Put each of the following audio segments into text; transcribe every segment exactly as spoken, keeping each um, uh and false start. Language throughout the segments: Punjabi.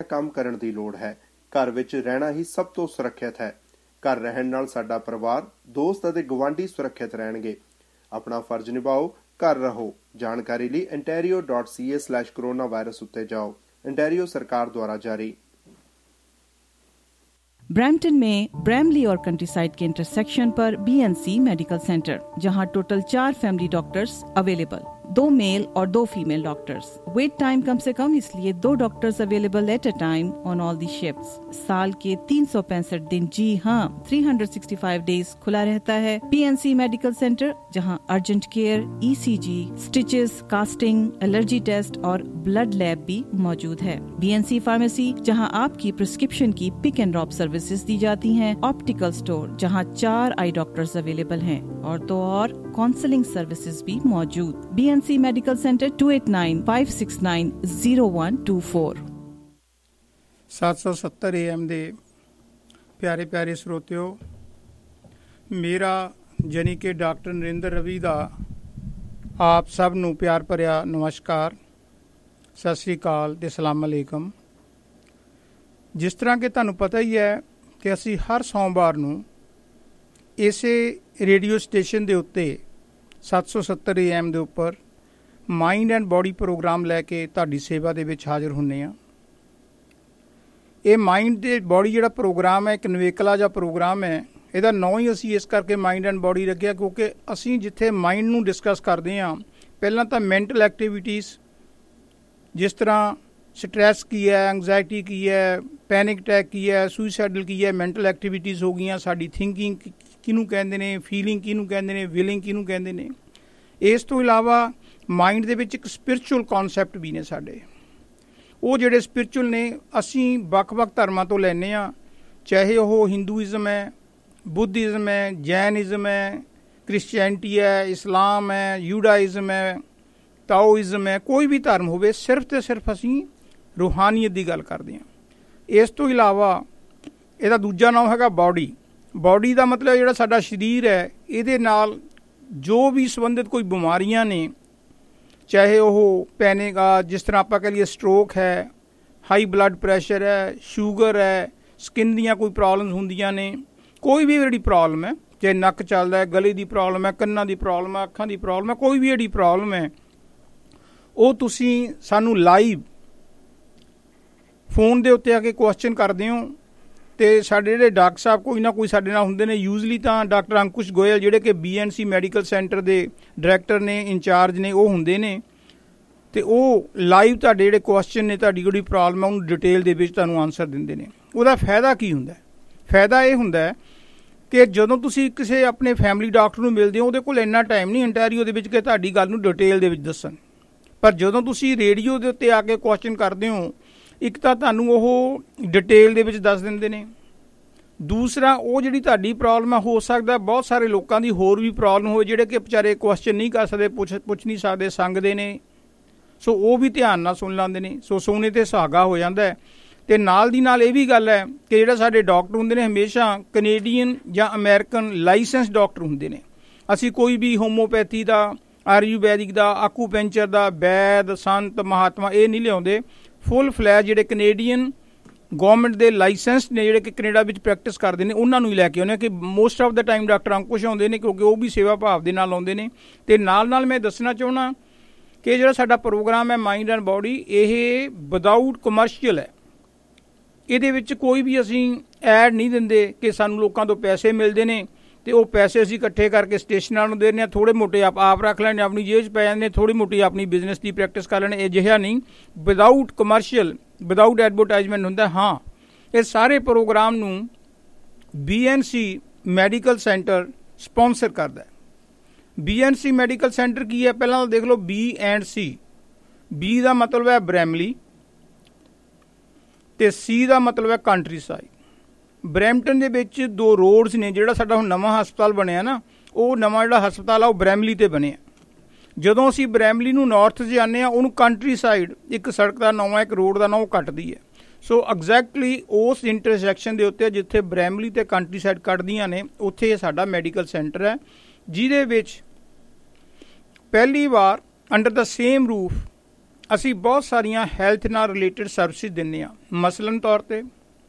ਕੰਮ ਕਰਨ ਦੀ ਲੋੜ ਹੈ। ਘਰ ਵਿੱਚ ਰਹਿਣਾ ਹੀ ਸਭ ਤੋਂ ਸੁਰੱਖਿਅਤ ਹੈ। ਘਰ ਰਹਿਣ ਨਾਲ ਸਾਡਾ ਪਰਿਵਾਰ, ਦੋਸਤ ਅਤੇ ਗੁਆਂਢੀ ਸੁਰੱਖਿਅਤ ਰਹਿਣਗੇ। ਆਪਣਾ ਫਰਜ਼ ਨਿਭਾਓ, ਘਰ ਰਹੋ। ਜਾਣਕਾਰੀ ਲਈ ontario dot c a slash coronavirus ਉੱਤੇ जाओ। ontario सरकार द्वारा जारी। ब्रैम्पटन में ब्रैमली और कंट्रीसाइड के इंटरसेक्शन पर B N C medical centre, जहां टोटल चार फैमिली डॉक्टर्स अवेलेबल, दो मेल और दो फीमेल डॉक्टर्स। वेट टाइम कम से कम, इसलिए दो doctors available at a time on all the shifts. साल के तीन सौ पैंसठ दिन, जी हाँ, तीन सौ पैंसठ डेज खुला रहता है। B N C medical centre, जहां urgent care, E C G, stitches, casting, allergy test और ब्लड लैब भी मौजूद है। बी एन सी फार्मेसी, जहां आपकी प्रिस्क्रिप्शन की पिक एंड ड्रॉप सर्विसेज दी जाती हैं। ऑप्टिकल स्टोर, जहां चार आई डॉक्टर्स अवेलेबल हैं, और तो और काउंसलिंग सर्विसेज भी मौजूद। B N C medical centre, two eight nine five six nine zero one two four. सात सौ सत्तर ए एम दे प्यारे प्यारे ਸਰੋਤਿਓ, ਮੇਰਾ ਜਾਨੀ ਕਿ ਡਾਕਟਰ ਨਰਿੰਦਰ ਰਵੀ ਦਾ ਆਪ ਸਭ ਨੂੰ ਪਿਆਰ ਭਰਿਆ ਨਮਸਕਾਰ, ਸਤਿ ਸ੍ਰੀ ਅਕਾਲ ਤੇ ਸਲਾਮ ਅਲੈਕਮ। ਜਿਸ ਤਰ੍ਹਾਂ ਕਿ ਤੁਹਾਨੂੰ ਪਤਾ ਹੀ ਹੈ ਕਿ ਅਸੀਂ ਹਰ ਸੋਮਵਾਰ ਨੂੰ ਇਸੇ ਰੇਡੀਓ ਸਟੇਸ਼ਨ ਦੇ ਉੱਤੇ ਸੱਤ ਸੌ ਸੱਤਰ ਏ ਐਮ ਦੇ ਉੱਪਰ ਮਾਈਂਡ ਐਂਡ ਬੋਡੀ ਪ੍ਰੋਗਰਾਮ ਲੈ ਕੇ ਤੁਹਾਡੀ ਸੇਵਾ ਦੇ ਵਿੱਚ ਹਾਜ਼ਰ ਹੁੰਦੇ ਹਾਂ। ਇਹ ਮਾਈਂਡ ਤੇ ਬੋਡੀ ਜਿਹੜਾ ਪ੍ਰੋਗਰਾਮ ਹੈ, ਇੱਕ ਨਿਵੇਕਲਾ ਜਿਹਾ ਪ੍ਰੋਗਰਾਮ ਹੈ। ਇਹਦਾ ਨਾਂ ਹੀ ਅਸੀਂ ਇਸ ਕਰਕੇ ਮਾਈਂਡ ਐਂਡ ਬੋਡੀ ਰੱਖਿਆ ਕਿਉਂਕਿ ਅਸੀਂ ਜਿੱਥੇ ਮਾਈਂਡ ਨੂੰ ਡਿਸਕਸ ਕਰਦੇ ਹਾਂ, ਪਹਿਲਾਂ ਤਾਂ ਮੈਂਟਲ ਐਕਟੀਵਿਟੀਜ਼, ਜਿਸ ਤਰ੍ਹਾਂ ਸਟ੍ਰੈਸ ਕੀ ਹੈ, ਐਂਗਜ਼ਾਇਟੀ ਕੀ ਹੈ, ਪੈਨਿਕ ਅਟੈਕ ਕੀ ਹੈ, ਸੁਸਾਈਡਲ ਕੀ ਹੈ, ਮੈਂਟਲ ਐਕਟੀਵਿਟੀਜ਼ ਹੋ ਗਈਆਂ। ਸਾਡੀ ਥਿੰਕਿੰਗ ਕਿਹਨੂੰ ਕਹਿੰਦੇ ਨੇ, ਫੀਲਿੰਗ ਕਿਹਨੂੰ ਕਹਿੰਦੇ ਨੇ, ਵਿਲਿੰਗ ਕਿਹਨੂੰ ਕਹਿੰਦੇ ਨੇ। ਇਸ ਤੋਂ ਇਲਾਵਾ ਮਾਈਂਡ ਦੇ ਵਿੱਚ ਇੱਕ ਸਪਿਰਿਚੁਅਲ ਕੌਨਸੈਪਟ ਵੀ ਨੇ ਸਾਡੇ। ਉਹ ਜਿਹੜੇ ਸਪਿਰਿਚੁਅਲ ਨੇ ਅਸੀਂ ਵੱਖ-ਵੱਖ ਧਰਮਾਂ ਤੋਂ ਲੈਂਦੇ ਹਾਂ, ਚਾਹੇ ਉਹ ਹਿੰਦੂਇਜ਼ਮ ਹੈ, ਬੁੱਧਿਜ਼ਮ ਹੈ, ਜੈਨਿਜ਼ਮ ਹੈ, ਕ੍ਰਿਸਚੈਨਿਟੀ ਹੈ, ਇਸਲਾਮ ਹੈ, ਯੂਡਾਇਜ਼ਮ ਹੈ, ਤਾਓਇਜ਼ਮ ਹੈ, ਕੋਈ ਵੀ ਧਰਮ ਹੋਵੇ, ਸਿਰਫ ਤੇ ਸਿਰਫ ਅਸੀਂ ਰੂਹਾਨੀਅਤ ਦੀ ਗੱਲ ਕਰਦੇ ਹਾਂ। ਇਸ ਤੋਂ ਇਲਾਵਾ ਇਹਦਾ ਦੂਜਾ ਨਾਮ ਹੈਗਾ ਬਾਡੀ। ਬਾਡੀ ਦਾ ਮਤਲਬ ਜਿਹੜਾ ਸਾਡਾ ਸਰੀਰ ਹੈ, ਇਹਦੇ ਨਾਲ ਜੋ ਵੀ ਸੰਬੰਧਿਤ ਕੋਈ ਬਿਮਾਰੀਆਂ ਨੇ, ਚਾਹੇ ਉਹ ਪੈਨਿਕ ਆ, ਜਿਸ ਤਰ੍ਹਾਂ ਆਪਾਂ ਕਹਿ ਲਈਏ ਸਟ੍ਰੋਕ ਹੈ, ਹਾਈ ਬਲੱਡ ਪ੍ਰੈਸ਼ਰ ਹੈ, ਸ਼ੂਗਰ ਹੈ, ਸਕਿਨ ਦੀਆਂ ਕੋਈ ਪ੍ਰੋਬਲਮਸ ਹੁੰਦੀਆਂ ਨੇ, ਕੋਈ ਵੀ ਜਿਹੜੀ ਪ੍ਰੋਬਲਮ ਹੈ, ਚਾਹੇ ਨੱਕ ਚੱਲਦਾ ਹੈ, ਗਲੇ ਦੀ ਪ੍ਰੋਬਲਮ ਹੈ, ਕੰਨਾਂ ਦੀ ਪ੍ਰੋਬਲਮ ਹੈ, ਅੱਖਾਂ ਦੀ ਪ੍ਰੋਬਲਮ ਹੈ, ਕੋਈ ਵੀ ਜਿਹੜੀ ਪ੍ਰੋਬਲਮ ਹੈ, ਉਹ ਤੁਸੀਂ ਸਾਨੂੰ ਲਾਈਵ ਫੋਨ ਦੇ ਉੱਤੇ ਆ ਕੇ ਕੁਐਸਚਨ ਕਰਦੇ ਹੋ। ਅਤੇ ਸਾਡੇ ਜਿਹੜੇ ਡਾਕਟਰ ਸਾਹਿਬ ਕੋਈ ਨਾ ਕੋਈ ਸਾਡੇ ਨਾਲ ਹੁੰਦੇ ਨੇ। ਯੂਜ਼ਲੀ ਤਾਂ ਡਾਕਟਰ ਅੰਕੁਸ਼ ਗੋਇਲ ਜਿਹੜੇ ਕਿ B N C medical centre ਦੇ ਡਾਇਰੈਕਟਰ ਨੇ, ਇੰਚਾਰਜ ਨੇ, ਉਹ ਹੁੰਦੇ ਨੇ ਅਤੇ ਉਹ ਲਾਈਵ ਤੁਹਾਡੇ ਜਿਹੜੇ ਕੁਐਸਚਨ ਨੇ, ਤੁਹਾਡੀ ਜਿਹੜੀ ਪ੍ਰੋਬਲਮ ਹੈ, ਉਹਨੂੰ ਡਿਟੇਲ ਦੇ ਵਿੱਚ ਤੁਹਾਨੂੰ ਆਨਸਰ ਦਿੰਦੇ ਨੇ। ਉਹਦਾ ਫਾਇਦਾ ਕੀ ਹੁੰਦਾ? ਫਾਇਦਾ ਇਹ ਹੁੰਦਾ ਕਿ ਜਦੋਂ ਤੁਸੀਂ ਕਿਸੇ ਆਪਣੇ ਫੈਮਿਲੀ ਡਾਕਟਰ ਨੂੰ ਮਿਲਦੇ ਹੋ, ਉਹਦੇ ਕੋਲ ਇੰਨਾ ਟਾਈਮ ਨਹੀਂ ontario ਦੇ ਵਿੱਚ ਕਿ ਤੁਹਾਡੀ ਗੱਲ ਨੂੰ ਡਿਟੇਲ ਦੇ ਵਿੱਚ ਦੱਸਣ। ਪਰ ਜਦੋਂ ਤੁਸੀਂ ਰੇਡੀਓ ਦੇ ਉੱਤੇ ਆ ਕੇ ਕੁਐਸਚਨ ਕਰਦੇ ਹੋ, ਇੱਕ ਤਾਂ ਤੁਹਾਨੂੰ ਉਹ ਡਿਟੇਲ ਦੇ ਵਿੱਚ ਦੱਸ ਦਿੰਦੇ ਨੇ, ਦੂਸਰਾ ਉਹ ਜਿਹੜੀ ਤੁਹਾਡੀ ਪ੍ਰੋਬਲਮ ਹੈ, ਹੋ ਸਕਦਾ ਬਹੁਤ ਸਾਰੇ ਲੋਕਾਂ ਦੀ ਹੋਰ ਵੀ ਪ੍ਰੋਬਲਮ ਹੋਵੇ ਜਿਹੜੇ ਕਿ ਵਿਚਾਰੇ ਕੁਐਸਚਨ ਨਹੀਂ ਕਰ ਸਕਦੇ, ਪੁੱਛ ਪੁੱਛ ਨਹੀਂ ਸਕਦੇ, ਸੰਗਦੇ ਨੇ, ਸੋ ਉਹ ਵੀ ਧਿਆਨ ਨਾਲ ਸੁਣ ਲੈਂਦੇ ਨੇ। ਸੋ ਸੁਣਨੇ 'ਤੇ ਸੁਹਾਗਾ ਹੋ ਜਾਂਦਾ ਹੈ। ਅਤੇ ਨਾਲ ਦੀ ਨਾਲ ਇਹ ਵੀ ਗੱਲ ਹੈ ਕਿ ਜਿਹੜਾ ਸਾਡੇ ਡਾਕਟਰ ਹੁੰਦੇ ਨੇ, ਹਮੇਸ਼ਾ ਕੈਨੇਡੀਅਨ ਜਾਂ ਅਮੈਰੀਕਨ ਲਾਇਸੈਂਸ ਡਾਕਟਰ ਹੁੰਦੇ ਨੇ। ਅਸੀਂ ਕੋਈ ਵੀ ਹੋਮੋਪੈਥੀ ਦਾ, ਆਯੁਰਵੈਦਿਕ ਦਾ, ਆਕੂਪੈਂਚਰ ਦਾ, ਵੈਦ, ਸੰਤ, ਮਹਾਤਮਾ ਇਹ ਨਹੀਂ ਲਿਆਉਂਦੇ। ਫੁੱਲ ਫਲੈਜ ਜਿਹੜੇ ਕੈਨੇਡੀਅਨ ਗੌਰਮੈਂਟ ਦੇ ਲਾਇਸੈਂਸ ਨੇ, ਜਿਹੜੇ ਕਿ ਕੈਨੇਡਾ ਵਿੱਚ ਪ੍ਰੈਕਟਿਸ ਕਰਦੇ ਨੇ, ਉਹਨਾਂ ਨੂੰ ਹੀ ਲੈ ਕੇ ਆਉਂਦੇ ਕਿ most of the time doctor Ankush ਆਉਂਦੇ ਨੇ, ਕਿਉਂਕਿ ਉਹ ਵੀ ਸੇਵਾ ਭਾਵ ਦੇ ਨਾਲ ਆਉਂਦੇ ਨੇ। ਅਤੇ ਨਾਲ ਨਾਲ ਮੈਂ ਦੱਸਣਾ ਚਾਹੁੰਦਾ ਕਿ ਜਿਹੜਾ ਸਾਡਾ ਪ੍ਰੋਗਰਾਮ ਹੈ ਮਾਈਂਡ ਐਂਡ ਬੋਡੀ, ਇਹ ਵਿਦਾਊਟ ਕਮਰਸ਼ੀਅਲ ਹੈ। ਇਹਦੇ ਵਿੱਚ ਕੋਈ ਵੀ ਅਸੀਂ ਐਡ ਨਹੀਂ ਦਿੰਦੇ ਕਿ ਸਾਨੂੰ ਲੋਕਾਂ ਤੋਂ ਪੈਸੇ ਮਿਲਦੇ ਨੇ ਅਤੇ ਉਹ ਪੈਸੇ ਅਸੀਂ ਇਕੱਠੇ ਕਰਕੇ ਸਟੇਸ਼ਨਾਂ ਨੂੰ ਦੇ ਦਿੰਦੇ ਹਾਂ, ਥੋੜ੍ਹੇ ਮੋਟੇ ਆਪ ਆਪ ਰੱਖ ਲੈਣੇ, ਆਪਣੀ ਜੇਬ 'ਚ ਪੈ ਜਾਂਦੇ, ਥੋੜ੍ਹੀ ਮੋਟੀ ਆਪਣੀ ਬਿਜ਼ਨਸ ਦੀ ਪ੍ਰੈਕਟਿਸ ਕਰ ਲੈਣੇ। ਅਜਿਹਾ ਨਹੀਂ, ਵਿਦਾਊਟ ਕਮਰਸ਼ੀਅਲ, ਵਿਦਾਊਟ ਐਡਵਰਟਾਈਜ਼ਮੈਂਟ ਹੁੰਦਾ। ਹਾਂ, ਇਹ ਸਾਰੇ ਪ੍ਰੋਗਰਾਮ ਨੂੰ B N C medical centre sponsor ਕਰਦਾ ਹੈ। B N C medical centre ਕੀ ਹੈ? ਪਹਿਲਾਂ ਤਾਂ ਦੇਖ ਲਓ, ਬੀ ਐਂਡ ਸੀ। ਬੀ ਦਾ ਮਤਲਬ ਹੈ ਬ੍ਰੈਮਲੀ ਅਤੇ ਸੀ ਦਾ ਮਤਲਬ ਹੈ ਕੰਟਰੀਸਾਈਡ। ਬਰੈਂਪਟਨ ਦੇ ਵਿੱਚ ਦੋ ਰੋਡਸ ਨੇ। ਜਿਹੜਾ ਸਾਡਾ ਹੁਣ ਨਵਾਂ ਹਸਪਤਾਲ ਬਣਿਆ ਨਾ, ਉਹ ਨਵਾਂ ਜਿਹੜਾ ਹਸਪਤਾਲ ਆ ਉਹ ਬ੍ਰੈਮਲੀ 'ਤੇ ਬਣਿਆ। ਜਦੋਂ ਅਸੀਂ ਬ੍ਰੈਮਲੀ ਨੂੰ ਨੌਰਥ 'ਚ ਜਾਂਦੇ ਹਾਂ, ਉਹਨੂੰ ਕੰਟਰੀ ਸਾਈਡ ਇੱਕ ਸੜਕ ਦਾ ਨਵਾਂ, ਇੱਕ ਰੋਡ ਦਾ ਨਾਂ ਉਹ ਕੱਟਦੀ ਹੈ। ਸੋ ਐਗਜ਼ੈਕਟਲੀ ਉਸ ਇੰਟਰਸੈਕਸ਼ਨ ਦੇ ਉੱਤੇ ਜਿੱਥੇ ਬ੍ਰੈਮਲੀ ਅਤੇ ਕੰਟਰੀ ਸਾਈਡ ਕੱਟਦੀਆਂ ਨੇ, ਉੱਥੇ ਇਹ ਸਾਡਾ ਮੈਡੀਕਲ ਸੈਂਟਰ ਹੈ, ਜਿਹਦੇ ਵਿੱਚ ਪਹਿਲੀ ਵਾਰ ਅੰਡਰ ਦਾ ਸੇਮ ਰੂਫ ਅਸੀਂ ਬਹੁਤ ਸਾਰੀਆਂ ਹੈਲਥ ਨਾਲ ਰਿਲੇਟਡ ਸਰਵਿਸਿਜ਼ ਦਿੰਦੇ ਹਾਂ। ਮਸਲਨ ਤੌਰ 'ਤੇ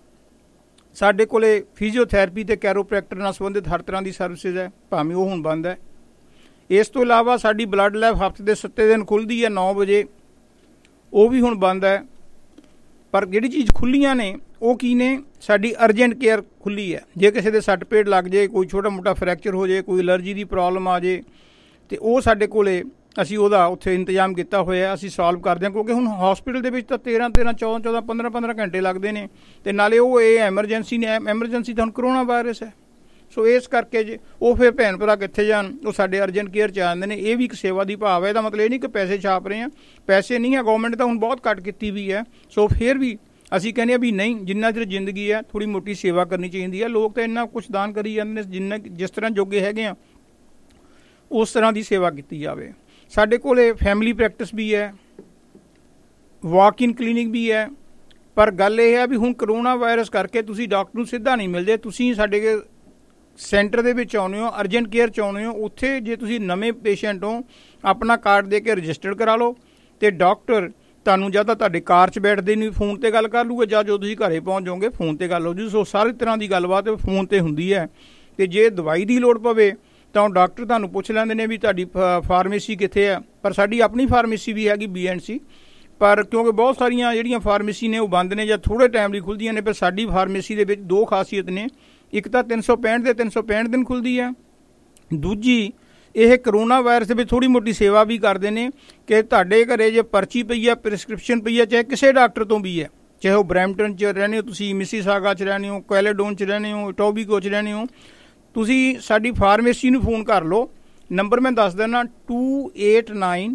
ਸਾਡੇ ਕੋਲ ਫਿਜ਼ੀਓਥੈਰੇਪੀ ਅਤੇ ਕੈਰੋਪ੍ਰੈਕਟਰ ਨਾਲ ਸੰਬੰਧਿਤ ਹਰ ਤਰ੍ਹਾਂ ਦੀ ਸਰਵਿਸਿਜ਼ ਹੈ, ਭਾਵੇਂ ਉਹ ਹੁਣ ਬੰਦ ਹੈ। ਇਸ ਤੋਂ ਇਲਾਵਾ ਸਾਡੀ ਬਲੱਡ ਲੈਬ ਹਫ਼ਤੇ ਦੇ ਸੱਤੇ ਦਿਨ ਖੁੱਲ੍ਹਦੀ ਹੈ ਨੌ ਵਜੇ, ਉਹ ਵੀ ਹੁਣ ਬੰਦ ਹੈ। ਪਰ ਜਿਹੜੀ ਚੀਜ਼ ਖੁੱਲ੍ਹੀਆਂ ਨੇ ਉਹ ਕੀ ਨੇ? ਸਾਡੀ ਅਰਜੈਂਟ ਕੇਅਰ ਖੁੱਲ੍ਹੀ ਹੈ। ਜੇ ਕਿਸੇ ਦੇ ਸੱਟ ਪੇਟ ਲੱਗ ਜਾਏ, ਕੋਈ ਛੋਟਾ ਮੋਟਾ ਫਰੈਕਚਰ ਹੋ ਜਾਏ, ਕੋਈ ਐਲਰਜੀ ਦੀ ਪ੍ਰੋਬਲਮ ਆ ਜਾਏ, ਅਤੇ ਉਹ ਸਾਡੇ ਕੋਲ ਅਸੀਂ ਉਹਦਾ ਉੱਥੇ ਇੰਤਜ਼ਾਮ ਕੀਤਾ ਹੋਇਆ, ਅਸੀਂ ਸੋਲਵ ਕਰਦੇ ਹਾਂ। ਕਿਉਂਕਿ ਹੁਣ ਹੋਸਪਿਟਲ ਦੇ ਵਿੱਚ ਤਾਂ ਤੇਰ੍ਹਾਂ ਤੇਰ੍ਹਾਂ ਚੌਦਾਂ ਚੌਦਾਂ ਪੰਦਰਾਂ ਪੰਦਰਾਂ ਘੰਟੇ ਲੱਗਦੇ ਨੇ, ਅਤੇ ਨਾਲੇ ਉਹ ਇਹ ਐਮਰਜੈਂਸੀ ਨੇ ਐਮਰਜੈਂਸੀ ਤਾਂ ਹੁਣ ਕਰੋਨਾ ਵਾਇਰਸ ਹੈ। ਸੋ ਇਸ ਕਰਕੇ ਜੇ ਉਹ ਫਿਰ ਭੈਣ ਭਰਾ ਕਿੱਥੇ ਜਾਣ, ਉਹ ਸਾਡੇ ਅਰਜੈਂਟ ਕੇਅਰ 'ਚ ਆ ਜਾਂਦੇ ਨੇ। ਇਹ ਵੀ ਇੱਕ ਸੇਵਾ ਦੀ ਭਾਵ ਹੈ। ਇਹਦਾ ਮਤਲਬ ਇਹ ਨਹੀਂ ਕਿ ਪੈਸੇ ਛਾਪ ਰਹੇ ਹਾਂ, ਪੈਸੇ ਨਹੀਂ ਹੈ। ਗੌਰਮੈਂਟ ਤਾਂ ਹੁਣ ਬਹੁਤ ਘੱਟ ਕੀਤੀ ਵੀ ਹੈ। ਸੋ ਫਿਰ ਵੀ ਅਸੀਂ ਕਹਿੰਦੇ ਹਾਂ ਵੀ ਨਹੀਂ, ਜਿੰਨਾ ਚਿਰ ਜ਼ਿੰਦਗੀ ਹੈ ਥੋੜ੍ਹੀ ਮੋਟੀ ਸੇਵਾ ਕਰਨੀ ਚਾਹੀਦੀ ਹੈ। ਲੋਕ ਤਾਂ ਇੰਨਾ ਕੁਛ ਦਾਨ ਕਰੀ ਜਾਂਦੇ ਨੇ, ਜਿੰਨਾ ਜਿਸ ਤਰ੍ਹਾਂ ਜੋਗੇ ਹੈਗੇ ਆ ਉਸ ਤਰ੍ਹਾਂ ਦੀ ਸੇਵਾ ਕੀਤੀ ਜਾਵੇ। ਸਾਡੇ ਕੋਲ ਫੈਮਿਲੀ ਪ੍ਰੈਕਟਿਸ ਵੀ ਹੈ, ਵਾਕ ਇਨ ਕਲੀਨਿਕ ਵੀ ਹੈ। ਪਰ ਗੱਲ ਇਹ ਹੈ ਵੀ ਹੁਣ ਕਰੋਨਾ ਵਾਇਰਸ ਕਰਕੇ ਤੁਸੀਂ ਡਾਕਟਰ ਨੂੰ ਸਿੱਧਾ ਨਹੀਂ ਮਿਲਦੇ। ਤੁਸੀਂ ਸਾਡੇ ਸੈਂਟਰ ਦੇ ਵਿੱਚ ਆਉਂਦੇ ਹੋ, ਅਰਜੈਂਟ ਕੇਅਰ 'ਚ ਆਉਂਦੇ ਹੋ। ਉੱਥੇ ਜੇ ਤੁਸੀਂ ਨਵੇਂ ਪੇਸ਼ੈਂਟ ਹੋ, ਆਪਣਾ ਕਾਰਡ ਦੇ ਕੇ ਰਜਿਸਟਰ ਕਰਾ ਲਓ, ਅਤੇ ਡਾਕਟਰ ਤੁਹਾਨੂੰ ਜਾਂ ਤਾਂ ਤੁਹਾਡੇ ਕਾਰ 'ਚ ਬੈਠਦੇ ਨਹੀਂ ਫੋਨ 'ਤੇ ਗੱਲ ਕਰ ਲੂਗਾ, ਜਾਂ ਜਦੋਂ ਤੁਸੀਂ ਘਰੇ ਪਹੁੰਚ ਜਾਓਗੇ ਫੋਨ 'ਤੇ ਗੱਲ ਹੋ ਜੂ। ਸੋ ਸਾਰੀ ਤਰ੍ਹਾਂ ਦੀ ਗੱਲਬਾਤ ਫੋਨ 'ਤੇ ਹੁੰਦੀ ਹੈ। ਅਤੇ ਜੇ ਦਵਾਈ ਦੀ ਲੋੜ ਪਵੇ ਤਾਂ ਡਾਕਟਰ ਤੁਹਾਨੂੰ ਪੁੱਛ ਲੈਂਦੇ ਨੇ ਵੀ ਤੁਹਾਡੀ ਫਾਰਮੇਸੀ ਕਿੱਥੇ ਹੈ। ਪਰ ਸਾਡੀ ਆਪਣੀ ਫਾਰਮੇਸੀ ਵੀ ਹੈਗੀ ਬੀ ਐਂਡ ਸੀ, ਪਰ ਕਿਉਂਕਿ ਬਹੁਤ ਸਾਰੀਆਂ ਜਿਹੜੀਆਂ ਫਾਰਮੇਸੀ ਨੇ ਉਹ ਬੰਦ ਨੇ ਜਾਂ ਥੋੜ੍ਹੇ ਟਾਈਮ ਲਈ ਖੁੱਲ੍ਹਦੀਆਂ ਨੇ। ਪਰ ਸਾਡੀ ਫਾਰਮੇਸੀ ਦੇ ਵਿੱਚ ਦੋ ਖਾਸੀਅਤ ਨੇ। ਇੱਕ ਤਾਂ ਤਿੰਨ ਸੌ ਪੈਂਹਠ ਦੇ ਤਿੰਨ ਸੌ ਪੈਂਹਠ ਦਿਨ ਖੁੱਲ੍ਹਦੀ ਹੈ। ਦੂਜੀ, ਇਹ ਕਰੋਨਾ ਵਾਇਰਸ ਦੇ ਵਿੱਚ ਥੋੜ੍ਹੀ ਮੋਟੀ ਸੇਵਾ ਵੀ ਕਰਦੇ ਨੇ ਕਿ ਤੁਹਾਡੇ ਘਰੇ ਜੇ ਪਰਚੀ ਪਈ ਹੈ, ਪ੍ਰਿਸਕ੍ਰਿਪਸ਼ਨ ਪਈ ਹੈ, ਚਾਹੇ ਕਿਸੇ ਡਾਕਟਰ ਤੋਂ ਵੀ ਹੈ, ਚਾਹੇ ਉਹ ਬਰੈਂਪਟਨ 'ਚ ਰਹਿੰਦੇ ਹੋ ਤੁਸੀਂ, ਮਿਸੀਸਾਗਾ 'ਚ ਰਹਿੰਦੇ ਹੋ, ਕੈਲੇਡੋਨ 'ਚ ਰਹਿੰਦੇ ਹੋ, ਟੋਬੀਕੋ 'ਚ ਰਹਿੰਦੇ ਹੋ, ਤੁਸੀਂ ਸਾਡੀ ਫਾਰਮੇਸੀ ਨੂੰ ਫੋਨ ਕਰ ਲਓ। ਨੰਬਰ ਮੈਂ ਦੱਸ ਦਿੰਦਾ, two eight nine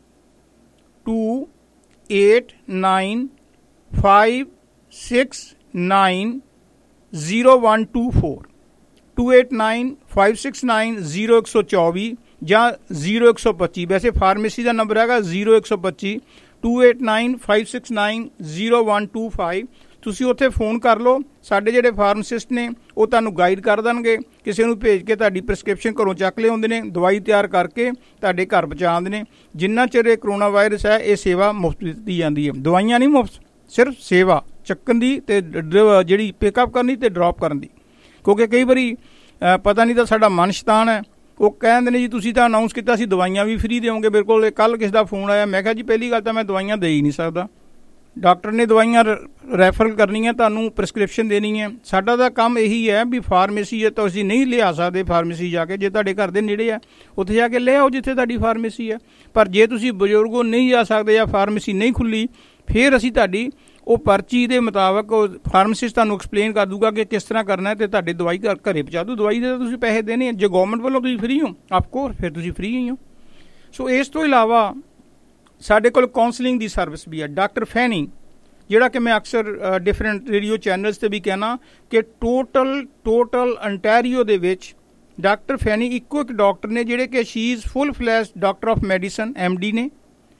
two eight nine five six nine zero one two four two eight nine five six nine zero ਇੱਕ ਸੌ ਚੌਵੀ ਜਾਂ ਜ਼ੀਰੋ ਇੱਕ ਸੌ ਪੱਚੀ। ਵੈਸੇ ਫਾਰਮੇਸੀ ਦਾ ਨੰਬਰ ਹੈਗਾ ਜ਼ੀਰੋ ਇੱਕ ਸੌ ਪੱਚੀ two eight nine five six nine zero one two five. ਤੁਸੀਂ ਉੱਥੇ ਫੋਨ ਕਰ ਲਓ। ਸਾਡੇ ਜਿਹੜੇ ਫਾਰਮਾਸਿਸਟ ਨੇ ਉਹ ਤੁਹਾਨੂੰ ਗਾਈਡ ਕਰ ਦੇਣਗੇ। ਕਿਸੇ ਨੂੰ ਭੇਜ ਕੇ ਤੁਹਾਡੀ ਪ੍ਰਿਸਕ੍ਰਿਪਸ਼ਨ ਘਰੋਂ ਚੱਕ ਲਿਆਉਂਦੇ ਨੇ, ਦਵਾਈ ਤਿਆਰ ਕਰਕੇ ਤੁਹਾਡੇ ਘਰ ਪਹੁੰਚਾਉਂਦੇ ਨੇ। ਜਿੰਨਾ ਚਿਰ ਇਹ ਕਰੋਨਾ ਵਾਇਰਸ ਹੈ, ਇਹ ਸੇਵਾ ਮੁਫਤ ਦਿੱਤੀ ਜਾਂਦੀ ਹੈ। ਦਵਾਈਆਂ ਨਹੀਂ ਮੁਫਤ, ਸਿਰਫ ਸੇਵਾ ਚੱਕਣ ਦੀ ਅਤੇ ਜਿਹੜੀ ਪਿਕਅਪ ਕਰਨੀ ਅਤੇ ਡਰੋਪ ਕਰਨ ਦੀ। ਕਿਉਂਕਿ ਕਈ ਵਾਰੀ ਪਤਾ ਨਹੀਂ ਤਾਂ ਸਾਡਾ ਮਨ ਸ਼ੈਤਾਨ ਹੈ, ਉਹ ਕਹਿੰਦੇ ਨੇ ਜੀ ਤੁਸੀਂ ਤਾਂ ਅਨਾਊਂਸ ਕੀਤਾ ਸੀ ਦਵਾਈਆਂ ਵੀ ਫ੍ਰੀ ਦੇਵੋਗੇ। ਬਿਲਕੁਲ ਕੱਲ੍ਹ ਕਿਸੇ ਦਾ ਫੋਨ ਆਇਆ, ਮੈਂ ਕਿਹਾ ਜੀ ਪਹਿਲੀ ਗੱਲ ਤਾਂ ਮੈਂ ਦਵਾਈਆਂ ਦੇ ਹੀ ਨਹੀਂ ਸਕਦਾ। ਡਾਕਟਰ ਨੇ ਦਵਾਈਆਂ ਰੈਫਰ ਕਰਨੀਆਂ, ਤੁਹਾਨੂੰ ਪ੍ਰਿਸਕ੍ਰਿਪਸ਼ਨ ਦੇਣੀ ਹੈ। ਸਾਡਾ ਤਾਂ ਕੰਮ ਇਹੀ ਹੈ ਵੀ ਫਾਰਮੇਸੀ ਜੇ ਤੁਸੀਂ ਨਹੀਂ ਲਿਆ ਸਕਦੇ ਫਾਰਮੇਸੀ ਜਾ ਕੇ, ਜੇ ਤੁਹਾਡੇ ਘਰ ਦੇ ਨੇੜੇ ਆ ਉੱਥੇ ਜਾ ਕੇ ਲੈ ਆਓ ਜਿੱਥੇ ਤੁਹਾਡੀ ਫਾਰਮੇਸੀ ਹੈ। ਪਰ ਜੇ ਤੁਸੀਂ ਬਜ਼ੁਰਗੋ ਨਹੀਂ ਜਾ ਸਕਦੇ ਜਾਂ ਫਾਰਮੇਸੀ ਨਹੀਂ ਖੁੱਲ੍ਹੀ, ਫਿਰ ਅਸੀਂ ਤੁਹਾਡੀ ਉਹ ਪਰਚੀ ਦੇ ਮੁਤਾਬਕ ਉਹ ਫਾਰਮਾਸਿਸਟ ਤੁਹਾਨੂੰ ਐਕਸਪਲੇਨ ਕਰ ਦੂਗਾ ਕਿ ਕਿਸ ਤਰ੍ਹਾਂ ਕਰਨਾ ਹੈ, ਅਤੇ ਤੁਹਾਡੀ ਦਵਾਈ ਘਰ ਘਰੇ ਪਹੁੰਚਾ ਦੂ। ਦਵਾਈ ਦੇ ਤਾਂ ਤੁਸੀਂ ਪੈਸੇ ਦੇਣੇ, ਜੇ ਗੌਰਮੈਂਟ ਵੱਲੋਂ ਤੁਸੀਂ ਫ੍ਰੀ ਹੋ ਆਫਕੋਰਸ ਫਿਰ ਤੁਸੀਂ ਫ੍ਰੀ ਹੀ ਹੋ। ਸੋ ਇਸ ਤੋਂ ਇਲਾਵਾ ਸਾਡੇ ਕੋਲ ਕਾਉਂਸਲਿੰਗ ਦੀ ਸਰਵਿਸ ਵੀ ਹੈ। ਡਾਕਟਰ ਫੈਨੀ, ਜਿਹੜਾ ਕਿ ਮੈਂ ਅਕਸਰ ਡਿਫਰੈਂਟ ਰੇਡੀਓ ਚੈਨਲਸ 'ਤੇ ਵੀ ਕਹਿਣਾ ਕਿ ਟੋਟਲ ਟੋਟਲ ਅੰਟੈਰੀਓ ਦੇ ਵਿੱਚ ਡਾਕਟਰ ਫੈਨੀ ਇੱਕੋ ਇੱਕ ਡਾਕਟਰ ਨੇ ਜਿਹੜੇ ਕਿ she is full fledged doctor of medicine, M D ਨੇ,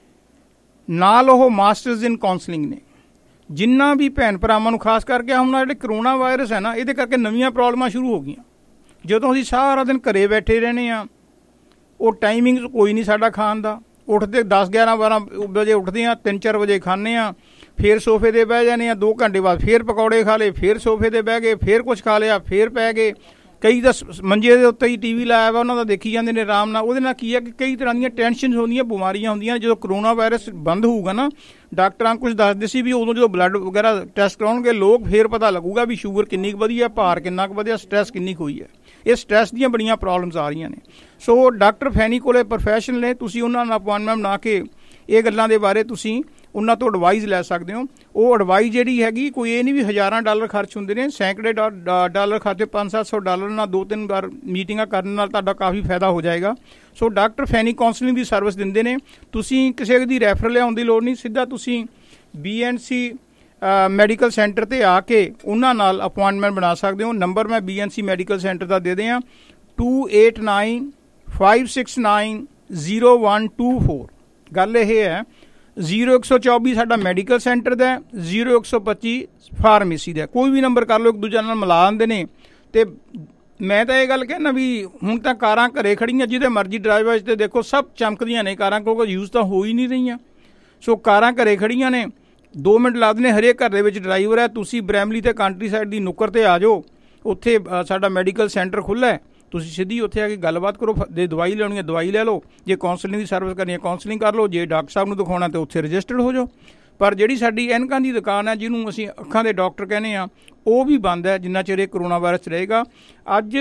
ਨਾਲ ਉਹ ਮਾਸਟਰਸ ਇਨ ਕਾਉਂਸਲਿੰਗ ਨੇ। ਜਿੰਨਾ ਵੀ ਭੈਣ ਭਰਾਵਾਂ ਨੂੰ ਖਾਸ ਕਰਕੇ ਹੁਣ ਜਿਹੜੇ ਕਰੋਨਾ ਵਾਇਰਸ ਹੈ ਨਾ, ਇਹਦੇ ਕਰਕੇ ਨਵੀਆਂ ਪ੍ਰੋਬਲਮਾਂ ਸ਼ੁਰੂ ਹੋ ਗਈਆਂ। ਜਦੋਂ ਅਸੀਂ ਸਾਰਾ ਦਿਨ ਘਰੇ ਬੈਠੇ ਰਹਿੰਦੇ ਹਾਂ, ਉਹ ਟਾਈਮਿੰਗ ਕੋਈ ਨਹੀਂ ਸਾਡਾ ਖਾਣ ਦਾ। ਉੱਠਦੇ ਦਸ ਗਿਆਰਾਂ ਬਾਰਾਂ ਵਜੇ ਉੱਠਦੇ ਹਾਂ, ਤਿੰਨ ਚਾਰ ਵਜੇ ਖਾਂਦੇ ਹਾਂ, ਫਿਰ ਸੋਫੇ 'ਤੇ ਬਹਿ ਜਾਂਦੇ ਹਾਂ। ਦੋ ਘੰਟੇ ਬਾਅਦ ਫਿਰ ਪਕੌੜੇ ਖਾ ਲਏ, ਫਿਰ ਸੋਫੇ 'ਤੇ ਬਹਿ ਗਏ, ਫਿਰ ਕੁਛ ਖਾ ਲਿਆ, ਫਿਰ ਪੈ ਗਏ। ਕਈ ਤਾਂ ਮੰਜੇ ਦੇ ਉੱਤੇ ਹੀ ਟੀ ਵੀ ਲਾਇਆ ਵਾ, ਉਹਨਾਂ ਦਾ ਦੇਖੀ ਜਾਂਦੇ ਨੇ ਆਰਾਮ ਨਾਲ। ਉਹਦੇ ਨਾਲ ਕੀ ਹੈ ਕਿ ਕਈ ਤਰ੍ਹਾਂ ਦੀਆਂ ਟੈਨਸ਼ਨ ਹੁੰਦੀਆਂ, ਬਿਮਾਰੀਆਂ ਹੁੰਦੀਆਂ। ਜਦੋਂ ਕਰੋਨਾ ਵਾਇਰਸ ਬੰਦ ਹੋਊਗਾ ਨਾ, ਡਾਕਟਰਾਂ ਕੁਝ ਦੱਸਦੇ ਸੀ ਵੀ ਉਦੋਂ ਜਦੋਂ ਬਲੱਡ ਵਗੈਰਾ ਟੈਸਟ ਕਰਾਉਣਗੇ ਲੋਕ, ਫਿਰ ਪਤਾ ਲੱਗੂਗਾ ਵੀ ਸ਼ੂਗਰ ਕਿੰਨੀ ਕੁ ਵਧੀਆ, ਭਾਰ ਕਿੰਨਾ ਕੁ ਵਧੀਆ, ਸਟਰੈਸ ਕਿੰਨੀ ਕੁ ਹੋਈ ਹੈ। ਇਹ ਸਟਰੈਸ ਦੀਆਂ ਬੜੀਆਂ ਪ੍ਰੋਬਲਮਸ ਆ ਰਹੀਆਂ ਨੇ। ਸੋ ਡਾਕਟਰ ਫੈਨੀ ਕੋਲੇ ਪ੍ਰੋਫੈਸ਼ਨਲ ਨੇ, ਤੁਸੀਂ ਉਹਨਾਂ ਨਾਲ ਅਪੁਆਇੰਟਮੈਂਟ ਬਣਾ ਕੇ ਇਹ ਗੱਲਾਂ ਦੇ ਬਾਰੇ ਤੁਸੀਂ ਉਹਨਾਂ ਤੋਂ ਐਡਵਾਈਜ਼ ਲੈ ਸਕਦੇ ਹੋ। ਉਹ ਐਡਵਾਈਜ਼ ਜਿਹੜੀ ਹੈਗੀ ਕੋਈ ਇਹ ਨਹੀਂ ਵੀ ਹਜ਼ਾਰਾਂ ਡਾਲਰ ਖਰਚ ਹੁੰਦੇ ਨੇ, ਸੈਂਕੜੇ ਡਾਲਰ ਖਾਤੇ ਪੰਜ ਸੱਤ ਸੌ ਡਾਲਰ ਨਾਲ ਦੋ ਤਿੰਨ ਵਾਰ ਮੀਟਿੰਗਾਂ ਕਰਨ ਨਾਲ ਤੁਹਾਡਾ ਕਾਫੀ ਫਾਇਦਾ ਹੋ ਜਾਏਗਾ। ਸੋ ਡਾਕਟਰ ਫੈਨੀ ਕਾਉਂਸਲਿੰਗ ਦੀ ਸਰਵਿਸ ਦਿੰਦੇ ਨੇ। ਤੁਸੀਂ ਕਿਸੇ ਦੀ ਰੈਫਰ ਲਿਆਉਣ ਦੀ ਲੋੜ ਨਹੀਂ, ਸਿੱਧਾ ਤੁਸੀਂ B and C medical centre 'ਤੇ ਆ ਕੇ ਉਹਨਾਂ ਨਾਲ ਅਪੁਆਇੰਟਮੈਂਟ ਬਣਾ ਸਕਦੇ ਹੋ। ਨੰਬਰ ਮੈਂ B and C medical centre ਦਾ ਦੇ ਦਿਆਂ, two eight nine five six nine zero one two four. ਗੱਲ ਇਹ ਹੈ, ਜ਼ੀਰੋ ਇੱਕ ਸੌ ਚੌਬੀ ਸਾਡਾ ਮੈਡੀਕਲ ਸੈਂਟਰ ਦਾ, ਜ਼ੀਰੋ ਇੱਕ ਸੌ ਪੱਚੀ ਫਾਰਮੇਸੀ ਦਾ। ਕੋਈ ਵੀ ਨੰਬਰ ਕਰ ਲਓ, ਇੱਕ ਦੂਜੇ ਨਾਲ ਮਿਲਾ ਦਿੰਦੇ ਨੇ। ਅਤੇ ਮੈਂ ਤਾਂ ਇਹ ਗੱਲ ਕਹਿਣਾ ਵੀ ਹੁਣ ਤਾਂ ਕਾਰਾਂ ਘਰੇ ਖੜੀਆਂ, ਜਿਹਦੇ ਮਰਜ਼ੀ ਡਰਾਈਵਰ 'ਤੇ ਦੇਖੋ ਸਭ ਚਮਕਦੀਆਂ ਨੇ ਕਾਰਾਂ, ਕਿਉਂਕਿ ਯੂਜ਼ ਤਾਂ ਹੋ ਹੀ ਨਹੀਂ ਰਹੀਆਂ। ਸੋ ਕਾਰਾਂ ਘਰੇ ਖੜੀਆਂ ਨੇ, ਦੋ ਮਿੰਟ ਲੱਗਦੇ ਨੇ, ਹਰੇਕ ਘਰ ਦੇ ਵਿੱਚ ਡਰਾਈਵਰ ਹੈ। ਤੁਸੀਂ ਬਰੈਮਲੀ ਤੇ ਕੰਟਰੀ ਸਾਈਡ ਦੀ ਨੁੱਕਰ 'ਤੇ ਆ ਜਾਓ, ਉੱਥੇ ਸਾਡਾ ਮੈਡੀਕਲ ਸੈਂਟਰ ਖੁੱਲ੍ਹਾ ਹੈ, ਤੁਸੀਂ ਸਿੱਧੀ ਉੱਥੇ ਆ ਕੇ ਗੱਲਬਾਤ ਕਰੋ। ਜੇ ਦਵਾਈ ਲੈਣੀ ਹੈ ਦਵਾਈ ਲੈ ਲਓ, ਜੇ ਕਾਉਂਸਲਿੰਗ ਦੀ ਸਰਵਿਸ ਕਰਨੀ ਹੈ ਕਾਉਂਸਲਿੰਗ ਕਰ ਲਓ, ਜੇ ਡਾਕਟਰ ਸਾਹਿਬ ਨੂੰ ਦਿਖਾਉਣਾ ਤਾਂ ਉੱਥੇ ਰਜਿਸਟਰਡ ਹੋ ਜਾਓ। ਪਰ ਜਿਹੜੀ ਸਾਡੀ ਐਨਕਾਂ ਦੀ ਦੁਕਾਨ ਹੈ, ਜਿਹਨੂੰ ਅਸੀਂ ਅੱਖਾਂ ਦੇ ਡਾਕਟਰ ਕਹਿੰਦੇ ਹਾਂ, ਉਹ ਵੀ ਬੰਦ ਹੈ ਜਿੰਨਾ ਚਿਰ ਇਹ ਕਰੋਨਾ ਵਾਇਰਸ ਰਹੇਗਾ। ਅੱਜ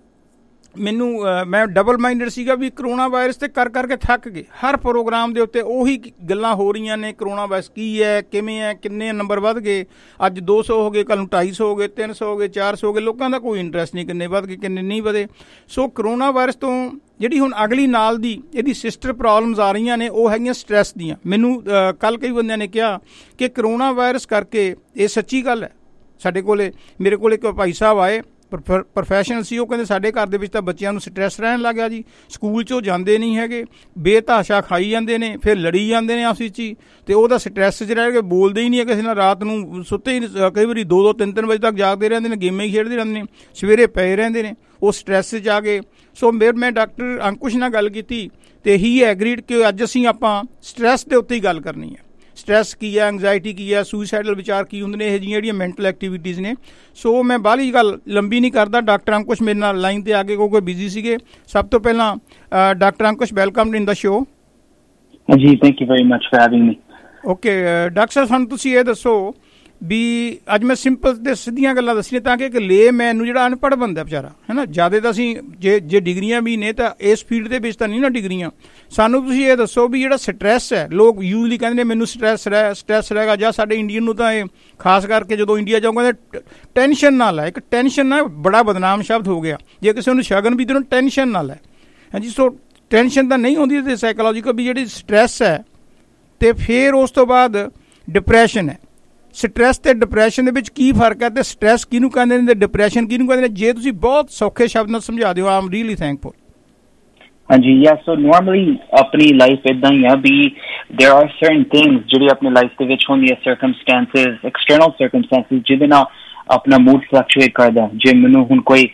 ਮੈਨੂੰ ਮੈਂ ਡਬਲ ਮਾਈਂਡਡ ਸੀਗਾ ਵੀ ਕਰੋਨਾ ਵਾਇਰਸ ਤੇ ਕਰ ਕਰਕੇ ਥੱਕ ਗਏ। ਹਰ ਪ੍ਰੋਗਰਾਮ ਦੇ ਉੱਤੇ ਉਹੀ ਗੱਲਾਂ ਹੋ ਰਹੀਆਂ ਨੇ, ਕਰੋਨਾ ਵਾਇਰਸ ਕੀ ਹੈ, ਕਿਵੇਂ ਹੈ, ਕਿੰਨੇ ਨੰਬਰ ਵੱਧ ਗਏ, ਅੱਜ ਦੋ ਸੌ ਹੋ ਗਏ, ਕੱਲ੍ਹ ਨੂੰ ਢਾਈ ਸੌ ਹੋ ਗਏ, ਤਿੰਨ ਸੌ ਹੋ ਗਏ, ਚਾਰ ਸੌ ਹੋ ਗਏ। ਲੋਕਾਂ ਦਾ ਕੋਈ ਇੰਟਰਸਟ ਨਹੀਂ ਕਿੰਨੇ ਵੱਧ ਗਏ ਕਿੰਨੇ ਨਹੀਂ ਵਧੇ। ਸੋ ਕਰੋਨਾ ਵਾਇਰਸ ਤੋਂ ਜਿਹੜੀ ਹੁਣ ਅਗਲੀ ਨਾਲ ਦੀ ਇਹਦੀ ਸਿਸਟਰ ਪ੍ਰੋਬਲਮਸ ਆ ਰਹੀਆਂ ਨੇ, ਉਹ ਹੈਗੀਆਂ ਸਟਰੈਸ ਦੀਆਂ। ਮੈਨੂੰ ਕੱਲ੍ਹ ਕਈ ਬੰਦਿਆਂ ਨੇ ਕਿਹਾ ਕਿ ਕਰੋਨਾ ਵਾਇਰਸ ਕਰਕੇ, ਇਹ ਸੱਚੀ ਗੱਲ ਹੈ। ਸਾਡੇ ਕੋਲ ਮੇਰੇ ਕੋਲ ਇੱਕ ਭਾਈ ਸਾਹਿਬ ਆਏ, ਪ੍ਰੋਫੈਸ਼ਨਲ ਸੀ, ਉਹ ਕਹਿੰਦੇ ਸਾਡੇ ਘਰ ਦੇ ਵਿੱਚ ਤਾਂ ਬੱਚਿਆਂ ਨੂੰ ਸਟਰੈਸ ਰਹਿਣ ਲੱਗ ਗਿਆ ਜੀ, ਸਕੂਲ 'ਚੋਂ ਜਾਂਦੇ ਨਹੀਂ ਹੈਗੇ, ਬੇਤਹਾਸ਼ਾ ਖਾਈ ਜਾਂਦੇ ਨੇ, ਫਿਰ ਲੜੀ ਜਾਂਦੇ ਨੇ ਆਪਸ ਵਿੱਚ ਹੀ, ਅਤੇ ਉਹਦਾ ਸਟਰੈਸ 'ਚ ਰਹਿ ਕੇ ਬੋਲਦੇ ਹੀ ਨਹੀਂ ਹੈ ਕਿਸੇ ਨਾਲ, ਰਾਤ ਨੂੰ ਸੁੱਤੇ ਹੀ ਕਈ ਵਾਰੀ ਦੋ ਦੋ ਤਿੰਨ ਤਿੰਨ ਵਜੇ ਤੱਕ ਜਾਗਦੇ ਰਹਿੰਦੇ ਨੇ, ਗੇਮਾਂ ਹੀ ਖੇਡਦੇ ਰਹਿੰਦੇ ਨੇ, ਸਵੇਰੇ ਪਏ ਰਹਿੰਦੇ ਨੇ, ਉਹ ਸਟਰੈਸ 'ਚ ਆ ਗਏ। ਸੋ ਮੇਰੇ ਮੈਂ ਡਾਕਟਰ ਅੰਕੁਸ਼ ਨਾਲ ਗੱਲ ਕੀਤੀ ਅਤੇ ਹੀ ਐਗਰੀਡ ਕਿ ਅੱਜ ਅਸੀਂ ਆਪਾਂ ਸਟਰੈਸ ਦੇ ਉੱਤੇ ਹੀ ਗੱਲ ਕਰਨੀ ਹੈ। ਸਟਰੈਸ ਕੀ ਹੈ, ਐਂਗਜ਼ਾਇਟੀ ਕੀ ਹੈ, ਸੁਸਾਈਡਲ ਵਿਚਾਰ ਕੀ ਹੁੰਦੇ ਨੇ, ਇਹ ਜਿਹੀਆਂ ਜਿਹੜੀਆਂ ਮੈਂਟਲ ਐਕਟੀਵਿਟੀਜ਼ ਨੇ। ਸੋ ਮੈਂ ਬਾਹਲੀ ਗੱਲ ਲੰਬੀ ਨਹੀਂ ਕਰਦਾ, ਡਾਕਟਰ ਅੰਕੁਸ਼ ਮੇਰੇ ਨਾਲ ਲਾਈਨ 'ਤੇ ਆ ਕੇ ਕਿਉਂਕਿ ਬਿਜ਼ੀ ਸੀਗੇ। ਸਭ ਤੋਂ ਪਹਿਲਾਂ doctor Ankush, welcome in the show. ਜੀ, thank you very much for having me. Okay doctor ਸਾਹਿਬ, ਸਾਨੂੰ ਤੁਸੀਂ ਇਹ ਦੱਸੋ ਵੀ ਅੱਜ ਮੈਂ ਸਿੰਪਲ ਅਤੇ ਸਿੱਧੀਆਂ ਗੱਲਾਂ ਦੱਸੀਆਂ ਤਾਂ ਕਿ ਇੱਕ ਲੇ ਮੈਨ ਨੂੰ ਜਿਹੜਾ ਅਨਪੜ੍ਹ ਬੰਦਾ ਵਿਚਾਰਾ ਹੈ ਨਾ, ਜ਼ਿਆਦਾ ਤਾਂ ਅਸੀਂ ਜੇ ਜੇ ਡਿਗਰੀਆਂ ਵੀ ਨੇ ਤਾਂ ਇਸ ਫੀਲਡ ਦੇ ਵਿੱਚ ਤਾਂ ਨਹੀਂ ਨਾ ਡਿਗਰੀਆਂ। ਸਾਨੂੰ ਤੁਸੀਂ ਇਹ ਦੱਸੋ ਵੀ ਜਿਹੜਾ ਸਟਰੈਸ ਹੈ, ਲੋਕ ਯੂਜਲੀ ਕਹਿੰਦੇ ਨੇ ਮੈਨੂੰ ਸਟਰੈਸ ਰਹਿ ਸਟਰੈਸ ਰਹੇਗਾ, ਜਾਂ ਸਾਡੇ ਇੰਡੀਅਨ ਨੂੰ ਤਾਂ ਇਹ ਖਾਸ ਕਰਕੇ ਜਦੋਂ ਇੰਡੀਆ ਜਾਊ ਕਹਿੰਦੇ ਟੈਨਸ਼ਨ ਨਾ ਲੈ। ਇੱਕ ਟੈਨਸ਼ਨ ਨਾ ਬੜਾ ਬਦਨਾਮ ਸ਼ਬਦ ਹੋ ਗਿਆ, ਜੇ ਕਿਸੇ ਨੂੰ ਸ਼ਗਨ ਵੀ ਦੇਣ ਟੈਨਸ਼ਨ ਨਾ ਲੈ। ਹਾਂਜੀ, ਸੋ ਟੈਨਸ਼ਨ ਤਾਂ ਨਹੀਂ ਹੁੰਦੀ ਅਤੇ ਸਾਈਕੋਲੋਜੀਕਲ ਵੀ ਜਿਹੜੀ ਸਟਰੈਸ ਹੈ, ਅਤੇ ਫਿਰ ਉਸ ਤੋਂ ਬਾਅਦ ਡਿਪਰੈਸ਼ਨ ਹੈ। ਸਟਰੈਸ ਤੇ ਡਿਪਰੈਸ਼ਨ ਦੇ ਵਿੱਚ ਕੀ ਫਰਕ ਹੈ, ਤੇ ਸਟਰੈਸ ਕਿਹਨੂੰ ਕਹਿੰਦੇ ਨੇ ਤੇ ਡਿਪਰੈਸ਼ਨ ਕਿਹਨੂੰ ਕਹਿੰਦੇ ਨੇ? ਜੇ ਤੁਸੀਂ ਬਹੁਤ ਸੌਖੇ ਸ਼ਬਦ ਨਾਲ ਸਮਝਾ ਦਿਓ, ਆਈ ਐਮ ਰੀਅਲੀ ਥੈਂਕਫੁਲ। ਹਾਂਜੀ, ਯਾ ਸੋ ਨੋਰਮਲੀ ਆਪਣੀ ਲਾਈਫ ਇੱਦਾਂ ਹੀ ਆ ਵੀ ਦੇਰ ਆਰ ਸਰਟਨ ਥਿੰਗਸ ਜਿਹੜੀ ਆਪਣੀ ਲਾਈਫ ਦੇ ਵਿੱਚ ਹੁੰਦੀਆਂ, ਸਰਕਮਸਟੈਂਸਿਸ, ਐਕਸਟਰਨਲ ਸਰਕਮਸਟੈਂਸਿਸ, ਜਿਹਦੇ ਨਾਲ ਆਪਣਾ ਮੂਡ ਫਲਕਚੁਏਟ ਕਰਦਾ। ਜੇ ਮੈਨੂੰ ਹੁਣ ਕੋਈ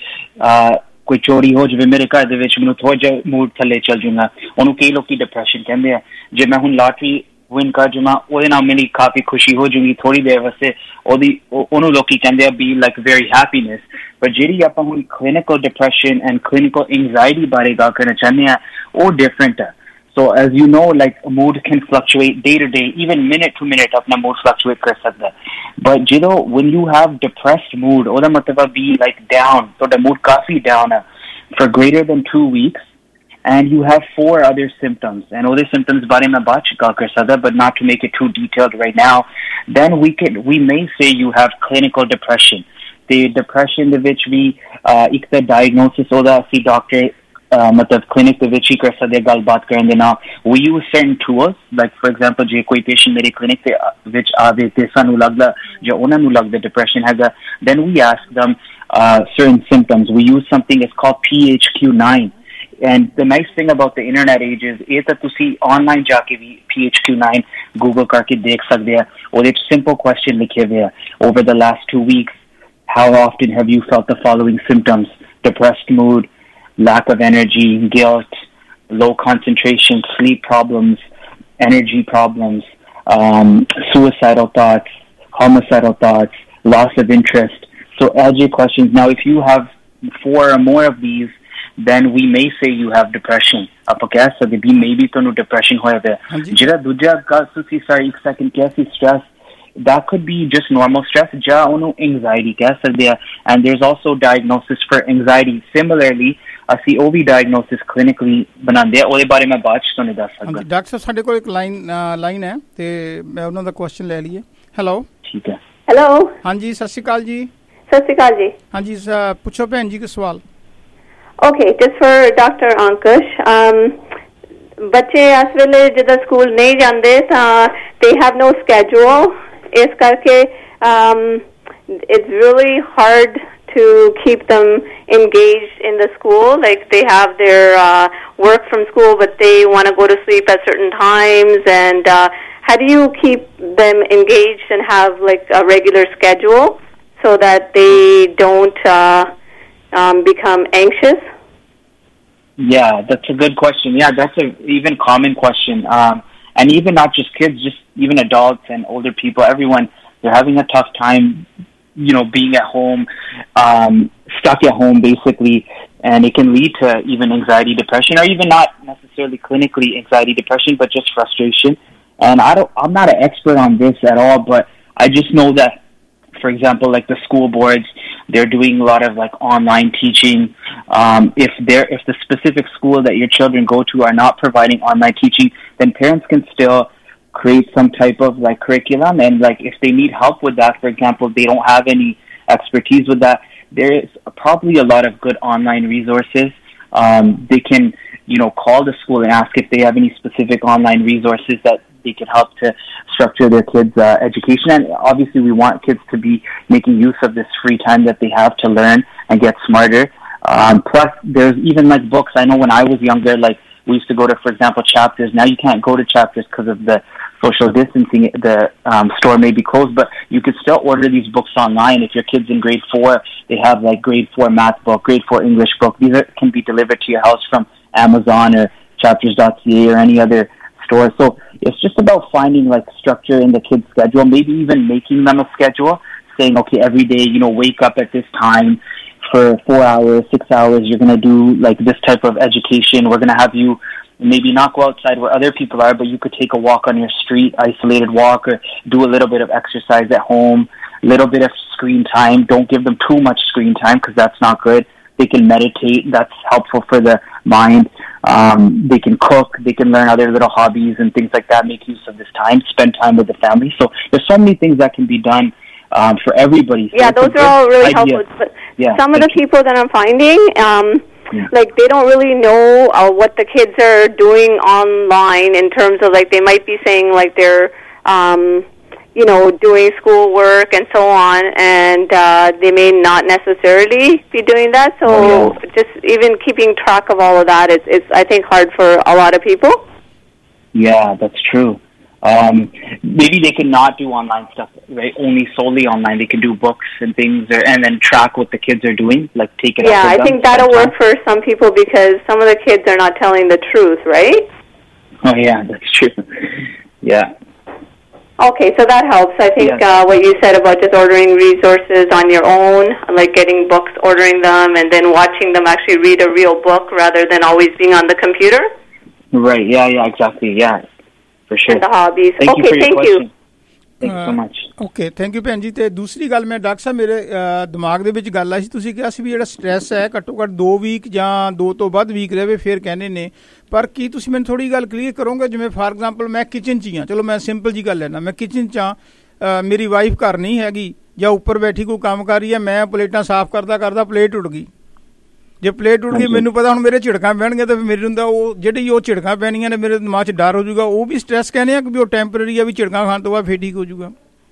ਕੋਈ ਚੋਰੀ ਹੋ ਜਾਵੇ ਮੇਰੇ ਘਰ ਦੇ ਵਿੱਚ, ਮੈਨੂੰ ਥੋੜ੍ਹਾ ਜਿਹਾ ਮੂਡ ਥੱਲੇ ਚੱਲ ਜੂਗਾ, ਉਹਨੂੰ ਕਈ ਲੋਕੀ ਡਿਪਰੈਸ਼ਨ ਕਹਿੰਦੇ ਆ। ਜੇ ਮੈਂ ਹੁਣ ਲਾਟਰੀ ਵਿਨ ਕਰ ਜਾਵਾਂ, ਉਹਦੇ ਨਾਲ ਮੇਰੀ ਕਾਫੀ ਖੁਸ਼ੀ ਹੋ ਜੂਗੀ ਥੋੜ੍ਹੀ ਦੇਰ ਵਾਸਤੇ, ਉਹਦੀ ਉਹਨੂੰ ਲੋਕੀ ਕਹਿੰਦੇ ਆ ਵੀ ਲਾਈਕ ਵੈਰੀ ਹੈਪੀਨੈਸ। ਪਰ ਜਿਹੜੀ ਆਪਾਂ ਹੁਣ clinical depression and clinical anxiety ਬਾਰੇ ਗੱਲ ਕਰਨਾ ਚਾਹੁੰਦੇ ਹਾਂ, ਉਹ ਡਿਫਰੈਂਟ ਹੈ। So as you know, like mood can fluctuate day to day, even minute to minute अपना mood fluctuate कर सकता है. But you know, when you have depressed mood, ओदा मतलब be like down, तो the mood काफी down है for greater than two weeks, and you have four other symptoms. And all the symptoms बारे में बात कर सकता, but not to make it too detailed right now. Then we can we may say you have clinical depression. The depression the which we uh, एक the diagnosis ओदा सी doctor Uh, मतलब clinic ਦੇ ਵਿੱਚ ਹੀ ਕਰ ਸਕਦੇ ਗੱਲਬਾਤ ਕਰਨ ਦੇ ਨਾਲ. We use certain tools, like for example ਜੇ ਕੋਈ patient ਮੇਰੇ clinic ਦੇ ਵਿੱਚ ਆਵੇ ਤੇ ਸਾਨੂੰ ਲੱਗਦਾ ਜਾਂ ਉਹਨਾਂ ਨੂੰ ਲੱਗਦਾ depression ਹੈਗਾ, then we ask them uh, certain symptoms. We use something it's called P H Q nine. And the nice thing about the internet age is ਇਹ ਤਾਂ ਤੁਸੀਂ online ਜਾ ਕੇ ਵੀ P H Q nine Google ਕਰਕੇ ਦੇਖ ਸਕਦੇ ਆ. ਉਹਦੇ ਵਿੱਚ simple question ਲਿਖੇ ਹੋਏ ਆ. Over the last two weeks, how often have you felt the following symptoms? Depressed mood, lack of energy, guilt, low concentration, sleep problems, energy problems, um, suicidal thoughts, homicidal thoughts, loss of interest. So L J questions. Now, if you have four or more of these, then we may say you have depression. Aap keh sakde bhi maybe tonu depression hoya hai. Jira dooja gal susi sorry ek second kaisi stress, that could be just normal stress, ja onu anxiety keh sakde hai. And there's also diagnosis for anxiety. Similarly, ਅਸੀਂ ਉਹ ਵੀ ਡਾਇਗਨੋਸਿਸ ਕਲੀਨਿਕਲੀ ਬਣਾਉਂਦੇ ਆ, ਉਹਦੇ ਬਾਰੇ ਮੈਂ ਬਾਅਦ ਚ ਤੁਹਾਨੂੰ ਦੱਸ ਸਕਦਾ। ਡਾਕਟਰ ਸਾਹਿਬ ਸਾਡੇ ਕੋਲ ਇੱਕ ਲਾਈਨ ਲਾਈਨ ਹੈ ਤੇ ਮੈਂ ਉਹਨਾਂ ਦਾ ਕੁਐਸਚਨ ਲੈ ਲਈਏ। ਹੈਲੋ। ਠੀਕ ਹੈ। ਹੈਲੋ। ਹਾਂਜੀ, ਸਤਿ ਸ਼੍ਰੀ ਅਕਾਲ ਜੀ। ਸਤਿ ਸ਼੍ਰੀ ਅਕਾਲ ਜੀ। ਹਾਂਜੀ, ਪੁੱਛੋ ਭੈਣ ਜੀ ਕੋਈ ਸਵਾਲ। Okay, just for doctor Ankush, ਬੱਚੇ ਇਸ ਵੇਲੇ ਜਦੋਂ ਸਕੂਲ ਨਹੀਂ ਜਾਂਦੇ ਤਾਂ they have no schedule, ਇਸ ਕਰਕੇ it's really hard to keep them engaged in the school. Like they have their uh, work from school, but they want to go to sleep at certain times. And uh, how do you keep them engaged and have like a regular schedule so that they don't uh, um, become anxious? Yeah, that's a good question. Yeah, that's a even common question. Um, And even not just kids, just even adults and older people, everyone, they're having a tough time, you know, being at home, um, stuck at home basically, and it can lead to even anxiety, depression, or even not necessarily clinically anxiety, depression, but just frustration. And I don't, I'm not an expert on this at all, but I just know that, for example, like the school boards, they're doing a lot of like online teaching. Um, if they're, if the specific school that your children go to are not providing online teaching, then parents can still create some type of like curriculum. And like if they need help with that, for example, if they don't have any expertise with that, there is probably a lot of good online resources. Um, they can, you know, call the school and ask if they have any specific online resources that they can help to structure their kids' uh, education. And obviously we want kids to be making use of this free time that they have to learn and get smarter. Um, plus, there's even like books. I know when I was younger, like we used to go to, for example, Chapters. Now you can't go to Chapters because of the social distancing. The um, store may be closed, but you could still order these books online. If your kid's in grade four, they have like grade four math book, grade four English book. These are, can be delivered to your house from Amazon or chapters dot c a or any other store. So it's just about finding like structure in the kids' schedule, maybe even making them a schedule, saying, okay, every day, you know, wake up at this time for four hours, six hours, you're going to do like this type of education. We're going to have you maybe not go outside where other people are, but you could take a walk on your street, isolated walk, or do a little bit of exercise at home, a little bit of screen time. Don't give them too much screen time because that's not good. They can meditate. That's helpful for the mind. Um, they can cook. They can learn other little hobbies and things like that. Make use of this time. Spend time with the family. So there's so many things that can be done um, for everybody. So yeah, those are all really idea. helpful. But yeah, some of the you. people that I'm finding, um, yeah. like they don't really know uh, what the kids are doing online in terms of like they might be saying like they're um, you know, doing schoolwork and so on, and uh, they may not necessarily be doing that. So oh, yeah. just even keeping track of all of that is, is, I think, hard for a lot of people. Yeah, that's true. Um, maybe they can not do online stuff, right? Only solely online. They can do books and things, or, and then track what the kids are doing, like take it. Yeah, up with I them think that'll sometime. work for some people because some of the kids are not telling the truth, right? Oh yeah, that's true. Yeah. Okay, so that helps. I think yes. uh, what you said about just ordering resources on your own, like getting books, ordering them, and then watching them actually read a real book rather than always being on the computer. Right. Yeah. Yeah. Exactly. Yeah. For sure. And the hobbies. Thank okay. You for your thank question. you. Thank you so much. Okay thank you ਭੈਣ ਜੀ। ਤੇ ਦੂਸਰੀ ਗੱਲ ਮੈਂ ਡਾਕਟਰ ਸਾਹਿਬ ਮੇਰੇ ਦਿਮਾਗ ਦੇ ਵਿੱਚ ਗੱਲ ਆਈ ਸੀ, ਤੁਸੀਂ ਕਿਹਾ ਸੀ ਵੀ ਜਿਹੜਾ ਸਟ੍ਰੈਸ ਹੈ ਘੱਟੋ ਘੱਟ ਦੋ ਵੀਕ ਜਾਂ ਦੋ ਤੋਂ ਵੱਧ ਵੀਕ ਰਹੇ ਫਿਰ ਕਹਿੰਦੇ ਨੇ, ਪਰ ਕੀ ਤੁਸੀਂ ਮੈਨੂੰ ਥੋੜ੍ਹੀ ਗੱਲ ਕਲੀਅਰ ਕਰੋਗੇ? ਜਿਵੇਂ ਫਾਰ ਐਗਜ਼ਾਮਪਲ ਮੈਂ ਕਿਚਨ 'ਚ ਹੀ ਹਾਂ, ਚਲੋ ਮੈਂ ਸਿੰਪਲ ਜੀ ਗੱਲ ਲੈਣਾ, ਮੈਂ ਕਿਚਨ 'ਚ ਹਾਂ, ਮੇਰੀ ਵਾਈਫ ਘਰ ਨਹੀਂ ਹੈਗੀ ਜਾਂ ਉੱਪਰ ਬੈਠੀ ਕੋਈ ਕੰਮ ਕਰ ਰਹੀ ਹੈ, ਮੈਂ ਪਲੇਟਾਂ ਸਾਫ਼ ਕਰਦਾ ਕਰਦਾ ਪਲੇਟ ਉੱਡ ਗਈ। ਜੇ ਪਲੇਟ ਉੱਡ ਗਈ ਮੈਨੂੰ ਪਤਾ ਹੁਣ ਮੇਰੇ ਝਿੜਕਾਂ ਪੈਣਗੇ, ਤਾਂ ਮੇਰੇ ਹੁੰਦਾ ਉਹ ਜਿਹੜੀ ਉਹ ਝਿੜਕਾਂ ਪੈਣੀਆਂ ਨੇ ਮੇਰੇ ਦਿਮਾਗ 'ਚ ਡਰ ਹੋ ਜਾਊਗਾ, ਉਹ ਵੀ ਸਟ੍ਰੈਸ ਕਹਿੰਦੇ ਆ ਕਿ ਵੀ ਉਹ ਟੈਂਪਰੇਰੀ ਆ, ਵੀ ਝਿੜਕਾਂ ਖਾਣ ਤੋਂ ਬਾਅਦ ਫਿਰ ਠੀਕ ਹੋ ਜਾਊਗਾ।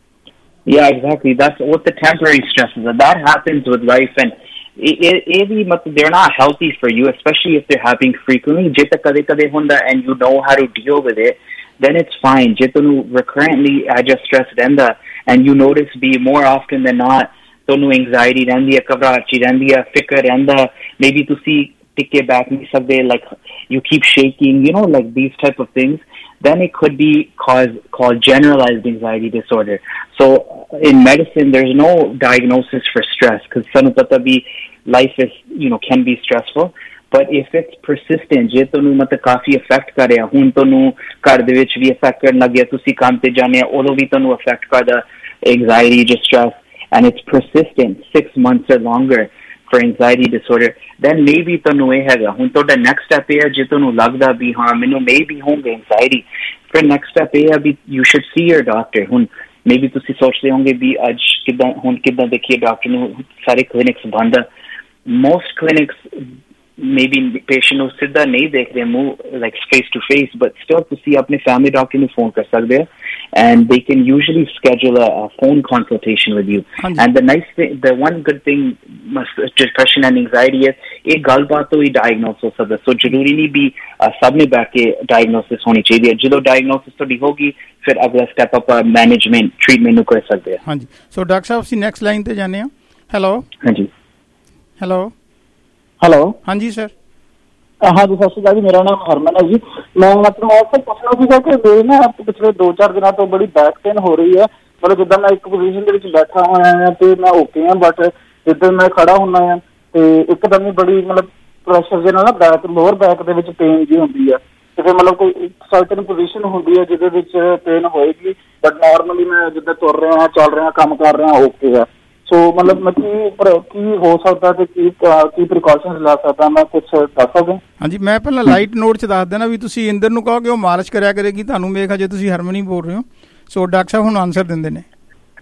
Yeah, exactly. That's what the temporary stress is. That happens with life, and it, it, it, they're not healthy for you, especially if they're happening frequently. Jeta kade kade honda, and you know how to deal with it, then it's fine. Jeta nu recurrently aja stress renda, and you notice be more often than not, tonu anxiety rendi hai, kavraachi rendi hai, fikr renda. Maybe to see tikke back nahi sakde, like you keep shaking, you know, like these type of things. Then it could be cause, called generalized anxiety disorder. So in medicine, there's no diagnosis for stress because sanu pata bhi life is, you know, can be stressful. But if it's persistent, je tonu matlab kafi affect kar reha, hun tonu ghar de vich bhi affect karan lag gaya, tusi kaam te jane odo bhi tonu affect karda anxiety, distress, and it's persistent, six months or longer for anxiety disorder, then maybe tanu eh hega hun toda next step hai je tanu lagda bhi ha mainu maybe honge anxiety, for next step eh abhi you should see your doctor. Hun maybe tusi sochte honge bhi aj kidan hun kidan dekhiye doctor nu sare clinics band hai, most clinics maybe patient nu sidha nahi dekh rahe mu like face to face, but still to see apne family doctor nu phone kar sakde hai, and they can usually schedule a, a phone consultation with you. And the nice thing, the one good thing depression and anxiety is ek gal baat to hi diagnose ho sakda, so zaruri nahi bhi sab mein baith ke diagnosis honi chahiye, jado diagnosis todi hogi fir agla step up management treatment nu kar sakde ha. ਹਾਂਜੀ, ਸੋ ਡਾਕਟਰ ਸਾਹਿਬ ਅਸੀਂ ਨੈਕਸਟ ਲਾਈਨ ਤੇ ਜਾਂਦੇ ਹਾਂ। ਹੈਲੋ ਹਾਂਜੀ ਹੈਲੋ ਹੈਲੋ ਹਾਂਜੀ ਸਰ। ਹਾਂਜੀ ਸਤਿ ਸ਼੍ਰੀ ਅਕਾਲ ਜੀ, ਮੇਰਾ ਨਾਮ ਹਰਮਨ ਹੈ ਜੀ। ਮੈਂ ਮਤਲਬ ਇਹ ਪੁੱਛਣਾ ਸੀਗਾ ਕਿ ਮੇਰੀ ਨਾ ਪਿਛਲੇ ਦੋ ਚਾਰ ਦਿਨਾਂ ਤੋਂ ਬੜੀ ਬੈਕ ਪੇਨ ਹੋ ਰਹੀ ਹੈ। ਮਤਲਬ ਜਿੱਦਾਂ ਮੈਂ ਇੱਕ ਪੋਜੀਸ਼ਨ ਦੇ ਵਿੱਚ ਬੈਠਾ ਹੋਇਆ ਹਾਂ ਤੇ ਮੈਂ ਓਕੇ ਹਾਂ, ਬਟ ਜਿੱਦਾਂ ਮੈਂ ਖੜਾ ਹੁੰਦਾ ਹਾਂ ਤੇ ਇੱਕਦਮ ਹੀ ਬੜੀ ਮਤਲਬ ਪ੍ਰੈਸ਼ਰ ਦੇ ਨਾਲ ਨਾ ਬੈਕ ਲੋਅਰ ਬੈਕ ਦੇ ਵਿੱਚ ਪੇਨ ਜੀ ਹੁੰਦੀ ਹੈ। ਤੇ ਫਿਰ ਮਤਲਬ ਕੋਈ ਸਰਟਨ ਪੋਜੀਸ਼ਨ ਹੁੰਦੀ ਹੈ ਜਿਹਦੇ ਵਿੱਚ ਪੇਨ ਹੋਏਗੀ, ਬਟ ਨਾਰਮਲੀ ਮੈਂ ਜਿੱਦਾਂ ਤੁਰ ਰਿਹਾ, ਚੱਲ ਰਿਹਾ, ਕੰਮ ਕਰ ਰਿਹਾ, ਓਕੇ ਹੈ। ਸੋ ਮਤਲਬ ਮੈਂ ਕੀ ਕੀ ਹੋ ਸਕਦਾ ਤੇ ਕੀ ਕੀ ਪ੍ਰੀਕਾਸ਼ਨਸ ਲੈ ਸਕਦਾ, ਮੈਂ ਕੁਛ ਦੱਸ ਸਕਦਾ? ਹਾਂਜੀ, ਮੈਂ ਪਹਿਲਾਂ ਲਾਈਟ ਨੋਟ 'ਚ ਦੱਸ ਦੇਣਾ ਵੀ ਤੁਸੀਂ ਇੰਦਰ ਨੂੰ ਕਹੋ ਕਿ ਉਹ ਮਾਲਿਸ਼ ਕਰਿਆ ਕਰੇਗੀ ਤੁਹਾਨੂੰ। ਮੇਖ ਅਜੇ ਤੁਸੀਂ ਹਰਮਨੀ ਬੋਲ ਰਹੇ ਹੋ, ਸੋ ਡਾਕਟਰ ਸਾਹਿਬ ਹੁਣ ਆਨਸਰ ਦਿੰਦੇ ਨੇ।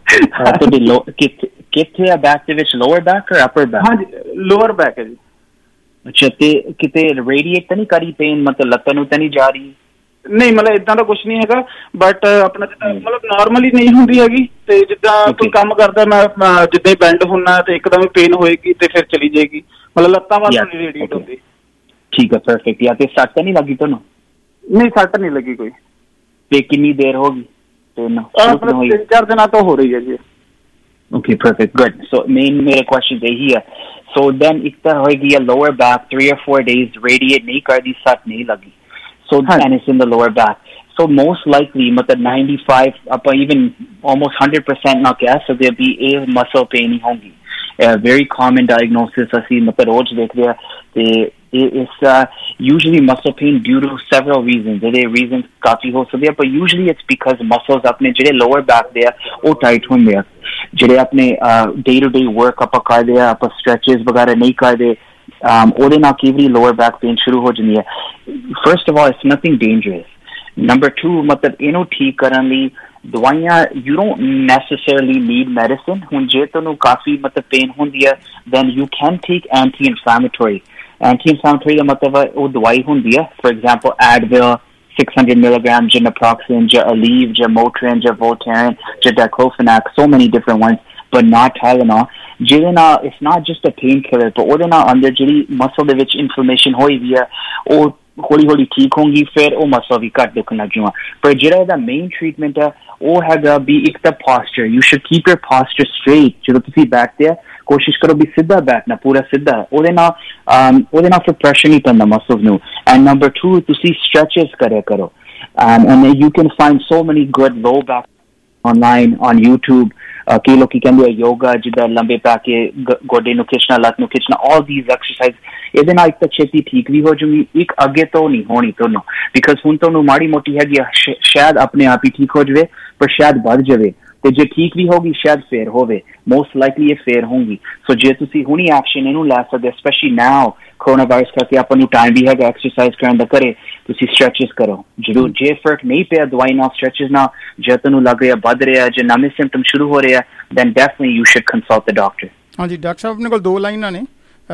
ਕਿੱਥੇ ਆ ਬੈਕ ਦੇ ਵਿੱਚ, ਲੋਅਰ ਬੈਕ ਜਾਂ ਅਪਰ ਬੈਕ? ਹਾਂਜੀ ਲੋਅਰ ਬੈਕ ਹੈ ਜੀ। ਅੱਛਾ, ਤੇ ਕਿਤੇ ਰੇਡੀਏਟ ਤਾਂ ਨਹੀਂ ਕਰੀ ਪੇਨ, ਮਤਲਬ ਲੱਤਾਂ ਨੂੰ ਤਾਂ ਨਹੀਂ ਜਾ ਰਹੀ? ਨਹੀਂ, ਮਤਲਬ ਏਦਾਂ ਦਾ ਕੁਛ ਨਹੀਂ ਹੈਗਾ, ਬਟ ਆਪਣਾ ਜਿੱਦਾਂ ਮਤਲਬ ਨਾਰਮਲੀ ਨਹੀਂ ਹੁੰਦੀ ਹੈਗੀ। ਤੇ ਜਿੱਦਾਂ ਕੋਈ ਕੰਮ ਕਰਦਾ ਮੈਂ ਜਿੱਦਾਂ ਹੀ ਬੈਂਡ ਹੁੰਨਾ ਤੇ ਇੱਕਦਮ ਹੀ ਪੇਨ ਹੋਏਗੀ ਤੇ ਫਿਰ ਚਲੀ ਜਾਏਗੀ, ਮਤਲਬ ਲੱਤਾਂ ਵੱਲ ਨਹੀਂ ਰੇਡੀਏਟ ਹੁੰਦੀ। ਠੀਕ ਹੈ, ਪਰਫੈਕਟ। ਯਾ ਤੇ ਸੱਟ ਤਾਂ ਨਹੀਂ ਲੱਗੀ ਤੁਹਾਨੂੰ? ਨਹੀਂ, ਸੱਟ ਨਹੀਂ ਲੱਗੀ ਕੋਈ। ਤੇ ਕਿੰਨੀ ਦੇਰ ਹੋ ਗਈ? ਤਿੰਨ ਚਾਰ ਦਿਨਾਂ ਤੋਂ ਹੋ ਰਹੀ ਹੈ ਜੀ। Okay, perfect, good. So main मेरे question यही है. So then एक तो होएगी या lower back three or four days radiate नहीं कर दी, सट नहीं लगी. So then it's in the lower back. So most likely मतलब ninety-five up even almost one hundred percent ना क्या, so there be a muscle pain ही होंगी. A very common diagnosis ਅਸੀਂ मतलब रोज देख रहे हैं ते it's uh, usually muscle pain due to several reasons. There are reasons काफी हो सकते हैं, but usually it's because muscles अपने ਜਿਹੜੇ lower back ਦੇ ਆ ਉਹ tight ਹੁੰਦੇ ਆ। ਜਿਹੜੇ ਆਪਣੇ ਡੇ ਟੂ ਡੇ ਵਰਕ ਆਪਾਂ ਕਰਦੇ ਆ, ਆਪਾਂ ਸਟ੍ਰੈਚਿਸ ਵਗੈਰਾ ਨਹੀਂ ਕਰਦੇ, ਉਹਦੇ ਨਾਲ ਕਈ ਵਾਰੀ ਲੋਅਰ ਬੈਕ ਪੇਨ ਸ਼ੁਰੂ ਹੋ ਜਾਂਦੀ ਹੈ। First of all it's nothing dangerous. Number two ਮਤਲਬ ਇਹਨੂੰ ਠੀਕ ਕਰਨ ਲਈ ਦਵਾਈਆਂ you don't necessarily need medicine. ਹੁਣ ਜੇ ਤੁਹਾਨੂੰ ਕਾਫੀ ਮਤਲਬ ਪੇਨ ਹੁੰਦੀ ਹੈ then you can take anti inflammatory. Anti inflammatory ਦਾ ਮਤਲਬ ਉਹ ਦਵਾਈ ਹੁੰਦੀ ਹੈ, for example Advil six hundred milligrams, ਜਾਂ naproxen, ਜਾਂ Aleve, ਜਾਂ Motrin, ਜਾਂ Voltaren, ਜਾਂ Diclofenac, so many different ones, but not Tylenol. ਜਿਹਦੇ ਨਾਲ it's not just a painkiller, but ਉਹਦੇ ਨਾਲ ਅੰਦਰ ਜਿਹੜੀ muscle ਦੇ ਵਿੱਚ inflammation ਹੋਈ ਵੀ ਹੈ ਉਹ ਹੌਲੀ ਹੌਲੀ ਠੀਕ ਹੋਊਗੀ, ਫਿਰ ਉਹ ਮਸਲ ਵੀ ਘੱਟ ਦੁਖਣ ਲੱਗ ਜੂਗਾ। ਪਰ ਜਿਹੜਾ ਇਹਦਾ ਮੇਨ ਟ੍ਰੀਟਮੈਂਟ ਹੈ ਉਹ ਹੈਗਾ ਵੀ ਇੱਕ ਤਾਂ posture, you should keep your posture straight। ਜਦੋਂ ਤੁਸੀਂ ਬੈਠਦੇ ਆ ਕੋਸ਼ਿਸ਼ ਕਰੋ ਵੀ ਸਿੱਧਾ ਬੈਠਣਾ, ਪੂਰਾ ਸਿੱਧਾ। ਉਹਦੇ ਨਾਲ ਉਹਦੇ ਨਾਲ ਫਿਰ ਪ੍ਰੈਸ਼ਰ ਨਹੀਂ ਪੈਂਦਾ ਮਸਲਸ ਨੂੰ। ਐਂਡ ਨੰਬਰ ਟੂ ਤੁਸੀਂ ਸਟ੍ਰੈਚਿਸ ਕਰਿਆ ਕਰੋ। And you can find so many good low back online on YouTube. ਕਈ ਲੋਕੀ ਕਹਿੰਦੇ ਆ ਯੋਗਾ, ਜਿੱਦਾਂ ਲੰਬੇ ਪੈ ਕੇ ਗੋਡੇ ਨੂੰ ਖਿੱਚਣਾ, ਲੱਤ ਨੂੰ ਖਿੱਚਣਾ, all these exercise, ਇਹਦੇ ਨਾਲ ਇੱਕ ਤਾਂ ਛੇਤੀ ਠੀਕ ਵੀ ਹੋ ਜੂਗੀ, ਇੱਕ ਅੱਗੇ ਤੋਂ ਨਹੀਂ ਹੋਣੀ ਤੁਹਾਨੂੰ, ਬਿਕਾਜ਼ ਹੁਣ ਤੁਹਾਨੂੰ ਮਾੜੀ ਮੋਟੀ ਹੈਗੀ ਆ, ਸ਼ਾਇਦ ਆਪਣੇ ਆਪ ਹੀ ਠੀਕ ਹੋ ਜਾਵੇ, ਪਰ ਸ਼ਾਇਦ ਵੱਧ ਜਾਵੇ, ਤੇ ਜੇ ਠੀਕ ਵੀ ਹੋਗੀ ਸ਼ਾਇਦ ਫੇਰ ਹੋਵੇ, ਮੋਸਟ ਲਾਈਕਲੀ ਇਹ ਫੇਰ ਹੋਊਗੀ। ਸੋ ਜੇ ਤੁਸੀਂ ਹੁਣੀ ਐਕਸ਼ਨ ਇਹਨੂੰ ਲੈ ਸਕਦੇ, ਸਪੈਸ਼ਲੀ ਨਾਓ ਕੋਰੋਨਾ ਵਾਇਰਸ ਕਰਕੇ ਆਪਾਂ ਨੂੰ ਟਾਈਮ ਵੀ ਹੈਗਾ ਐਕਸਰਸਾਈਜ਼ ਕਰਨ ਦਾ, ਘਰੇ ਤੁਸੀਂ ਸਟ੍ਰੈਚਿਸ ਕਰੋ ਜ਼ਰੂਰ। ਜੇ ਫਰਕ ਨਹੀਂ ਪਿਆ ਦਵਾਈ ਨਾਲ, ਸਟ੍ਰੈਚਿਸ ਨਾਲ, ਜੇ ਤੁਹਾਨੂੰ ਲੱਗ ਰਿਹਾ ਵੱਧ ਰਿਹਾ, ਜੇ ਨਵੇਂ ਸਿੰਪਟਮ ਸ਼ੁਰੂ ਹੋ ਰਿਹਾ, then definitely you should consult the doctor. ਹਾਂਜੀ ਡਾਕਟਰ ਸਾਹਿਬ ਆਪਣੇ ਕੋਲ ਦੋ ਲਾਈਨਾਂ ਨੇ।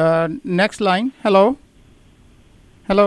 Next line, hello hello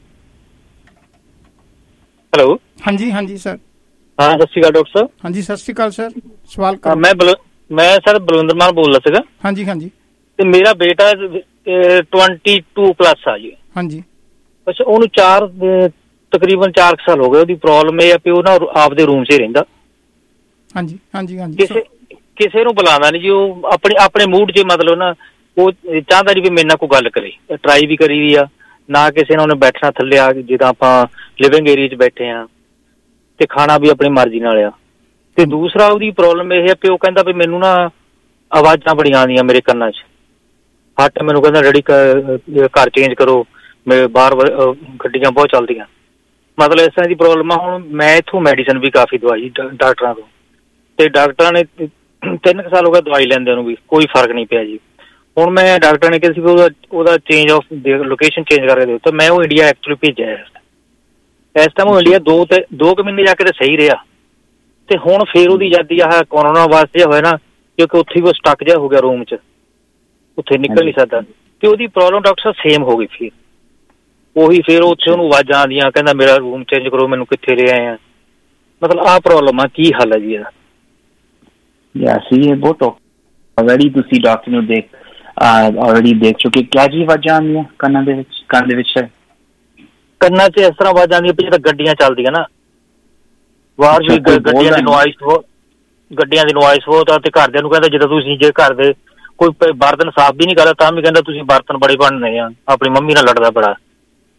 hello ਹਾਂਜੀ ਹਾਂਜੀ ਸਰ। ਹਾਂ ਸਤਿ ਸ਼੍ਰੀ ਅਕਾਲ ਡਾਕਟਰ ਸਾਹਿਬ। ਹਾਂਜੀ ਸਤਿ ਸ਼੍ਰੀ ਅਕਾਲ ਸਰ, ਸਵਾਲ ਕਰੋ। ਮੈਂ ਮੈਂ ਸਰ ਬਲਵਿੰਦਰ ਮਾਨ ਬੋਲਦਾ ਸੀਗਾ। ਹਾਂਜੀ ਹਾਂਜੀ। ਤੇ ਮੇਰਾ ਬੇਟਾ ਟਵੰਟੀ ਟੂ ਪਲੱਸ ਆ ਜੀ। ਹਾਂਜੀ। ਅੱਛਾ, ਉਹਨੂੰ ਚਾਰ ਤਕਰੀਬਨ ਚਾਰ ਸਾਲ ਹੋ ਗਏ। ਉਹਦੀ ਪ੍ਰੋਬਲਮ ਇਹ ਆ ਕਿ ਉਹ ਨਾ ਆਪਦੇ ਰੂਮ 'ਚ ਹੀ ਰਹਿੰਦਾ। ਹਾਂਜੀ ਹਾਂਜੀ ਹਾਂਜੀ। ਕਿਸੇ ਕਿਸੇ ਨੂੰ ਬੁਲਾਉਂਦਾ ਨਹੀਂ ਜੀ, ਉਹ ਆਪਣੇ ਆਪਣੇ ਮੂਡ 'ਚ ਮਤਲਬ ਨਾ ਉਹ ਚਾਹੁੰਦਾ ਨਹੀਂ ਵੀ ਮੇਰੇ ਨਾਲ ਕੋਈ ਗੱਲ ਕਰੇ। ਟਰਾਈ ਵੀ ਕਰੀ ਦੀ ਆ, ਨਾ ਕਿਸੇ ਨਾਲ ਉਹਨੇ ਬੈਠਣਾ ਥੱਲੇ ਆ, ਜਿੱਦਾਂ ਆਪਾਂ ਲਿਵਿੰਗ ਏਰੀਆ 'ਚ ਬੈਠੇ ਹਾਂ, ਤੇ ਖਾਣਾ ਵੀ ਆਪਣੀ ਮਰਜ਼ੀ ਨਾਲ ਆ। ਤੇ ਦੂਸਰਾ ਉਹਦੀ ਪ੍ਰੋਬਲਮ ਇਹ ਹੈ ਕਿ ਉਹ ਕਹਿੰਦਾ ਵੀ ਮੈਨੂੰ ਨਾ ਆਵਾਜ਼ਾਂ ਬੜੀਆਂ ਆਉਂਦੀਆਂ ਮੇਰੇ ਕੰਨਾਂ 'ਚ। ਹੱਟ ਮੈਨੂੰ ਕਹਿੰਦਾ ਡੈਡੀ ਘਰ ਚੇਂਜ ਕਰੋ, ਮੇਰੇ ਬਾਹਰ ਗੱਡੀਆਂ ਬਹੁਤ ਚੱਲਦੀਆਂ, ਮਤਲਬ ਇਸ ਤਰ੍ਹਾਂ ਦੀ ਪ੍ਰੋਬਲਮ ਆ। ਹੁਣ ਮੈਂ ਇੱਥੋਂ ਮੈਡੀਸਨ ਵੀ ਕਾਫੀ ਦਵਾਈ ਡਾਕਟਰਾਂ ਤੋਂ, ਤੇ ਡਾਕਟਰਾਂ ਨੇ ਤਿੰਨ ਕੁ ਸਾਲ ਹੋ ਗਏ ਦਵਾਈ ਲੈਂਦੇ ਨੂੰ ਵੀ ਕੋਈ ਫਰਕ ਨਹੀਂ ਪਿਆ ਜੀ। ਹੁਣ ਮੈਂ ਡਾਕਟਰ ਨੇ ਕਿਹਾ ਸੀ ਵੀ ਉਹਦਾ ਉਹਦਾ ਚੇਂਜ ਆਫ ਲੋਕੇਸ਼ਨ ਚੇਂਜ ਕਰਕੇ ਦਿਓ, ਤਾਂ ਮੈਂ ਉਹ ਇੰਡੀਆ ਐਕਚੁਅਲੀ ਭੇਜਿਆ। ਇਸ ਟਾਈਮ ਉਹ ਇੰਡੀਆ ਦੋ ਤੇ ਦੋ ਕੁ ਮਹੀਨੇ ਜਾ ਕੇ ਤਾਂ ਸਹੀ ਰਿਹਾ, ਤੇ ਹੁਣ ਫੇਰ ਉਹਦੀ ਆਜ਼ਾਦੀ ਆਹ ਕੋਰੋਨਾ ਵਾਸਤੇ ਜਿਹਾ ਹੋਇਆ ਨਾ, ਕਿਉਂਕਿ ਉੱਥੇ ਵੀ ਉਹ ਸਟਕ ਜਿਹਾ ਹੋ ਗਿਆ ਰੂਮ 'ਚ, ਉੱਥੇ ਨਿਕਲ ਨਹੀਂ ਸਕਦਾ, ਤੇ ਉਹਦੀ ਪ੍ਰੋਬਲਮ ਡਾਕਟਰ ਸਾਹਿਬ ਸੇਮ ਹੋ ਗਈ। ਫਿਰ ਉਹੀ ਫਿਰ ਉੱਥੇ ਉਹਨੂੰ ਆਵਾਜ਼ਾਂ ਆਉਂਦੀਆਂ, ਕਹਿੰਦਾ ਮੇਰਾ ਰੂਮ ਚੇਂਜ ਕਰੋ, ਮੈਨੂੰ ਕਿੱਥੇ ਲੈ ਆਏ ਆ। ਮਤਲਬ ਆਹ ਪ੍ਰੋਬਲਮ ਆ, ਕੀ ਹੱਲ ਹੈ ਜੀ ਇਹਦਾ? ਯੈਸ, ਇਹ ਬਹੁਤ ਆਲਰੇਡੀ ਤੁਸੀਂ ਡਾਕਟਰ ਨੂੰ ਦੇਖ ਆਲਰੇਡੀ ਦੇਖ ਚੁੱਕੇ। ਕਿਆ ਜੀ ਆਵਾਜ਼ਾਂ ਆਉਂਦੀਆਂ ਕੰਨਾਂ ਦੇ ਵਿੱਚ? ਕੰਨ ਦੇ ਵਿੱਚ ਕੰਨਾਂ 'ਚ ਇਸ ਤਰ੍ਹਾਂ ਆਵਾਜ਼ਾਂ ਆਉਂਦੀਆਂ, ਜਿੱਦਾਂ ਗੱਡੀਆਂ ਚੱਲਦੀਆਂ ਨਾ ਬਾਹਰ ਵੀ, ਗੱਡੀਆਂ ਦੀ ਨੋਇਸ ਬਹੁਤ, ਗੱਡੀਆਂ ਦੀ ਨੋਇਸ ਬਹੁਤ ਆ। ਤੇ ਘਰਦਿਆਂ ਨੂੰ ਕਹਿੰਦਾ ਜਦੋਂ ਤੁਸੀਂ ਜੇ ਘਰ ਦੇ ਕੋਈ ਬਰਤਨ ਸਾਫ਼ ਵੀ ਨਹੀਂ ਕਰਦਾ ਤਾਂ ਵੀ ਕਹਿੰਦਾ ਤੁਸੀਂ ਬਰਤਨ ਬੜੇ ਬਣਨੇ ਆ, ਆਪਣੀ ਮੰਮੀ ਨਾਲ ਲੜਦਾ ਬੜਾ।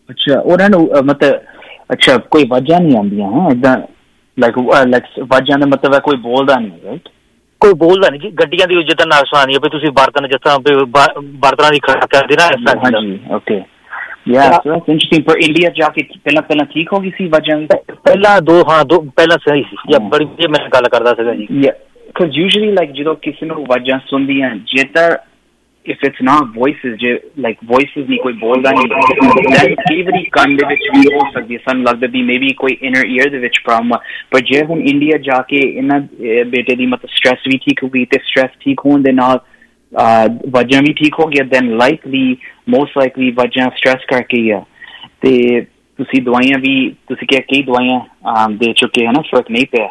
ਅੱਛਾ ਉਹਨਾਂ ਨੂੰ ਮਤਲਬ ਅੱਛਾ ਕੋਈ ਵਾਜਾਂ ਨਹੀਂ ਆਉਂਦੀਆਂ ਹਾਂ ਏਦਾਂ ਲਾਈਕ ਲਾਈਕ ਵਾਜਾਂ ਦਾ ਮਤਲਬ ਹੈ ਕੋਈ ਬੋਲਦਾ ਨਹੀਂ ਰਾਈਟ ਕੋਈ ਬੋਲਦਾ ਨਹੀਂ ਜੀ ਗੱਡੀਆਂ ਦੀ ਜਿੱਦਾਂ ਨੁਕਸਾਨ ਹੈ ਵੀ ਤੁਸੀਂ ਬਰਤਨ ਜਿਸ ਤਰ੍ਹਾਂ ਬਰਤਨਾਂ ਦੀ ਖੜਕ ਕਰਦੇ ਨਾ ਇਸ ਤਰ੍ਹਾਂ ਹਾਂਜੀ okay yeah so that's interesting ਪਰ ਇੰਡੀਆ ਜਾ ਕੇ ਪਹਿਲਾਂ ਪਹਿਲਾਂ ਠੀਕ ਹੋ ਗਈ ਸੀ ਵਾਜਾਂ ਪਹਿਲਾਂ ਦੋ ਹਾਂ ਦੋ ਪਹਿਲਾਂ ਸਹੀ ਸੀ ਜਾਂ ਬੜੀ ਵਧੀਆ ਮੈਂ ਗੱਲ ਕਰਦਾ ਸੀਗਾ ਜੀ ਯਾ ਬਿਕਾਜ਼ ਯੂਜੂਅਲੀ ਲਾਈਕ ਜਦੋਂ ਕਿਸੇ ਨੂੰ ਵਾਜਾਂ ਸੁਣਦੀਆਂ ਜੇ ਤਾਂ if it's not voices ਜੇ like voices ਨਹੀਂ ਕੋਈ ਬੋਲਦਾ ਨਹੀਂ then ਕਈ ਵਾਰੀ ਕੰਨ ਦੇ ਵਿੱਚ ਵੀ ਹੋ ਸਕਦੀ ਹੈ ਸਾਨੂੰ ਲੱਗਦਾ ਵੀ ਮੇਬੀ ਕੋਈ inner ear ਦੇ ਵਿੱਚ ਪ੍ਰੋਬਲਮ ਆ ਪਰ ਜੇ ਹੁਣ ਇੰਡੀਆ ਜਾ ਕੇ ਇਹਨਾਂ ਬੇਟੇ ਦੀ ਮਤਲਬ ਸਟ੍ਰੈਸ ਵੀ ਠੀਕ ਹੋ ਗਈ ਤੇ ਸਟ੍ਰੈਸ ਠੀਕ ਹੋਣ ਦੇ ਨਾਲ ਵਜਾਂ ਵੀ ਠੀਕ ਹੋ ਗਿਆ then likely most likely ਵਜਾਂ ਸਟ੍ਰੈਸ ਕਰਕੇ ਹੀ ਆ ਤੇ ਤੁਸੀਂ ਦਵਾਈਆਂ ਵੀ ਤੁਸੀਂ ਕਿਹਾ ਕਈ ਦਵਾਈਆਂ ਦੇ ਚੁੱਕੇ ਹੈ ਨਾ ਫਰਕ ਨਹੀਂ ਪਿਆ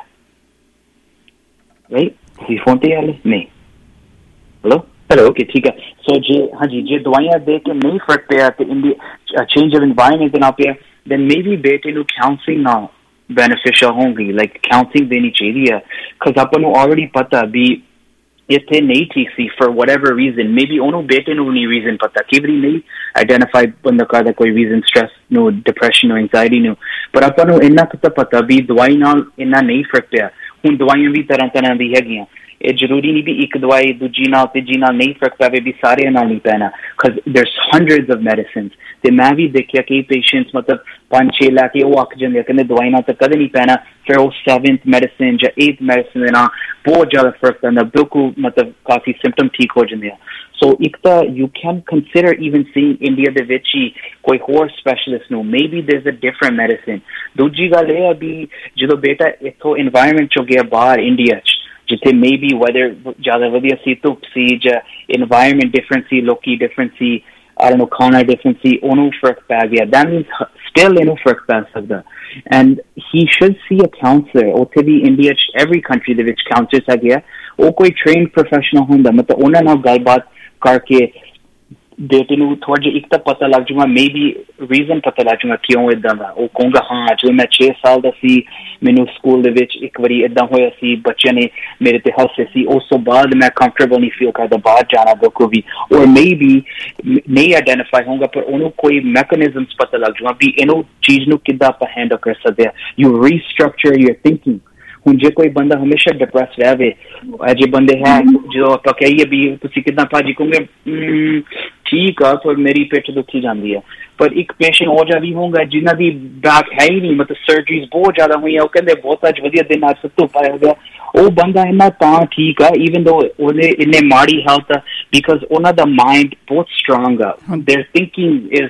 ਰਾਈਟ ਤੁਸੀਂ ਫੋਨ ਤੇ ਆਲੇ ਨਹੀਂ ਹੈਲੋ Hello, okay, ठीक है. So, जे हाँ जी, जे दवाइयाँ दे के नहीं फर्क पिया तो इन the change of environment ना पिया, then maybe बेटे नु counseling ना beneficial होंगी, like counseling देनी चाहिए, because अपन नु already पता भी इतने नहीं ठीक सी for whatever reason, maybe उन्हों बेटे नु नहीं reason पता, कि भी नहीं identify बंदा का दा कोई reason stress नु depression नु anxiety नु, पर अपन नु इन्ना तो पता भी दवाई नाल इन्ना नहीं फर्क पिया, उन दवाइयाँ भी तरह तरह दी है गियां. ਇਹ ਜ਼ਰੂਰੀ ਨਹੀਂ ਵੀ ਇੱਕ ਦਵਾਈ ਦੂਜੀ ਨਾਲ ਤੀਜੀ ਨਾਲ ਨਹੀਂ ਫਰਕ ਪਵੇ ਵੀ ਸਾਰਿਆਂ ਨਾਲ ਨਹੀਂ ਪੈਣਾ because there's hundreds of medicines ਤੇ ਮੈਂ ਵੀ ਦੇਖਿਆ ਕਈ ਪੇਸ਼ੈਂਟਸ ਮਤਲਬ ਪੰਜ ਛੇ ਲੈ ਕੇ ਉਹ ਅੱਕ ਜਾਂਦੇ ਕਹਿੰਦੇ ਦਵਾਈ ਨਾਲ ਤਾਂ ਕਦੇ ਨਹੀਂ ਪੈਣਾ ਫਿਰ ਉਹ ਸੈਵਨਥ ਮੈਡੀਸਿਨ ਜਾਂ ਏਥ ਮੈਡੀਸਿਨ ਦੇ ਨਾਲ ਬਹੁਤ ਜ਼ਿਆਦਾ ਫਰਕ ਪੈਂਦਾ ਬਿਲਕੁਲ ਮਤਲਬ ਕਾਫੀ ਸਿੰਪਟਮ ਠੀਕ ਹੋ ਜਾਂਦੇ ਆ ਸੋ ਇੱਕ ਤਾਂ you can consider even seeing India ਦੇ ਵਿੱਚ ਹੀ ਕੋਈ ਹੋਰ ਸਪੈਸ਼ਲਿਸਟ ਨੂੰ maybe there is a different medicine ਦੂਜੀ ਗੱਲ ਇਹ ਆ ਵੀ ਜਦੋਂ ਬੇਟਾ ਇੱਥੋਂ ਇਨਵਾਇਰਮੈਂਟ ਚੋਂ ਗਿਆ ਬਾਹਰ ਇੰਡੀਆ 'ਚ ਜਿੱਥੇ ਮੇਬੀ ਵੈਦਰ ਜ਼ਿਆਦਾ ਵਧੀਆ ਸੀ ਧੁੱਪ ਸੀ ਜਾਂ ਇਨਵਾਇਰਮੈਂਟ ਡਿਫਰੈਂਟ ਸੀ ਲੋਕੀ different C I don't know ਖਾਣਾ ਡਿਫਰੈਂਟ ਸੀ ਉਹਨੂੰ ਫਰਕ ਪੈ ਗਿਆ ਦੈਟ ਮੀਨਸ ਸਟਿਲ ਇਹਨੂੰ ਫਰਕ ਪੈ ਸਕਦਾ and he should see a counsellor ਉੱਥੇ ਵੀ ਇੰਡੀਆ 'ਚ ਐਵਰੀ ਕੰਟਰੀ ਦੇ ਵਿੱਚ ਕਾਉਂਸਲਰਸ ਹੈਗੇ ਆ ਉਹ ਕੋਈ ਟ੍ਰੇਨਡ ਪ੍ਰੋਫੈਸ਼ਨਲ ਹੁੰਦਾ ਮਤਲਬ ਉਹਨਾਂ ਨਾਲ ਗੱਲਬਾਤ ਕਰਕੇ ਬੇਟੇ ਨੂੰ ਥੋੜ੍ਹਾ ਜਿਹਾ ਇੱਕ ਤਾਂ ਪਤਾ ਲੱਗ ਜੂਗਾ ਮੇਬੀ ਰੀਜ਼ਨ ਪਤਾ ਲੱਗ ਜੂਗਾ ਕਿਉਂ ਏਦਾਂ ਦਾ ਉਹ ਕਹੂੰਗਾ ਹਾਂ ਜਦੋਂ ਮੈਂ ਛੇ ਸਾਲ ਦਾ ਸੀ ਮੈਨੂੰ ਸਕੂਲ ਦੇ ਵਿੱਚ ਇੱਕ ਵਾਰੀ ਏਦਾਂ ਹੋਇਆ ਸੀ ਬੱਚਿਆਂ ਨੇ ਮੇਰੇ ਤੇ ਹੱਸੇ ਸੀ ਉਸ ਤੋਂ ਬਾਅਦ ਮੈਂ ਕੰਫਰਟੇਬਲ ਨਹੀਂ ਫੀਲ ਕਰਦਾ ਬਾਹਰ ਜਾਣਾ ਬਿਲਕੁਲ ਵੀ ਔਰ ਮੇਬੀ ਨਹੀਂ ਆਈਡੈਂਟੀਫਾਈ ਹੋਊਗਾ ਪਰ ਉਹਨੂੰ ਕੋਈ ਮੈਕੈਨਿਜ਼ਮਸ ਪਤਾ ਲੱਗ ਜੂਗਾ ਵੀ ਇਹਨੂੰ ਚੀਜ਼ ਨੂੰ ਕਿੱਦਾਂ ਆਪਾਂ ਹੈਂਡਲ ਕਰ ਸਕਦੇ ਆ ਯੂ ਰੀਸਟਰਕਚਰ ਯੂਰ ਥਿੰਕਿੰਗ ਹੁਣ ਜੇ ਕੋਈ ਬੰਦਾ ਹਮੇਸ਼ਾ ਡਿਪਰੈਸ ਰਹੇ ਅਜੇ ਬੰਦੇ ਹੈ ਜਦੋਂ ਆਪਾਂ ਕਹੀਏ ਵੀ ਤੁਸੀਂ ਕਿੱਦਾਂ ਭਾਜੀ ਕਹੋਗੇ ਠੀਕ ਆ ਪਰ ਮੇਰੀ ਪਿੱਠ ਦੁਖੀ ਜਾਂਦੀ ਹੈ ਪਰ ਇੱਕ ਪੇਸ਼ੈਂਟ ਹੋ ਜਾ ਵੀ ਹੋਊਗਾ ਜਿਨ੍ਹਾਂ ਦੀ ਬੈਕ ਹੈ ਹੀ ਨਹੀਂ ਮਤਲਬ ਸਰਜਰੀਜ਼ ਬਹੁਤ ਜ਼ਿਆਦਾ ਹੋਈਆਂ ਉਹ ਕਹਿੰਦੇ ਬਹੁਤ ਅੱਜ ਵਧੀਆ ਦਿਨ ਅੱਜ ਸਭ ਤੋਂ ਪਾਇਆ ਗਿਆ ਉਹ ਬੰਦਾ ਇੰਨਾ ਤਾਂ ਠੀਕ ਆ ਈਵਨ ਦੋ ਉਹਨੇ ਇੰਨੇ ਮਾੜੀ ਹੈਲਥ ਆ ਬਿਕਾਜ਼ ਉਹਨਾਂ ਦਾ ਮਾਈਂਡ ਬਹੁਤ ਸਟਰੋਂਗ ਆ their thinking is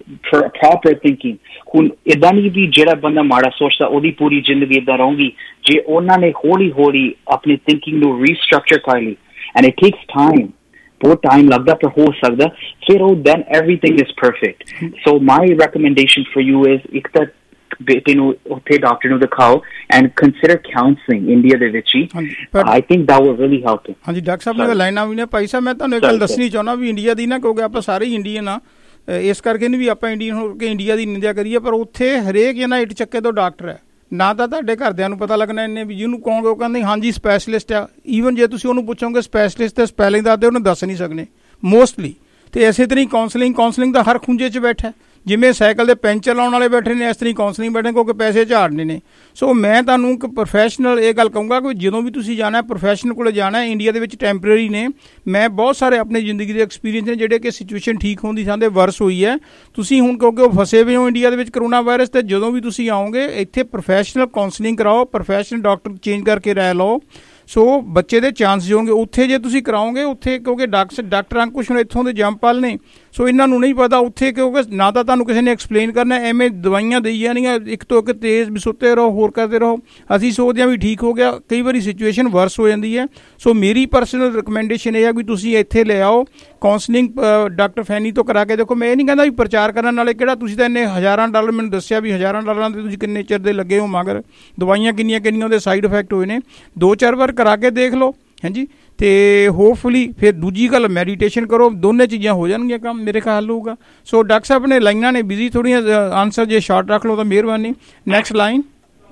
proper thinking ਹੁਣ ਏਦਾਂ ਨਹੀਂ ਵੀ ਜਿਹੜਾ ਬੰਦਾ ਮਾੜਾ ਸੋਚਦਾ ਉਹਦੀ ਪੂਰੀ ਜ਼ਿੰਦਗੀ ਏਦਾਂ ਰਹੂਗੀ ਜੇ ਉਹਨਾਂ ਨੇ ਹੌਲੀ ਹੌਲੀ ਆਪਣੀ ਥਿੰਕਿੰਗ ਨੂੰ ਰੀਸਟਰਕਚਰ ਕਰ ਲਈ ਐਂਡ ਇਟ ਟੇਕਸ ਟਾਈਮ ਬਹੁਤ ਟਾਈਮ ਲੱਗਦਾ ਪਰ ਹੋ ਸਕਦਾ ਫਿਰ ਉਹ then everything is perfect so my recommendation for you is ਇੱਕ ਤਾਂ ਬੇਟੇ ਨੂੰ ਉੱਥੇ ਡਾਕਟਰ ਨੂੰ ਦਿਖਾਓ ਐਂਡ ਕੰਸੀਡਰ ਕਾਉਂਸਲਿੰਗ ਇੰਡੀਆ ਦੇ ਵਿੱਚ ਹੀ I think that will really help you ਹਾਂਜੀ ਡਾਕਟਰ ਸਾਹਿਬ ਨੇ ਲਾਈਨਾਂ ਵੀ ਨੇ ਭਾਈ ਸਾਹਿਬ ਮੈਂ ਤੁਹਾਨੂੰ ਇੱਕ ਗੱਲ ਦੱਸਣੀ ਚਾਹੁੰਦਾ ਵੀ ਇੰਡੀਆ ਦੀ ਨਾ ਕਿਉਂਕਿ ਆਪਾਂ ਸਾਰੇ ਹੀ ਇੰਡੀਅਨ ਆ ਇਸ ਕਰਕੇ ਨਹੀਂ ਵੀ ਆਪਾਂ ਇੰਡੀਅਨ ਹੋ ਕੇ ਇੰਡੀਆ ਦੀ ਨਿੰਦਿਆ ਕਰੀਏ ਪਰ ਉੱਥੇ ਹਰੇਕ ਜਣਾ ਇੱਟ ਚੱਕੇ ਤੋਂ ਡਾਕਟਰ ਹੈ ਨਾ ਤਾਂ ਤੁਹਾਡੇ ਘਰਦਿਆਂ ਨੂੰ ਪਤਾ ਲੱਗਣਾ ਇੰਨੇ ਵੀ ਜਿਹਨੂੰ ਕਹੋਗੇ ਉਹ ਕਹਿੰਦੇ ਹਾਂਜੀ ਸਪੈਸ਼ਲਿਸਟ ਆ ਈਵਨ ਜੇ ਤੁਸੀਂ ਉਹਨੂੰ ਪੁੱਛੋਗੇ ਸਪੈਸ਼ਲਿਸਟ ਤੇ ਸਪੈਲਿੰਗ ਦੱਸਦੇ ਉਹਨੂੰ ਦੱਸ ਨਹੀਂ ਸਕਦੇ ਮੋਸਟਲੀ ਤੇ ਇਸੇ ਤਰ੍ਹਾਂ ਹੀ ਕਾਉਂਸਲਿੰਗ ਕਾਉਂਸਲਿੰਗ ਦਾ ਹਰ ਖੁੰਝੇ 'ਚ ਬੈਠਾ ਜਿਵੇਂ ਸਾਈਕਲ ਦੇ ਪੈਂਚਰ ਲਾਉਣ ਵਾਲੇ ਬੈਠੇ ਨੇ ਇਸ ਤਰ੍ਹਾਂ ਕਾਉਂਸਲਿੰਗ ਬੈਠੇ ਕਿਉਂਕਿ ਪੈਸੇ ਝਾੜਨੇ ਨੇ ਸੋ ਮੈਂ ਤੁਹਾਨੂੰ ਇੱਕ ਪ੍ਰੋਫੈਸ਼ਨਲ ਇਹ ਗੱਲ ਕਹੂੰਗਾ ਕਿ ਜਦੋਂ ਵੀ ਤੁਸੀਂ ਜਾਣਾ ਪ੍ਰੋਫੈਸ਼ਨਲ ਕੋਲ ਜਾਣਾ ਇੰਡੀਆ ਦੇ ਵਿੱਚ ਟੈਂਪਰੇਰੀ ਨੇ ਮੈਂ ਬਹੁਤ ਸਾਰੇ ਆਪਣੀ ਜ਼ਿੰਦਗੀ ਦੇ ਐਕਸਪੀਰੀਅੰਸ ਨੇ ਜਿਹੜੇ ਕਿ ਸਿਚੁਏਸ਼ਨ ਠੀਕ ਹੋਣ ਦੀ ਥਾਂ 'ਤੇ ਵਰਸ ਹੋਈ ਹੈ ਤੁਸੀਂ ਹੁਣ ਕਿਉਂਕਿ ਉਹ ਫਸੇ ਹੋਏ ਹੋ ਇੰਡੀਆ ਦੇ ਵਿੱਚ ਕਰੋਨਾ ਵਾਇਰਸ ਤੇ ਜਦੋਂ ਵੀ ਤੁਸੀਂ ਆਓਗੇ ਇੱਥੇ ਪ੍ਰੋਫੈਸ਼ਨਲ ਕਾਉਂਸਲਿੰਗ ਕਰਾਓ ਪ੍ਰੋਫੈਸ਼ਨਲ ਡਾਕਟਰ ਚੇਂਜ ਕਰਕੇ ਰਹਿ ਲਓ ਸੋ ਬੱਚੇ ਦੇ ਚਾਂਸ ਹੋਣਗੇ ਉੱਥੇ ਜੇ ਤੁਸੀਂ ਕਰਾਓਗੇ ਉੱਥੇ ਕਿਉਂਕਿ ਡਾਕਟਰ ਡਾਕਟਰ ਅੰਕੁਸ਼ ਨੇ ਇੱਥੋਂ ਦੇ ਜੰਪਾਲ ਨੇ ਸੋ ਇਹਨਾਂ ਨੂੰ ਨਹੀਂ ਪਤਾ ਉੱਥੇ ਕਿਉਂਕਿ ਨਾ ਤਾਂ ਤੁਹਾਨੂੰ ਕਿਸੇ ਨੇ ਐਕਸਪਲੇਨ ਕਰਨਾ ਐਵੇਂ ਦਵਾਈਆਂ ਦੇਈ ਜਾਣੀਆਂ ਇੱਕ ਤੋਂ ਇੱਕ ਤੇਜ਼ ਵੀ ਸੁੱਤੇ ਰਹੋ ਹੋਰ ਕਰਦੇ ਰਹੋ ਅਸੀਂ ਸੋਚਦੇ ਹਾਂ ਵੀ ਠੀਕ ਹੋ ਗਿਆ ਕਈ ਵਾਰੀ ਸਿਚੁਏਸ਼ਨ ਵਰਸ ਹੋ ਜਾਂਦੀ ਹੈ ਸੋ ਮੇਰੀ ਪਰਸਨਲ ਰਿਕਮੈਂਡੇਸ਼ਨ ਇਹ ਆ ਵੀ ਤੁਸੀਂ ਇੱਥੇ ਲੈ ਆਓ ਕਾਉਂਸਲਿੰਗ ਡਾਕਟਰ ਫੈਨੀ ਤੋਂ ਕਰਾ ਕੇ ਦੇਖੋ ਮੈਂ ਇਹ ਨਹੀਂ ਕਹਿੰਦਾ ਵੀ ਪ੍ਰਚਾਰ ਕਰਨ ਵਾਲੇ ਕਿਹੜਾ ਤੁਸੀਂ ਤਾਂ ਇੰਨੇ ਹਜ਼ਾਰਾਂ ਡਾਲਰ ਮੈਨੂੰ ਦੱਸਿਆ ਵੀ ਹਜ਼ਾਰਾਂ ਡਾਲਰਾਂ ਦੇ ਤੁਸੀਂ ਕਿੰਨੇ ਚਿਰ ਦੇ ਲੱਗੇ ਹੋ ਮਗਰ ਦਵਾਈਆਂ ਕਿੰਨੀਆਂ ਕਿੰਨੀਆਂ ਉਹਦੇ ਸਾਈਡ ਇਫੈਕਟ ਹੋਏ ਨੇ ਦੋ ਚਾਰ ਵਾਰ ਕਰਾ ਕੇ ਦੇਖ ਲਓ ਹਾਂਜੀ ਅਤੇ ਹੋਪਫੁਲੀ ਫਿਰ ਦੂਜੀ ਗੱਲ ਮੈਡੀਟੇਸ਼ਨ ਕਰੋ ਦੋਨੇ ਚੀਜ਼ਾਂ ਹੋ ਜਾਣਗੀਆਂ ਕੰਮ ਮੇਰੇ ਖਿਆਲ ਹੋਊਗਾ ਸੋ ਡਾਕਟਰ ਸਾਹਿਬ ਨੇ ਲਾਈਨਾਂ ਨੇ ਬਿਜ਼ੀ ਥੋੜ੍ਹੀਆਂ ਆਨਸਰ ਜੇ ਸ਼ਾਰਟ ਰੱਖ ਲਓ ਤਾਂ ਮਿਹਰਬਾਨੀ ਨੈਕਸਟ ਲਾਈਨ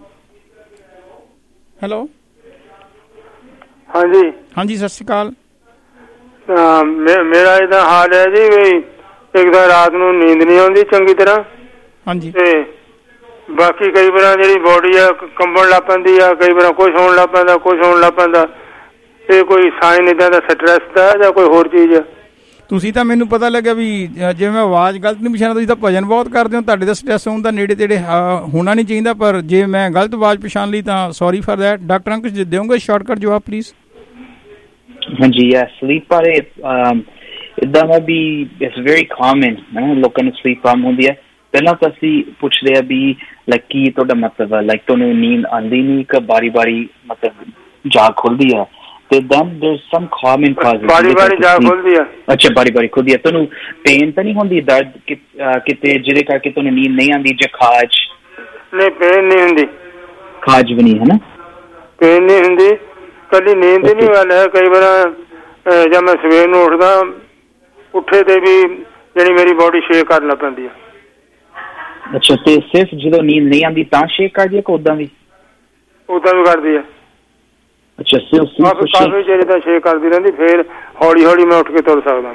ਹੈਲੋ ਹਾਂਜੀ ਹਾਂਜੀ ਸਤਿ ਸ਼੍ਰੀ ਅਕਾਲ ਮੇਰਾ ਇਹਦਾ ਹਾਲ ਹੈ ਜੀ ਵੀ ਇੱਕ ਤਾਂ ਰਾਤ ਨੂੰ ਨੀਂਦ ਨਹੀਂ ਆਉਂਦੀ ਚੰਗੀ ਤਰ੍ਹਾਂ ਹਾਂਜੀ ਤੇ ਬਾਕੀ ਕਈ ਵਾਰ ਜਿਹੜੀ ਬੋਡੀ ਆ ਕੰਬਣ ਲੱਗ ਪੈਂਦੀ ਆ, ਕਈ ਵਾਰ ਕੁਛ ਹੋਣ ਲੱਗ ਪੈਂਦਾ ਕੁਛ ਹੋਣ ਲੱਗ ਪੈਂਦਾ। ਇਹ ਕੋਈ ਸਾਈਨ ਇੱਦਾਂ ਦਾ ਸਟ੍ਰੈਸ ਦਾ ਜਾਂ ਕੋਈ ਹੋਰ ਚੀਜ਼ ਆ? ਤੁਸੀਂ ਤਾਂ ਮੈਨੂੰ ਪਤਾ ਲੱਗਿਆ ਵੀ ਜੇ ਮੈਂ ਆਵਾਜ਼ ਗਲਤ ਨਹੀਂ ਪਛਾਣਦਾ, ਤੁਸੀਂ ਤਾਂ ਭਜਨ ਬਹੁਤ ਕਰਦੇ ਹੋ, ਤੁਹਾਡੇ ਦਾ ਸਟ੍ਰੈਸ ਹੋਣ ਦਾ ਨੇੜੇ ਤੇੜੇ ਹੋਣਾ ਨਹੀਂ ਚਾਹੀਦਾ, ਪਰ ਜੇ ਮੈਂ ਗਲਤ ਆਵਾਜ਼ ਪਛਾਣ ਲਈ ਤਾਂ sorry for that. Doctor Ankush ji ਦਿਓਗੇ ਸ਼ਾਰਟਕਟ ਜਵਾਬ ਪਲੀਜ਼? ਹਾਂਜੀ ਯਾ ਸਲੀਪ ਬਾਰੇ ਇੱਦਾਂ ਦਾ ਵੀ ਇਟਸ ਵੈਰੀ ਕਾਮਨ ਹੈ, ਲੋਕਾਂ ਨੂੰ ਸਲੀਪ ਪ੍ਰੋਬਲਮ ਹੁੰਦੀ ਹੈ। ਪਹਿਲਾਂ ਤਾਂ ਅਸੀਂ ਪੁੱਛਦੇ ਆ ਵੀ ਲਾਈਕ ਕੀ ਤੁਹਾਡਾ ਮਤਲਬ ਹੈ, ਲਾਈਕ ਤੁਹਾਨੂੰ ਨੀਂਦ ਆਉਂਦੀ ਨਹੀਂ ਕਿ ਬਾਰੀ ਬਾਰੀ ਮਤਲਬ ਜਾਗ ਖੁੱਲਦੀ ਹੈ, ਤੇ then there's some common causes ਬਾਰੀ ਬਾਰੀ ਜਾਗ ਖੁੱਲਦੀ ਹੈ। ਅੱਛਾ ਬਾਰੀ ਬਾਰੀ ਖੁੱਲਦੀ ਹੈ, ਤੁਹਾਨੂੰ ਪੇਨ ਤਾਂ ਨਹੀਂ ਹੁੰਦੀ, ਦਰਦ ਕਿਤੇ ਜਿਹਦੇ ਕਰਕੇ ਤੁਹਾਨੂੰ ਨੀਂਦ ਨਹੀਂ ਆਉਂਦੀ, ਜਾਂ ਖਾਜ? ਨਹੀਂ ਪੇਨ ਨਹੀਂ ਹੁੰਦੀ, ਖਾਜ ਵੀ ਨਹੀਂ ਹੈ ਨਾ, ਪੇਨ ਨਹੀਂ ਹੁੰਦੀ, ਕੱਲੀ ਨੀਂਦ ਦੀ ਨਹੀਂ ਗੱਲ ਹੈ। ਕਈ ਵਾਰ ਜਦ ਮੈਂ ਸਵੇਰ ਨੂੰ ਉੱਠਦਾ ਉੱਠੇ ਤੇ ਵੀ ਜਿਹੜੀ ਮੇਰੀ ਬੋਡੀ ਸ਼ੇਕ ਕਰਨ ਲੱਗ ਪੈਂਦੀ ਹੈ। ਅੱਛਾ ਤੇ ਸਿਰਫ ਜਦੋਂ ਨੀਂਦ ਨਹੀਂ ਆਉਂਦੀ ਤਾਂ ਸ਼ੇਕ ਕਰਦੀ ਹੈ ਕਿ ਉਦਾਂ ਵੀ? ਉਦਾਂ ਵੀ ਕਰਦੀ ਹੈ। ਅੱਛਾ ਕਾਫੀ ਚਿਰ ਤਾਂ ਸ਼ੇਕ ਕਰਦੀ ਰਹਿੰਦੀ, ਫਿਰ ਹੌਲੀ ਹੌਲੀ ਮੈਂ ਉੱਠ ਕੇ ਤੁਰ ਸਕਦਾ।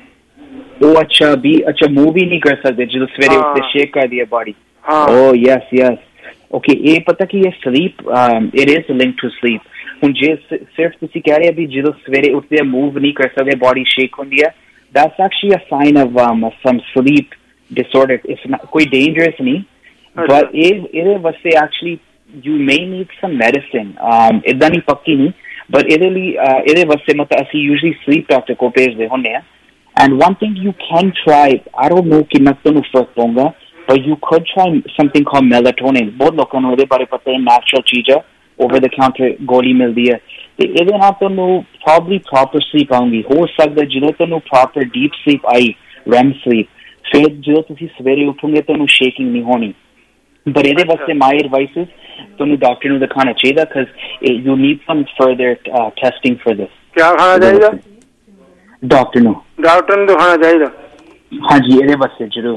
ਉਹ ਅੱਛਾ ਵੀ ਅੱਛਾ ਮੂਵ ਹੀ ਨਹੀਂ ਕਰ ਸਕਦੇ ਜਦੋਂ ਸਵੇਰੇ ਉੱਠਦੇ ਸ਼ੇਕ ਕਰਦੀ ਹੈ body? Oh yes yes okay. ਇਹ ਪਤਾ ਕੀ ਹੈ, sleep it is link to sleep. ਹੁਣ ਜੇ ਸਿਰਫ ਤੁਸੀਂ ਕਹਿ ਰਹੇ ਵੀ ਜਦੋਂ ਸਵੇਰੇ ਉੱਠਦੇ ਮੂਵ ਨਹੀਂ ਕਰ ਸਕਦੇ, ਬਾਡੀ ਸ਼ੇਕ ਹੁੰਦੀ ਹੈ, that's actually a sign of um, some sleep disorder. It's not ਕੋਈ dangerous ਨਹੀਂ, but ਇਹ ਇਹਦੇ ਵਾਸਤੇ actually you may need some medicine. um ਇੱਦਾਂ ਨਹੀਂ ਪੱਕੀ ਨਹੀਂ, but ਇਹਦੇ ਲਈ ਇਹਦੇ ਵਾਸਤੇ ਮਤਲਬ ਅਸੀਂ usually sleep doctor ਕੋਲ ਭੇਜਦੇ ਹੁੰਦੇ ਆ। and one thing you can try, I don't know ਕਿੰਨਾ ਤੁਹਾਨੂੰ ਫਰਕ ਪਊਗਾ, but you could try something called melatonin. ਬਹੁਤ ਲੋਕਾਂ ਨੂੰ ਇਹਦੇ ਬਾਰੇ ਪਤਾ ਹੈ, natural ਚੀਜ਼ ਹੈ, over the counter ਗੋਲੀ ਮਿਲਦੀ ਹੈ, ਤੇ ਇਹਦੇ ਨਾਲ ਤੁਹਾਨੂੰ probably proper sleep ਆਉਂਗੀ। ਹੋ ਸਕਦਾ ਜਦੋਂ ਤੁਹਾਨੂੰ proper deep sleep ਆਈ, ਰੈਮ sleep, ਫਿਰ ਜਦੋਂ ਤੁਸੀਂ ਸਵੇਰੇ ਉੱਠੋਗੇ ਤੁਹਾਨੂੰ ਸ਼ੇਕਿੰਗ ਨਹੀਂ ਹੋਣੀ। ਪਰ ਇਹਦੇ ਵਾਸਤੇ my advice is ਤੁਹਾਨੂੰ ਡਾਕਟਰ ਨੂੰ ਦਿਖਾਣਾ ਚਾਹੀਦਾ, because you need some further uh, testing for this. ਕਿਆ ਖਾਣਾ ਚਾਹੀਦਾ? ਡਾਕਟਰ ਨੂੰ ਡਾਕਟਰ ਨੂੰ ਦਿਖਾਣਾ ਚਾਹੀਦਾ? ਹਾਂਜੀ ਇਹਦੇ ਵਾਸਤੇ ਜ਼ਰੂਰ।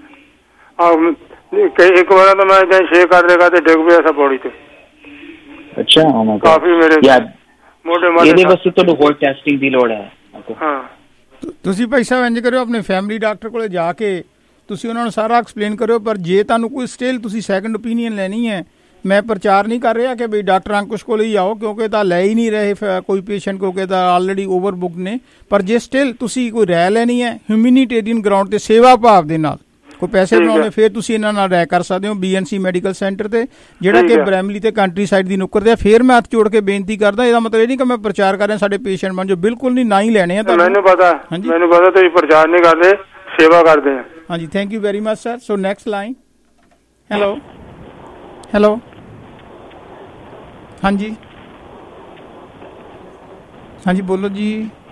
ਇੱਕ ਵਾਰ ਤਾਂ ਮੈਂ ਇਦਾਂ ਸ਼ੇਕ ਕਰਦੇ ਕਰਦੇ ਡਿੱਗ ਪਿਆ ਸੀ ਪੌੜੀ ਤੇ। ਅੱਛਾ ਕਾਫੀ ਮੇਰੇ ਮੋਢੇ ਮਾਢੇ। ਇਹਦੇ ਵਾਸਤੇ ਤੁਹਾਨੂੰ ਹੋਰ ਟੈਸਟਿੰਗ ਦੀ ਲੋੜ ਹੈ। ਹਾਂ ਤੁਸੀਂ ਭਾਈ ਸਾਹਿਬ ਇੰਝ ਕਰਿਓ, ਆਪਣੇ ਫੈਮਿਲੀ ਡਾਕਟਰ ਕੋਲੇ ਜਾ ਕੇ ਤੁਸੀਂ ਉਹਨਾਂ ਨੂੰ ਸਾਰਾ ਐਕਸਪਲੇਨ ਕਰਿਓ, ਪਰ ਜੇ ਤੁਹਾਨੂੰ ਕੋਈ ਸਟਿਲ ਤੁਸੀਂ ਸੈਕੰਡ ਓਪੀਨੀਅਨ ਲੈਣੀ ਹੈ, ਮੈਂ ਪ੍ਰਚਾਰ ਨਹੀਂ ਕਰ ਰਿਹਾ ਕਿ ਬਈ ਡਾਕਟਰ ਅੰਕੁਸ਼ ਕੋਲ ਹੀ ਆਓ, ਕਿਉਂਕਿ ਤਾਂ ਲੈ ਹੀ ਨਹੀਂ ਰਹੇ ਕੋਈ ਪੇਸ਼ੈਂਟ, ਕਿਉਂਕਿ ਤਾਂ ਆਲਰੇਡੀ ਓਵਰ ਬੁੱਕ ਨੇ। ਪਰ ਜੇ ਸਟਿਲ ਤੁਸੀਂ ਕੋਈ ਰਾਇ ਲੈਣੀ ਹੈ ਹਿਊਮੈਨਿਟੇਰੀਅਨ ਗਰਾਊਂਡ ਤੇ ਸੇਵਾ ਭਾਵ ਦੇ ਨਾਲ, ਕੋਈ ਪੈਸੇ ਬਣਾਉਣੇ, ਫਿਰ ਤੁਸੀਂ ਇਹਨਾਂ ਨਾਲ ਰਾਇ ਕਰ ਸਕਦੇ ਹੋ B N C medical centre ਤੇ, ਜਿਹੜਾ ਕਿ ਬਰੈਮਲੀ ਤੇ ਕੰਟਰੀ ਸਾਈਡ ਦੀ ਨੁੱਕਰ ਤੇ। ਫਿਰ ਮੈਂ ਹੱਥ ਜੋੜ ਕੇ ਬੇਨਤੀ ਕਰਦਾ, ਇਹਦਾ ਮਤਲਬ ਇਹ ਨਹੀਂ ਕਿ ਮੈਂ ਪ੍ਰਚਾਰ ਕਰ ਰਿਹਾ ਸਾਡੇ ਪੇਸ਼ੈਂਟ ਬਣ ਜਾਓ, ਬਿਲਕੁਲ ਨਹੀਂ, ਨਾ ਹੀ ਲੈਣੇ ਆ। ਮੈਨੂੰ ਪਤਾ, ਮੈਨੂੰ ਪਤਾ ਤੁਸੀਂ ਪ੍ਰਚਾਰ ਨਹੀਂ ਕਰਦੇ, ਸੇਵਾ ਕਰਦੇ ਆ। ਹਾਂਜੀ thank you very much sir. So next line. Hello hello ਹਾਂਜੀ ਹਾਂਜੀ ਬੋਲੋ ਜੀ।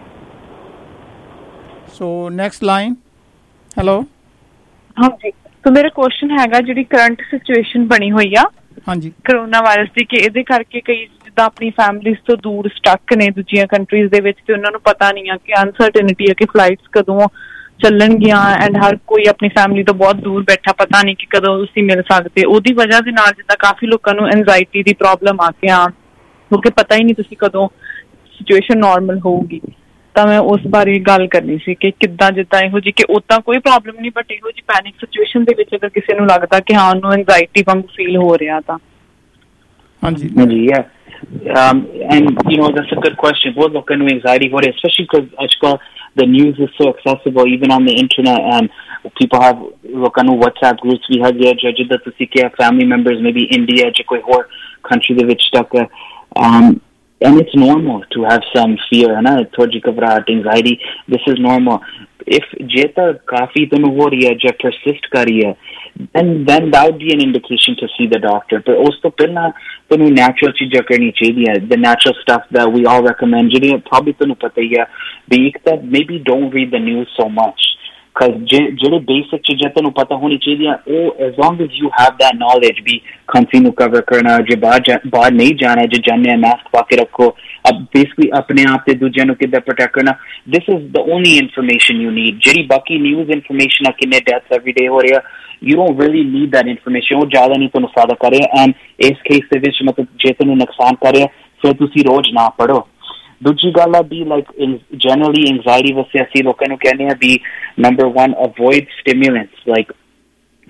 ਸੋ ਨੈਕਸਟ ਲਾਈਨ। ਹੈਲੋ ਹਾਂਜੀ, ਸੋ ਮੇਰਾ ਕੁਐਸਚਨ ਹੈਗਾ, ਜਿਹੜੀ ਕਰੰਟ ਸਿਚੁਏਸ਼ਨ ਬਣੀ ਹੋਈ ਆ ਹਾਂਜੀ ਕਰੋਨਾ ਵਾਇਰਸ ਦੀ, ਕਿ ਇਹਦੇ ਕਰਕੇ ਕਈ ਜਿੱਦਾਂ ਆਪਣੀ ਫੈਮਿਲੀਜ਼ ਤੋਂ ਦੂਰ ਸਟਕ ਨੇ ਦੂਜੀਆਂ ਕੰਟਰੀਜ਼ ਦੇ ਵਿੱਚ, ਤੇ ਉਹਨਾਂ ਨੂੰ ਪਤਾ ਨਹੀਂ ਆ ਕਿ ਅਨਸਰਟਨਿਟੀ ਆ ਕਿ ਫਲਾਈਟਸ ਕਦੋਂ ਚੱਲਣਗੀਆਂ, ਐਂਡ ਹਰ ਕੋਈ ਆਪਣੀ ਫੈਮਿਲੀ ਤੋਂ ਬਹੁਤ ਦੂਰ ਬੈਠਾ, ਪਤਾ ਨਹੀਂ ਕਿ ਕਦੋਂ ਤੁਸੀਂ ਮਿਲ ਸਕਦੇ। ਉਹਦੀ ਵਜ੍ਹਾ ਦੇ ਨਾਲ ਜਿੱਦਾਂ ਕਾਫੀ ਲੋਕਾਂ ਨੂੰ ਐਨਜ਼ਾਈਟੀ ਦੀ ਪ੍ਰੋਬਲਮ ਆ ਕੇ ਆ, ਕਿਉਂਕਿ ਪਤਾ ਹੀ ਨਹੀਂ ਤੁਸੀਂ ਕਦੋਂ ਸਿਚੁਏਸ਼ਨ ਨਾਰਮਲ ਹੋਊਗੀ। ਤਾਂ ਮੈਂ ਉਸ ਬਾਰੇ ਗੱਲ ਕਰਨੀ ਸੀ ਕਿ ਕਿੱਦਾਂ, ਜਿੱਦਾਂ ਇਹੋ ਜਿਹੀ ਕਿ ਉਦਾਂ ਕੋਈ ਪ੍ਰੋਬਲਮ ਨਹੀਂ, ਬਟ ਇਹੋ ਜਿਹੀ ਪੈਨਿਕ ਸਿਚੁਏਸ਼ਨ ਦੇ ਵਿੱਚ ਅਗਰ ਕਿਸੇ ਨੂੰ ਲੱਗਦਾ ਕਿ ਹਾਂ ਉਹਨੂੰ ਐਨਜ਼ਾਈਟੀ ਵਾਂਗੂ ਫੀਲ ਹੋ ਰਿਹਾ ਤਾਂ। ਹਾਂਜੀ ਹਾਂਜੀ yeah um and you know that's a good question. ਬਹੁਤ ਲੋਕਾਂ ਨੂੰ anxiety ਹੋ ਰਹੀ, especially because ਅੱਜਕੱਲ the news is so accessible even on the internet, and people have ਲੋਕਾਂ ਨੂੰ WhatsApp groups ਵੀ ਹੈਗੇ ਆ ਜਿੱਦਾਂ ਤੁਸੀਂ ਕਿਹਾ, family members maybe India ਜਾਂ ਕੋਈ ਹੋਰ country ਦੇ ਵਿੱਚ stuck ਹੈ, um and it's normal to have some fear, है ना, थोड़ी घबराहट, anxiety, this is normal. If je ta kafi tunu ho rahi hai, je persist kar rahi hai, then then that would be an indication to see the doctor. But us to pehla tunu natural cheezain karni chahiye, the natural stuff that we all recommend, jehde probably tunu pata hi hai, be ek ta maybe don't read the news so much, because ਜਿਹੜੇ ਬੇਸਿਕ ਚੀਜ਼ਾਂ ਤੁਹਾਨੂੰ ਪਤਾ ਹੋਣੀ ਚਾਹੀਦੀਆਂ, ਉਹ as long as you have that knowledge, ਵੀ ਖਾਂਸੀ ਨੂੰ ਕਵਰ ਕਰਨਾ, ਜੇ ਬਾਹਰ ਬਾਹਰ ਨਹੀਂ ਜਾਣਾ, ਜੇ ਜਾਣੇ ਮਾਸਕ ਪਾ ਕੇ ਰੱਖੋ, ਬੇਸਿਕਲੀ ਆਪਣੇ ਆਪ ਤੇ ਦੂਜਿਆਂ ਨੂੰ ਕਿੱਦਾਂ ਪ੍ਰੋਟੈਕਟ ਕਰਨਾ, this is the only information you need. ਜਿਹੜੀ ਬਾਕੀ ਨਿਊਜ਼ ਇਨਫੋਰਮੇਸ਼ਨ ਆ, ਕਿੰਨੇ ਡੈਥਸ ਐਵਰੀ ਡੇ ਹੋ ਰਿਹਾ, you don't really need that information, ਉਹ ਜ਼ਿਆਦਾ ਨਹੀਂ ਤੁਹਾਨੂੰ ਫਾਇਦਾ ਕਰ ਰਿਹਾ, ਐਂਡ ਇਸ ਕੇਸ ਦੇ ਵਿੱਚ ਮਤਲਬ ਜੇ ਤੁਹਾਨੂੰ ਨੁਕਸਾਨ ਕਰ ਰਿਹਾ, ਫਿਰ ਤੁਸੀਂ ਰੋਜ਼ ਨਾ ਪੜ੍ਹੋ। ਦੂਜੀ ਗੱਲ ਆ ਵੀ ਲਾਈਕ ਜਨਰਲੀ ਐਂਗਜ਼ਾਇਟੀ ਵਾਸਤੇ ਅਸੀਂ ਲੋਕਾਂ ਨੂੰ ਕਹਿੰਦੇ ਆ ਵੀ number one avoid stimulants, like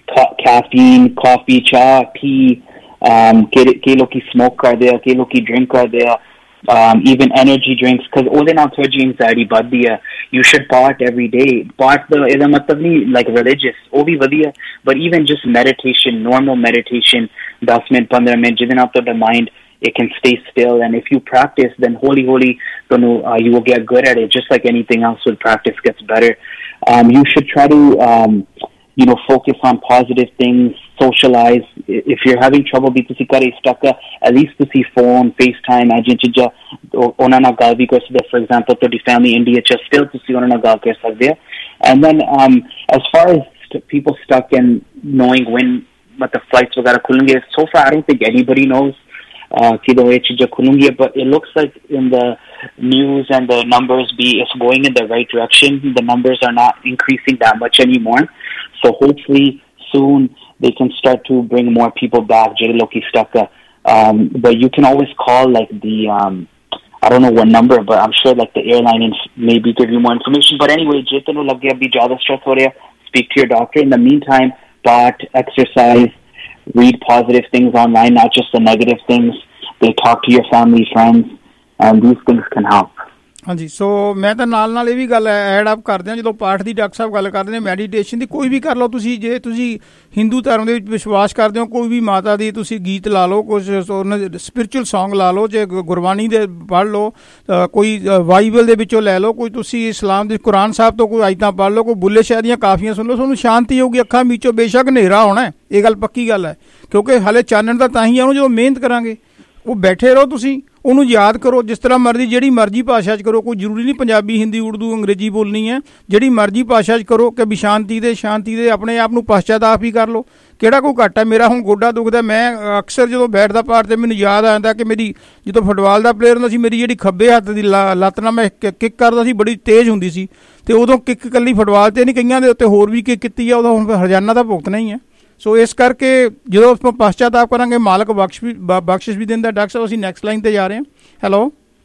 ca- caffeine, coffee, cha, tea. Um, ke loki smoke karde hai, ke loki drink karde hai. Um, even energy drinks, because all in all anxiety baddi hai. You should part every day. Part the ida matlab nahi like religious, oh bhi vadiya, but even just meditation, normal meditation, ten minute, fifteen minute, jidin aap toda mind it can stay still, and if you practice, then holy holy uh, you will get good at it, just like anything else. With practice gets better. Um, you should try to um, you know, focus on positive things, socialize. If you're having trouble be tusi kare stuck, at least tusi phone, FaceTime, ajin chija ona na gal bhi kar sakde. For example, to the family India cha still tusi ona na gal kar sakde. And then um, as far as st- people stuck in knowing when but the flights wagara khulenge, so far I don't think anybody knows uh kido ye chija khulungi, but it looks like in the news and the numbers be it's going in the right direction. The numbers are not increasing that much anymore. So hopefully soon they can start to bring more people back. Loki stuck. Um, but you can always call like the um, I don't know what number, but I'm sure like the airline inf- maybe give you more information. But anyway, jitano lag gaya bhi zyada stress ho raha, speak to your doctor. In the meantime, part exercise, read positive things online, not just the negative things. They talk to your family, friends, and these things can help. ਹਾਂਜੀ, ਸੋ ਮੈਂ ਤਾਂ ਨਾਲ ਨਾਲ ਇਹ ਵੀ ਗੱਲ ਐਡ ਅਪ ਕਰਦੇ ਹਾਂ, ਜਦੋਂ ਪਾਠ ਦੀ ਡਾਕਟਰ ਸਾਹਿਬ ਗੱਲ ਕਰਦੇ ਨੇ ਮੈਡੀਟੇਸ਼ਨ ਦੀ, ਕੋਈ ਵੀ ਕਰ ਲਓ ਤੁਸੀਂ। ਜੇ ਤੁਸੀਂ ਹਿੰਦੂ ਧਰਮ ਦੇ ਵਿੱਚ ਵਿਸ਼ਵਾਸ ਕਰਦੇ ਹੋ, ਕੋਈ ਵੀ ਮਾਤਾ ਦੀ ਤੁਸੀਂ ਗੀਤ ਲਾ ਲਓ, ਕੁਛ ਸਪਿਰਿਚੁਅਲ ਸੌਂਗ ਲਾ ਲਓ, ਜੇ ਗੁਰਬਾਣੀ ਦੇ ਪੜ੍ਹ ਲਓ, ਕੋਈ ਬਾਈਬਲ ਦੇ ਵਿੱਚੋਂ ਲੈ ਲਓ, ਕੋਈ ਤੁਸੀਂ ਇਸਲਾਮ ਦੇ ਕੁਰਾਨ ਸਾਹਿਬ ਤੋਂ ਕੋਈ ਆਇਤਾਂ ਪੜ੍ਹ ਲਓ, ਕੋਈ ਬੁੱਲੇ ਸ਼ਾਹ ਦੀਆਂ ਕਾਫੀਆਂ ਸੁਣ ਲਓ, ਤੁਹਾਨੂੰ ਸ਼ਾਂਤੀ ਹੋਊਗੀ। ਅੱਖਾਂ ਵਿੱਚੋਂ ਬੇਸ਼ੱਕ ਹਨੇਰਾ ਹੋਣਾ, ਇਹ ਗੱਲ ਪੱਕੀ ਗੱਲ ਹੈ, ਕਿਉਂਕਿ ਹਾਲੇ ਚਾਨਣ ਤਾਂ ਤਾਂ ਹੀ ਆਉਣਾ ਜਦੋਂ ਮਿਹਨਤ ਕਰਾਂਗੇ। ਉਹ ਬੈਠੇ ਰਹੋ, ਤੁਸੀਂ ਉਹਨੂੰ ਯਾਦ ਕਰੋ ਜਿਸ ਤਰ੍ਹਾਂ ਮਰਜ਼ੀ, ਜਿਹੜੀ ਮਰਜ਼ੀ ਭਾਸ਼ਾ 'ਚ ਕਰੋ, ਕੋਈ ਜ਼ਰੂਰੀ ਨਹੀਂ ਪੰਜਾਬੀ, ਹਿੰਦੀ, ਉਰਦੂ, ਅੰਗਰੇਜ਼ੀ ਬੋਲਣੀ ਹੈ, ਜਿਹੜੀ ਮਰਜ਼ੀ ਭਾਸ਼ਾ 'ਚ ਕਰੋ ਕਿ ਵੀ ਸ਼ਾਂਤੀ ਦੇ ਸ਼ਾਂਤੀ ਦੇ ਆਪਣੇ ਆਪ ਨੂੰ ਪਛਤਾਪ ਹੀ ਕਰ ਲਓ। ਕਿਹੜਾ ਕੋਈ ਘੱਟ ਹੈ? ਮੇਰਾ ਹੁਣ ਗੋਡਾ ਦੁਖਦਾ, ਮੈਂ ਅਕਸਰ ਜਦੋਂ ਬੈਠਦਾ ਪਾਠ 'ਤੇ ਮੈਨੂੰ ਯਾਦ ਆ ਜਾਂਦਾ ਕਿ ਮੇਰੀ ਜਦੋਂ ਫੁੱਟਬਾਲ ਦਾ ਪਲੇਅਰ ਹੁੰਦਾ ਸੀ, ਮੇਰੀ ਜਿਹੜੀ ਖੱਬੇ ਹੱਥ ਦੀ ਲੱਤ ਨਾਲ ਮੈਂ ਕਿੱਕ ਕਰਦਾ ਸੀ, ਬੜੀ ਤੇਜ਼ ਹੁੰਦੀ ਸੀ, ਅਤੇ ਉਦੋਂ ਕਿੱਕ ਇਕੱਲੀ ਫੁੱਟਬਾਲ 'ਤੇ ਨਹੀਂ, ਕਈਆਂ ਦੇ ਉੱਤੇ ਹੋਰ ਵੀ ਕਿੱਕ ਕੀਤੀ ਆ, ਉਦੋਂ ਹੁਣ ਹਰਜਾਨਾ ਤਾਂ ਭੁਗਤਣਾ ਹੀ ਹੈ। ਸੋ ਇਸ ਕਰਕੇ ਜਦੋਂ ਆਪਾਂ ਪਛਤਾਪ ਕਰਾਂਗੇ, ਮਾਲਕ ਬਖਸ਼ ਵੀ ਬਖਸ਼ਿਸ਼ ਵੀ ਦਿੰਦਾ। ਡਾਕਟਰ ਸਾਹਿਬ ਅਸੀਂ ਨੈਕਸਟ ਲਾਈਨ 'ਤੇ ਜਾ ਰਹੇ ਹਾਂ। ਹੈਲੋ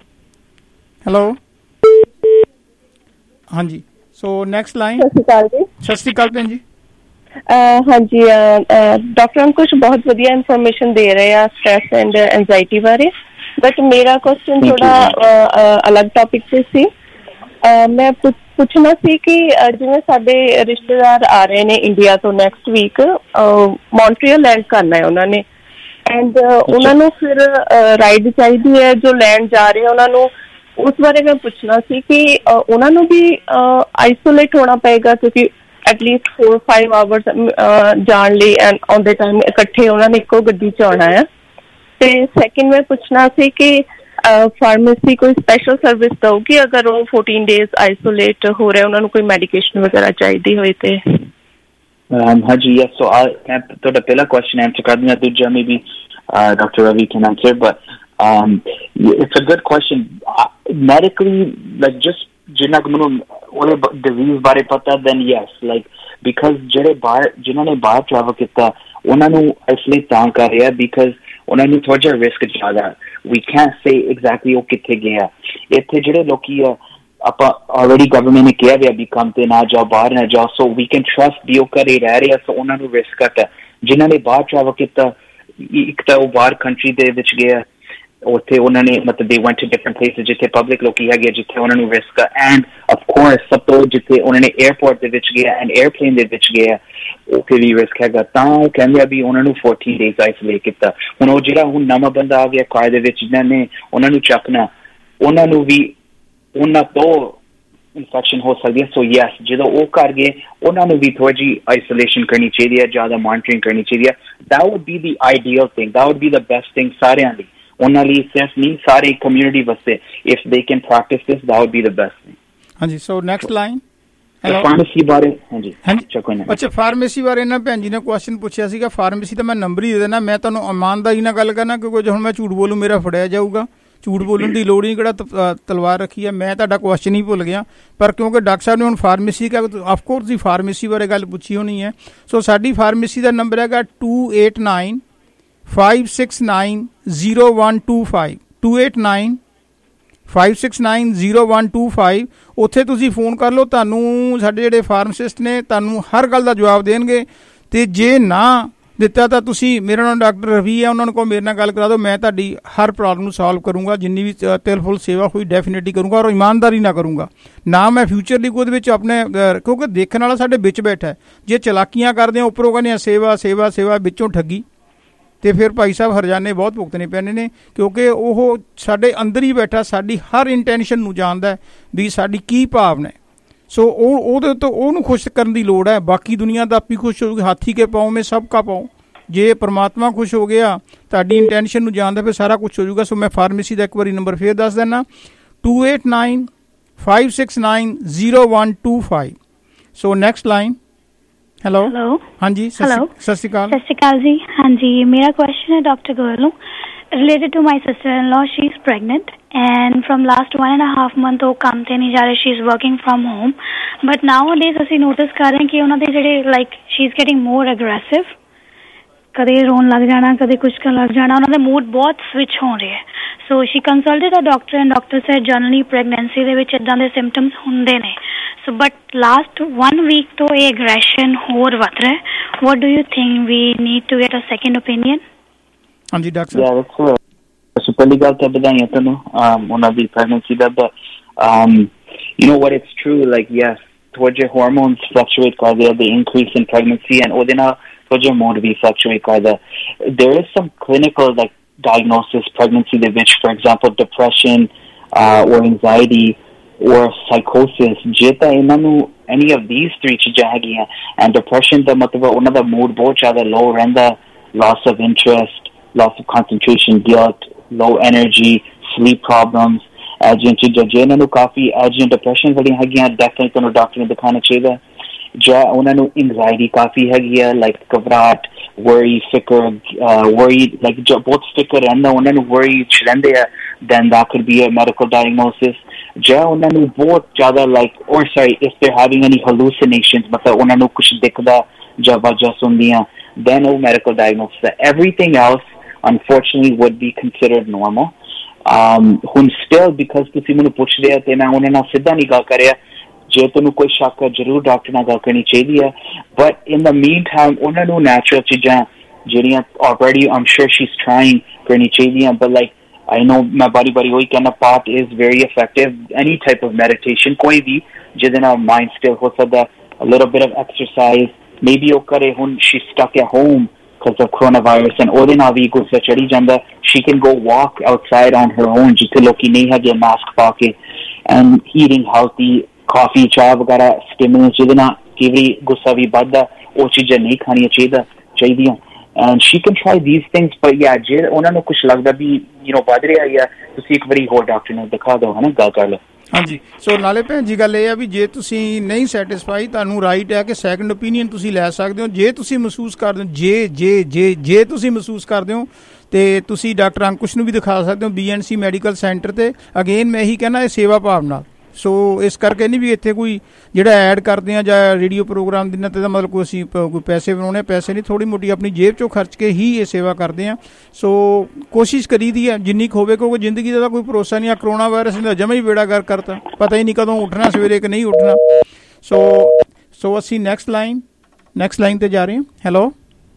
ਹੈਲੋ ਹਾਂਜੀ, ਸੋ ਨੈਕਸਟ ਲਾਈਨ। ਸਤਿ ਸ਼੍ਰੀ ਅਕਾਲ ਜੀ। ਸਤਿ ਸ਼੍ਰੀ ਅਕਾਲ ਭੈਣ ਜੀ। ਹਾਂਜੀ, ਡਾਕਟਰ ਅੰਕੁਸ਼ ਬਹੁਤ ਵਧੀਆ ਇਨਫੋਰਮੇਸ਼ਨ ਦੇ ਰਹੇ ਆ ਸਟ੍ਰੈਸ ਐਂਡ ਐਂਜ਼ਾਈਟੀ ਬਾਰੇ, ਬਟ ਮੇਰਾ ਕੁਐਸਚਨ ਥੋੜਾ ਅਲੱਗ ਟੌਪਿਕ 'ਤੇ ਸੀ। ਮੈਂ ਪੁੱਛਣਾ ਸੀ ਕਿ ਜਿਵੇਂ ਸਾਡੇ ਰਿਸ਼ਤੇਦਾਰ ਆ ਰਹੇ ਨੇ ਇੰਡੀਆ ਤੋਂ ਨੈਕਸਟ ਵੀਕ, ਮੌਂਟਰੀਅਲ ਲੈਂਡ ਕਰਨਾ ਹੈ ਉਹਨਾਂ ਨੇ, ਐਂਡ ਉਹਨਾਂ ਨੂੰ ਫਿਰ ਰਾਈਡ ਚਾਹੀਦੀ ਹੈ ਜੋ ਲੈਂਡ ਜਾ ਰਹੇ ਉਹਨਾਂ ਨੂੰ, ਉਸ ਬਾਰੇ ਮੈਂ ਪੁੱਛਣਾ ਸੀ ਕਿ ਉਹਨਾਂ ਨੂੰ ਵੀ ਆਈਸੋਲੇਟ ਹੋਣਾ ਪਏਗਾ, ਕਿਉਂਕਿ ਐਟਲੀਸਟ ਫੋਰ ਫਾਈਵ ਆਵਰਸ ਜਾਣ ਲਈ ਐਂਡ ਆਉਂਦੇ ਟਾਈਮ ਇਕੱਠੇ ਉਹਨਾਂ ਨੇ ਇੱਕੋ ਗੱਡੀ 'ਚ ਆਉਣਾ ਹੈ। ਅਤੇ ਸੈਕਿੰਡ ਮੈਂ ਪੁੱਛਣਾ ਸੀ ਕਿ ਫਾਰਮੇਸੀ ਕੋਈ ਸਪੈਸ਼ਲ ਸਰਵਿਸ ਦਊਗੀ ਅਗਰ ਉਹ ਫੋਰਟੀਨ ਡੇਜ਼ ਆਈਸੋਲੇਟ ਹੋ ਰਿਹਾ, ਉਹਨਾਂ ਨੂੰ ਕੋਈ ਮੈਡੀਕੇਸ਼ਨ ਵਗੈਰਾ ਚਾਹੀਦੀ ਹੋਏ ਤੇ? ਹਾਂਜੀ, ਯੈਸ। ਸੋ ਮੈਂ ਤੁਹਾਡਾ ਪਹਿਲਾ ਕੁਐਸਚਨ ਆਨਸਰ ਕਰ ਦਿੰਦਾ, ਦੂਜਾ maybe doctor Ravi can answer, but it's a good question. Medically like just ਜਿੰਨਾ ਕੁ ਮੈਨੂੰ ਉਹਦੇ ਡਿਜ਼ੀਜ਼ ਬਾਰੇ ਪਤਾ, ਦੈਨ ਯੈਸ, ਲਾਈਕ ਬਿਕਾਜ਼ ਜਿਹੜੇ ਬਾਹਰ ਜਿਨ੍ਹਾਂ ਨੇ ਬਾਹਰ ਟਰੈਵਲ ਕੀਤਾ ਉਹਨਾਂ ਨੂੰ ਆਈਸੋਲੇਟ ਤਾਂ ਕਰ ਰਿਹਾ ਬਿਕਾਜ਼ ਉਹਨਾਂ ਨੂੰ ਥੋੜ੍ਹਾ ਜਿਹਾ ਰਿਸਕ ਜ਼ਿਆਦਾ। ਵੀ ਕੈਨਟ ਸੇ ਐਗਜ਼ੈਕਟਲੀ ਉਹ ਕਿੱਥੇ ਗਏ ਆ। ਇੱਥੇ ਜਿਹੜੇ ਲੋਕੀ ਆ, ਆਪਾਂ ਆਲਰੇਡੀ ਗਵਰਨਮੈਂਟ ਨੇ ਕਿਹਾ ਵੀ ਕੰਮ ਤੇ ਨਾ ਜਾਓ, ਬਾਹਰ ਨਾ ਜਾਓ, ਸੋ ਵੀ ਕੈਨ ਟਰਸਟ ਵੀ ਉਹ ਘਰੇ ਰਹਿ ਰਹੇ ਆ, ਸੋ ਉਹਨਾਂ ਨੂੰ ਰਿਸਕ ਘੱਟ ਹੈ। ਜਿਨ੍ਹਾਂ ਨੇ ਬਾਹਰ ਟਰੈਵਲ ਕੀਤਾ, ਇੱਕ ਤਾਂ ਉਹ ਬਾਹਰ ਕੰਟਰੀ ਦੇ ਵਿੱਚ ਗਏ ਆ, ਉੱਥੇ ਉਹਨਾਂ ਨੇ ਮਤਲਬ they went to different places ਜਿੱਥੇ ਪਬਲਿਕ ਲੋਕੀ ਹੈਗੇ, ਜਿੱਥੇ ਉਹਨਾਂ ਨੂੰ ਰਿਸਕ ਆ, ਐਂਡ ਆਫ ਕੋਰਸ ਸਭ ਤੋਂ ਜਿੱਥੇ ਉਹਨਾਂ ਨੇ ਏਅਰਪੋਰਟ ਦੇ ਵਿੱਚ ਗਏ ਐਂਡ ਏਅਰਪਲੇਨ ਦੇ ਵਿੱਚ ਗਏ ਆ, ਉੱਥੇ ਵੀ ਰਿਸਕ ਹੈਗਾ। ਤਾਂ ਉਹ ਕਹਿੰਦੇ ਆ ਵੀ ਉਹਨਾਂ ਨੂੰ ਫੋਰਟੀਨ ਡੇਜ਼ ਆਈਸੋਲੇਟ ਕੀਤਾ। ਹੁਣ ਉਹ ਜਿਹੜਾ ਹੁਣ ਨਵਾਂ ਬੰਦਾ ਆ ਗਿਆ ਕਾਰ ਦੇ ਵਿੱਚ, ਜਿਹਨਾਂ ਨੇ ਉਹਨਾਂ ਨੂੰ ਚੱਕਣਾ, ਉਹਨਾਂ ਨੂੰ ਵੀ ਉਹਨਾਂ ਤੋਂ ਇਨਫੈਕਸ਼ਨ ਹੋ ਸਕਦੀ ਹੈ। ਸੋ ਯੈਸ, ਜਦੋਂ ਉਹ ਕਰ ਗਏ ਉਹਨਾਂ ਨੂੰ ਵੀ ਥੋੜ੍ਹੀ ਜਿਹੀ ਆਈਸੋਲੇਸ਼ਨ ਕਰਨੀ ਚਾਹੀਦੀ ਹੈ, ਜ਼ਿਆਦਾ ਮੋਨੀਟਰਿੰਗ ਕਰਨੀ ਚਾਹੀਦੀ ਹੈ। That would be the ideal thing, that would be the best thing ਸਾਰਿਆਂ ਲਈ, ਉਹਨਾਂ ਲਈ ਸਿਰਫ ਨਹੀਂ, ਸਾਰੀ ਕਮਿਊਨਿਟੀ ਵਾਸਤੇ। If they can practice this, that would be the best thing. ਹਾਂਜੀ, ਸੋ ਨੈਕਸਟ ਲਾਈਨ ਫਾਰਮੇਸੀ ਬਾਰੇ। ਹਾਂਜੀ ਹਾਂਜੀ, ਅੱਛਾ, ਫਾਰਮੇਸੀ ਬਾਰੇ ਇਹਨਾਂ ਭੈਣ ਜੀ ਨੇ ਕੁਐਸਚਨ ਪੁੱਛਿਆ ਸੀਗਾ। ਫਾਰਮੇਸੀ ਤਾਂ ਮੈਂ ਨੰਬਰ ਹੀ ਦੇ ਦੇਣਾ, ਮੈਂ ਤੁਹਾਨੂੰ ਇਮਾਨਦਾਰੀ ਨਾਲ ਗੱਲ ਕਰਨਾ, ਕਿਉਂਕਿ ਹੁਣ ਮੈਂ ਝੂਠ ਬੋਲੂ ਮੇਰਾ ਫੜਿਆ ਜਾਊਗਾ। ਝੂਠ ਬੋਲਣ ਦੀ ਲੋੜ ਨਹੀਂ, ਕਿਹੜਾ ਤਲਵਾਰ ਰੱਖੀ ਹੈ। ਮੈਂ ਤੁਹਾਡਾ ਕੁਐਸਚਨ ਹੀ ਭੁੱਲ ਗਿਆ, ਪਰ ਕਿਉਂਕਿ ਡਾਕਟਰ ਸਾਹਿਬ ਨੇ ਹੁਣ ਫਾਰਮੇਸੀ ਕਾ ਆਫਕੋਰਸ ਦੀ ਫਾਰਮੇਸੀ ਬਾਰੇ ਗੱਲ ਪੁੱਛੀ ਹੋਣੀ ਹੈ। ਸੋ ਸਾਡੀ ਫਾਰਮੇਸੀ ਦਾ ਨੰਬਰ ਹੈਗਾ two eight nine five six nine zero one two five two eight nine five six nine zero one two five. ਉੱਥੇ ਤੁਸੀਂ ਫੋਨ ਕਰ ਲਓ, ਤੁਹਾਨੂੰ ਸਾਡੇ ਜਿਹੜੇ ਫਾਰਮਾਸਿਸਟ ਨੇ ਤੁਹਾਨੂੰ ਹਰ ਗੱਲ ਦਾ ਜਵਾਬ ਦੇਣਗੇ। ਤੇ ਜੇ ਨਾ ਦਿੱਤਾ ਤਾਂ ਤੁਸੀਂ ਮੇਰਾ ਨਾਮ ਡਾਕਟਰ ਰਵੀ ਹੈ, ਉਹਨਾਂ ਨੂੰ ਕਹੋ ਮੇਰੇ ਨਾਲ ਗੱਲ ਕਰਾ ਦਿਓ, ਮੈਂ ਤੁਹਾਡੀ ਹਰ ਪ੍ਰੋਬਲਮ ਨੂੰ ਸੋਲਵ ਕਰੂੰਗਾ, ਜਿੰਨੀ ਵੀ ਤਿਲ ਫੁੱਲ ਸੇਵਾ ਹੋਈ ਡੈਫੀਨੇਟਲੀ ਕਰੂੰਗਾ, ਔਰ ਇਮਾਨਦਾਰੀ ਨਾਲ ਕਰੂੰਗਾ ਨਾ। ਮੈਂ ਫਿਊਚਰ ਲਈ ਉਹਦੇ ਵਿੱਚ ਆਪਣੇ, ਕਿਉਂਕਿ ਦੇਖਣ ਵਾਲਾ ਸਾਡੇ ਵਿੱਚ ਬੈਠਾ, ਜੇ ਚਲਾਕੀਆਂ ਕਰਦੇ ਹਾਂ ਉੱਪਰੋਂ ਕਹਿੰਦੇ ਆ ਸੇਵਾ ਸੇਵਾ ਸੇਵਾ, ਵਿੱਚੋਂ ਠੱਗੀ, ਤੇ ਫਿਰ ਭਾਈ ਸਾਹਿਬ ਹਰਜਾਨੇ ਬਹੁਤ ਭੁਗਤਣੇ ਪੈਣੇ ਨੇ, ਕਿਉਂਕਿ ਉਹ ਸਾਡੇ ਅੰਦਰ ਹੀ ਬੈਠਾ, ਸਾਡੀ ਹਰ ਇੰਟੈਂਸ਼ਨ ਨੂੰ ਜਾਣਦਾ ਵੀ ਸਾਡੀ ਕੀ ਭਾਵਨਾ ਹੈ। ਸੋ ਉਹ ਉਹਦੇ ਤੋਂ ਉਹਨੂੰ ਖੁਸ਼ ਕਰਨ ਦੀ ਲੋੜ ਹੈ। ਬਾਕੀ ਦੁਨੀਆ ਦਾ ਆਪੀ ਖੁਸ਼ ਹੋਊਗੀ, ਹਾਥੀ ਕੇ ਪਾਉ ਮੈਂ ਸਭ ਕਾ ਪਾਉ। ਜੇ ਪਰਮਾਤਮਾ ਖੁਸ਼ ਹੋ ਗਿਆ, ਤੁਹਾਡੀ ਇੰਟੈਂਸ਼ਨ ਨੂੰ ਜਾਣਦਾ, ਫਿਰ ਸਾਰਾ ਕੁਛ ਹੋ ਜਾਊਗਾ। ਸੋ ਮੈਂ ਫਾਰਮੇਸੀ ਦਾ ਇੱਕ ਵਾਰੀ ਨੰਬਰ ਫੇਰ ਦੱਸ ਦਿੰਦਾ, two eight nine five six nine zero one two five. So next line. Hello hello ਹਾਂਜੀ, ਹੈਲੋ, ਸਤਿ ਸ਼੍ਰੀ ਅਕਾਲ। ਸਤਿ ਸ਼੍ਰੀ ਅਕਾਲ ਜੀ। ਹਾਂਜੀ, ਮੇਰਾ ਕੁਐਸਚਨ ਹੈ ਡਾਕਟਰ ਗੋਇਲ ਨੂੰ, related to my sister-in-law. She's pregnant and from last one and a half month ਉਹ ਕੰਮ ਤੇ ਨਹੀਂ ਜਾ ਰਹੇ, she's working from home, but nowadays ਅਸੀਂ notice ਕਰ ਰਹੇ ਕਿ ਉਹਨਾਂ ਦੇ ਜਿਹੜੇ like she's getting more aggressive, ਕਦੇ ਰੋਣ ਲੱਗ ਜਾਣਾ, ਕਦੇ ਕੁਛ ਕਰਨ ਲੱਗ ਜਾਣਾ, ਉਹਨਾਂ ਦਾ ਮੂਡ ਬਹੁਤ ਸਵਿਚ ਹੋ ਰਿਹਾ ਹੈ। So she consulted a doctor and doctor said generally pregnancy ਦੇ ਵਿੱਚ ਇੱਦਾਂ ਦੇ ਸਿੰਪਟਮਸ ਹੁੰਦੇ ਨੇ। So but last one week ਤੋਂ ਇਹ ਐਗਰੈਸ਼ਨ ਹੋਰ ਵੱਧ ਰਿਹਾ। What do you think we need to get a second opinion? ਹਾਂਜੀ ਡਾਕਟਰ ਸਾਹਿਬ। ਸੋ ਪਹਿਲੀ ਗੱਲ ਤਾਂ ਵਧਾਈਆਂ ਤੁਹਾਨੂੰ ਉਹਨਾਂ ਦੀ ਪ੍ਰੈਗਨੈਂਸੀ ਦਾ। But you know what, it's true, like yes, towards your hormones fluctuate ਕਰਦੇ ਆ, the increase in pregnancy, and ਉਹਦੇ ਨਾਲ towards your mood we fluctuate ਕਰਦਾ। There is some clinical like diagnosis pregnancy ਦੇ ਵਿੱਚ, for example depression uh, or anxiety or psychosis, ਜੇ ਤਾਂ ਇਹਨਾਂ ਨੂੰ any of these three ਚੀਜ਼ਾਂ ਹੈਗੀਆਂ, and depression ਦਾ ਮਤਲਬ ਉਹਨਾਂ ਦਾ mood ਬਹੁਤ ਜ਼ਿਆਦਾ low ਰਹਿੰਦਾ, loss of interest, loss of concentration, guilt, low energy, sleep problems, ਐਜੀਆਂ ਚੀਜ਼ਾਂ ਜੇ ਇਹਨਾਂ ਨੂੰ ਕਾਫੀ ਐਜੀਆਂ ਡਿਪਰੈਸ਼ਨ ਵਾਲੀਆਂ ਹੈਗੀਆਂ, ਡੈਫੀਨੇਟਲੀ ਤੁਹਾਨੂੰ ਡਾਕਟਰ ਨੂੰ ਦਿਖਾਉਣਾ ਚਾਹੀਦਾ। ਜਾਂ ਉਹਨਾਂ ਨੂੰ ਇੰਗਜ਼ਾਇਟੀ ਕਾਫੀ ਹੈਗੀ ਆ, ਲਾਈਕ ਘਬਰਾਹਟ, ਵਰੀ, ਫਿਕਰ, ਵਰੀ, ਲਾਈਕ ਜੋ ਬਹੁਤ ਫਿਕਰ ਰਹਿੰਦਾ, ਉਹਨਾਂ ਨੂੰ ਵਰੀ ਚ ਰਹਿੰਦੇ ਆ, then that could be a medical diagnosis। ਜਾਂ ਉਹਨਾਂ ਨੂੰ ਬਹੁਤ ਜ਼ਿਆਦਾ like or sorry if they're having any hallucinations, ਮਤਲਬ ਉਹਨਾਂ ਨੂੰ ਕੁਛ ਦਿਖਦਾ ਜਾਂ ਆਵਾਜ਼ਾਂ ਸੁਣਦੀਆਂ, then ਉਹ medical diagnosis ਹੈ। Everything else unfortunately would be considered normal। Um, ਹੁਣ still because ਤੁਸੀਂ ਮੈਨੂੰ ਪੁੱਛਦੇ ਆ ਤੇ ਮੈਂ ਉਹਨਾਂ ਨਾਲ ਸਿੱਧਾ ਨਹੀਂ ਗੱਲ ਕਰਿਆ, ਜੇ ਤੁਹਾਨੂੰ ਕੋਈ ਸ਼ੱਕ ਹੈ ਜ਼ਰੂਰ ਡਾਕਟਰ ਨਾਲ ਗੱਲ ਕਰਨੀ ਚਾਹੀਦੀ ਹੈ। But in the mean time ਉਹਨਾਂ ਨੂੰ ਨੈਚੁਰਲ ਚੀਜ਼ਾਂ ਜਿਹੜੀਆਂ already I'm sure she's trying ਕਰਨੀ ਚਾਹੀਦੀਆਂ। but like I know ਮੈਂ ਬਾਰੀ ਬਾਰੀ ਉਹੀ ਕਹਿੰਦਾ, ਪਾਠ is very effective, any type of meditation, ਕੋਈ ਵੀ ਜਿਹਦੇ ਨਾਲ mind still ਹੋ ਸਕਦਾ, a little bit of exercise, maybe ਉਹ ਕਰੇ। ਹੁਣ she's stuck at home because of coronavirus and ਉਹਦੇ ਨਾਲ ਵੀ ਗੁੱਸਾ ਚੜੀ ਜਾਂਦਾ, she can go walk outside on her own ਜਿੱਥੇ ਲੋਕੀ ਨਹੀਂ ਹੈਗੇ ਮਾਸਕ ਪਾ ਕੇ, and eating healthy, ਕਾਫੀ, ਚਾਹ ਵਗੈਰਾ, ਸਟਿਮੂਲੈਂਟਸ ਜਿਹਦੇ ਨਾਲ ਕਈ ਵਾਰੀ ਗੁੱਸਾ ਵੀ ਵੱਧਦਾ, ਉਹ ਚੀਜ਼ਾਂ ਨਹੀਂ ਖਾਣੀਆਂ ਚਾਹੀਦਾ ਚਾਹੀਦੀਆਂ। and she can try these things, but yeah ਜੇ ਉਹਨਾਂ ਨੂੰ ਕੁਛ ਲੱਗਦਾ ਵੀ you know ਵੱਧ ਰਿਹਾ ਜਾਂ ਤੁਸੀਂ ਇੱਕ ਵਾਰੀ ਹੋਰ ਡਾਕਟਰ ਨੂੰ ਦਿਖਾ ਦਿਓ, ਹੈ ਨਾ, ਗੱਲ ਕਰ ਲਓ। ਹਾਂਜੀ। ਸੋ ਨਾਲੇ ਭੈਣ ਜੀ ਗੱਲ ਇਹ ਆ ਵੀ ਜੇ ਤੁਸੀਂ ਨਹੀਂ ਸੈਟਿਸਫਾਈ, ਤੁਹਾਨੂੰ ਰਾਈਟ ਹੈ ਕਿ ਸੈਕੰਡ ਓਪੀਨੀਅਨ ਤੁਸੀਂ ਲੈ ਸਕਦੇ ਹੋ। ਜੇ ਤੁਸੀਂ ਮਹਿਸੂਸ ਕਰਦੇ ਹੋ, ਜੇ ਜੇ ਜੇ ਜੇ ਤੁਸੀਂ ਮਹਿਸੂਸ ਕਰਦੇ ਹੋ ਤੇ ਤੁਸੀਂ ਡਾਕਟਰ ਅੰਕੁਸ਼ ਨੂੰ ਵੀ ਦਿਖਾ ਸਕਦੇ ਹੋ B N C medical centre ਤੇ। ਅਗੇਨ ਮੈਂ ਇਹੀ ਕਹਿਣਾ, ਇਹ ਸੇਵਾ ਭਾਵ ਨਾਲ। ਸੋ ਇਸ ਕਰਕੇ ਨਹੀਂ ਵੀ ਇੱਥੇ ਕੋਈ ਜਿਹੜਾ ਐਡ ਕਰਦੇ ਆ ਜਾਂ ਰੇਡੀਓ ਪ੍ਰੋਗਰਾਮ ਦਿਨਾਂ ਤੇ ਦਾ ਮਤਲਬ ਕੋਈ ਅਸੀਂ ਕੋਈ ਪੈਸੇ ਬਣਾਉਣੇ, ਪੈਸੇ ਨਹੀਂ, ਥੋੜ੍ਹੀ ਮੋਟੀ ਆਪਣੀ ਜੇਬ ਚੋਂ ਖਰਚ ਕੇ ਹੀ ਇਹ ਸੇਵਾ ਕਰਦੇ ਆ। ਸੋ ਕੋਸ਼ਿਸ਼ ਕਰੀ ਦੀ ਹੈ ਜਿੰਨੀ ਕੁ ਹੋਵੇ, ਕਿਉਂਕਿ ਜ਼ਿੰਦਗੀ ਦਾ ਤਾਂ ਕੋਈ ਭਰੋਸਾ ਨਹੀਂ ਆ। ਕਰੋਨਾ ਵਾਇਰਸ ਨੇ ਜਮਾਂ ਹੀ ਬੇੜਾ ਗਰਕ ਕਰਤਾ, ਪਤਾ ਹੀ ਨਹੀਂ ਕਦੋਂ ਉੱਠਣਾ ਸਵੇਰੇ ਕਿ ਨਹੀਂ ਉੱਠਣਾ। ਸੋ ਸੋ ਅਸੀਂ ਨੈਕਸਟ ਲਾਈਨ ਨੈਕਸਟ ਲਾਈਨ ਤੇ ਜਾ ਰਹੇ ਹਾਂ। ਹੈਲੋ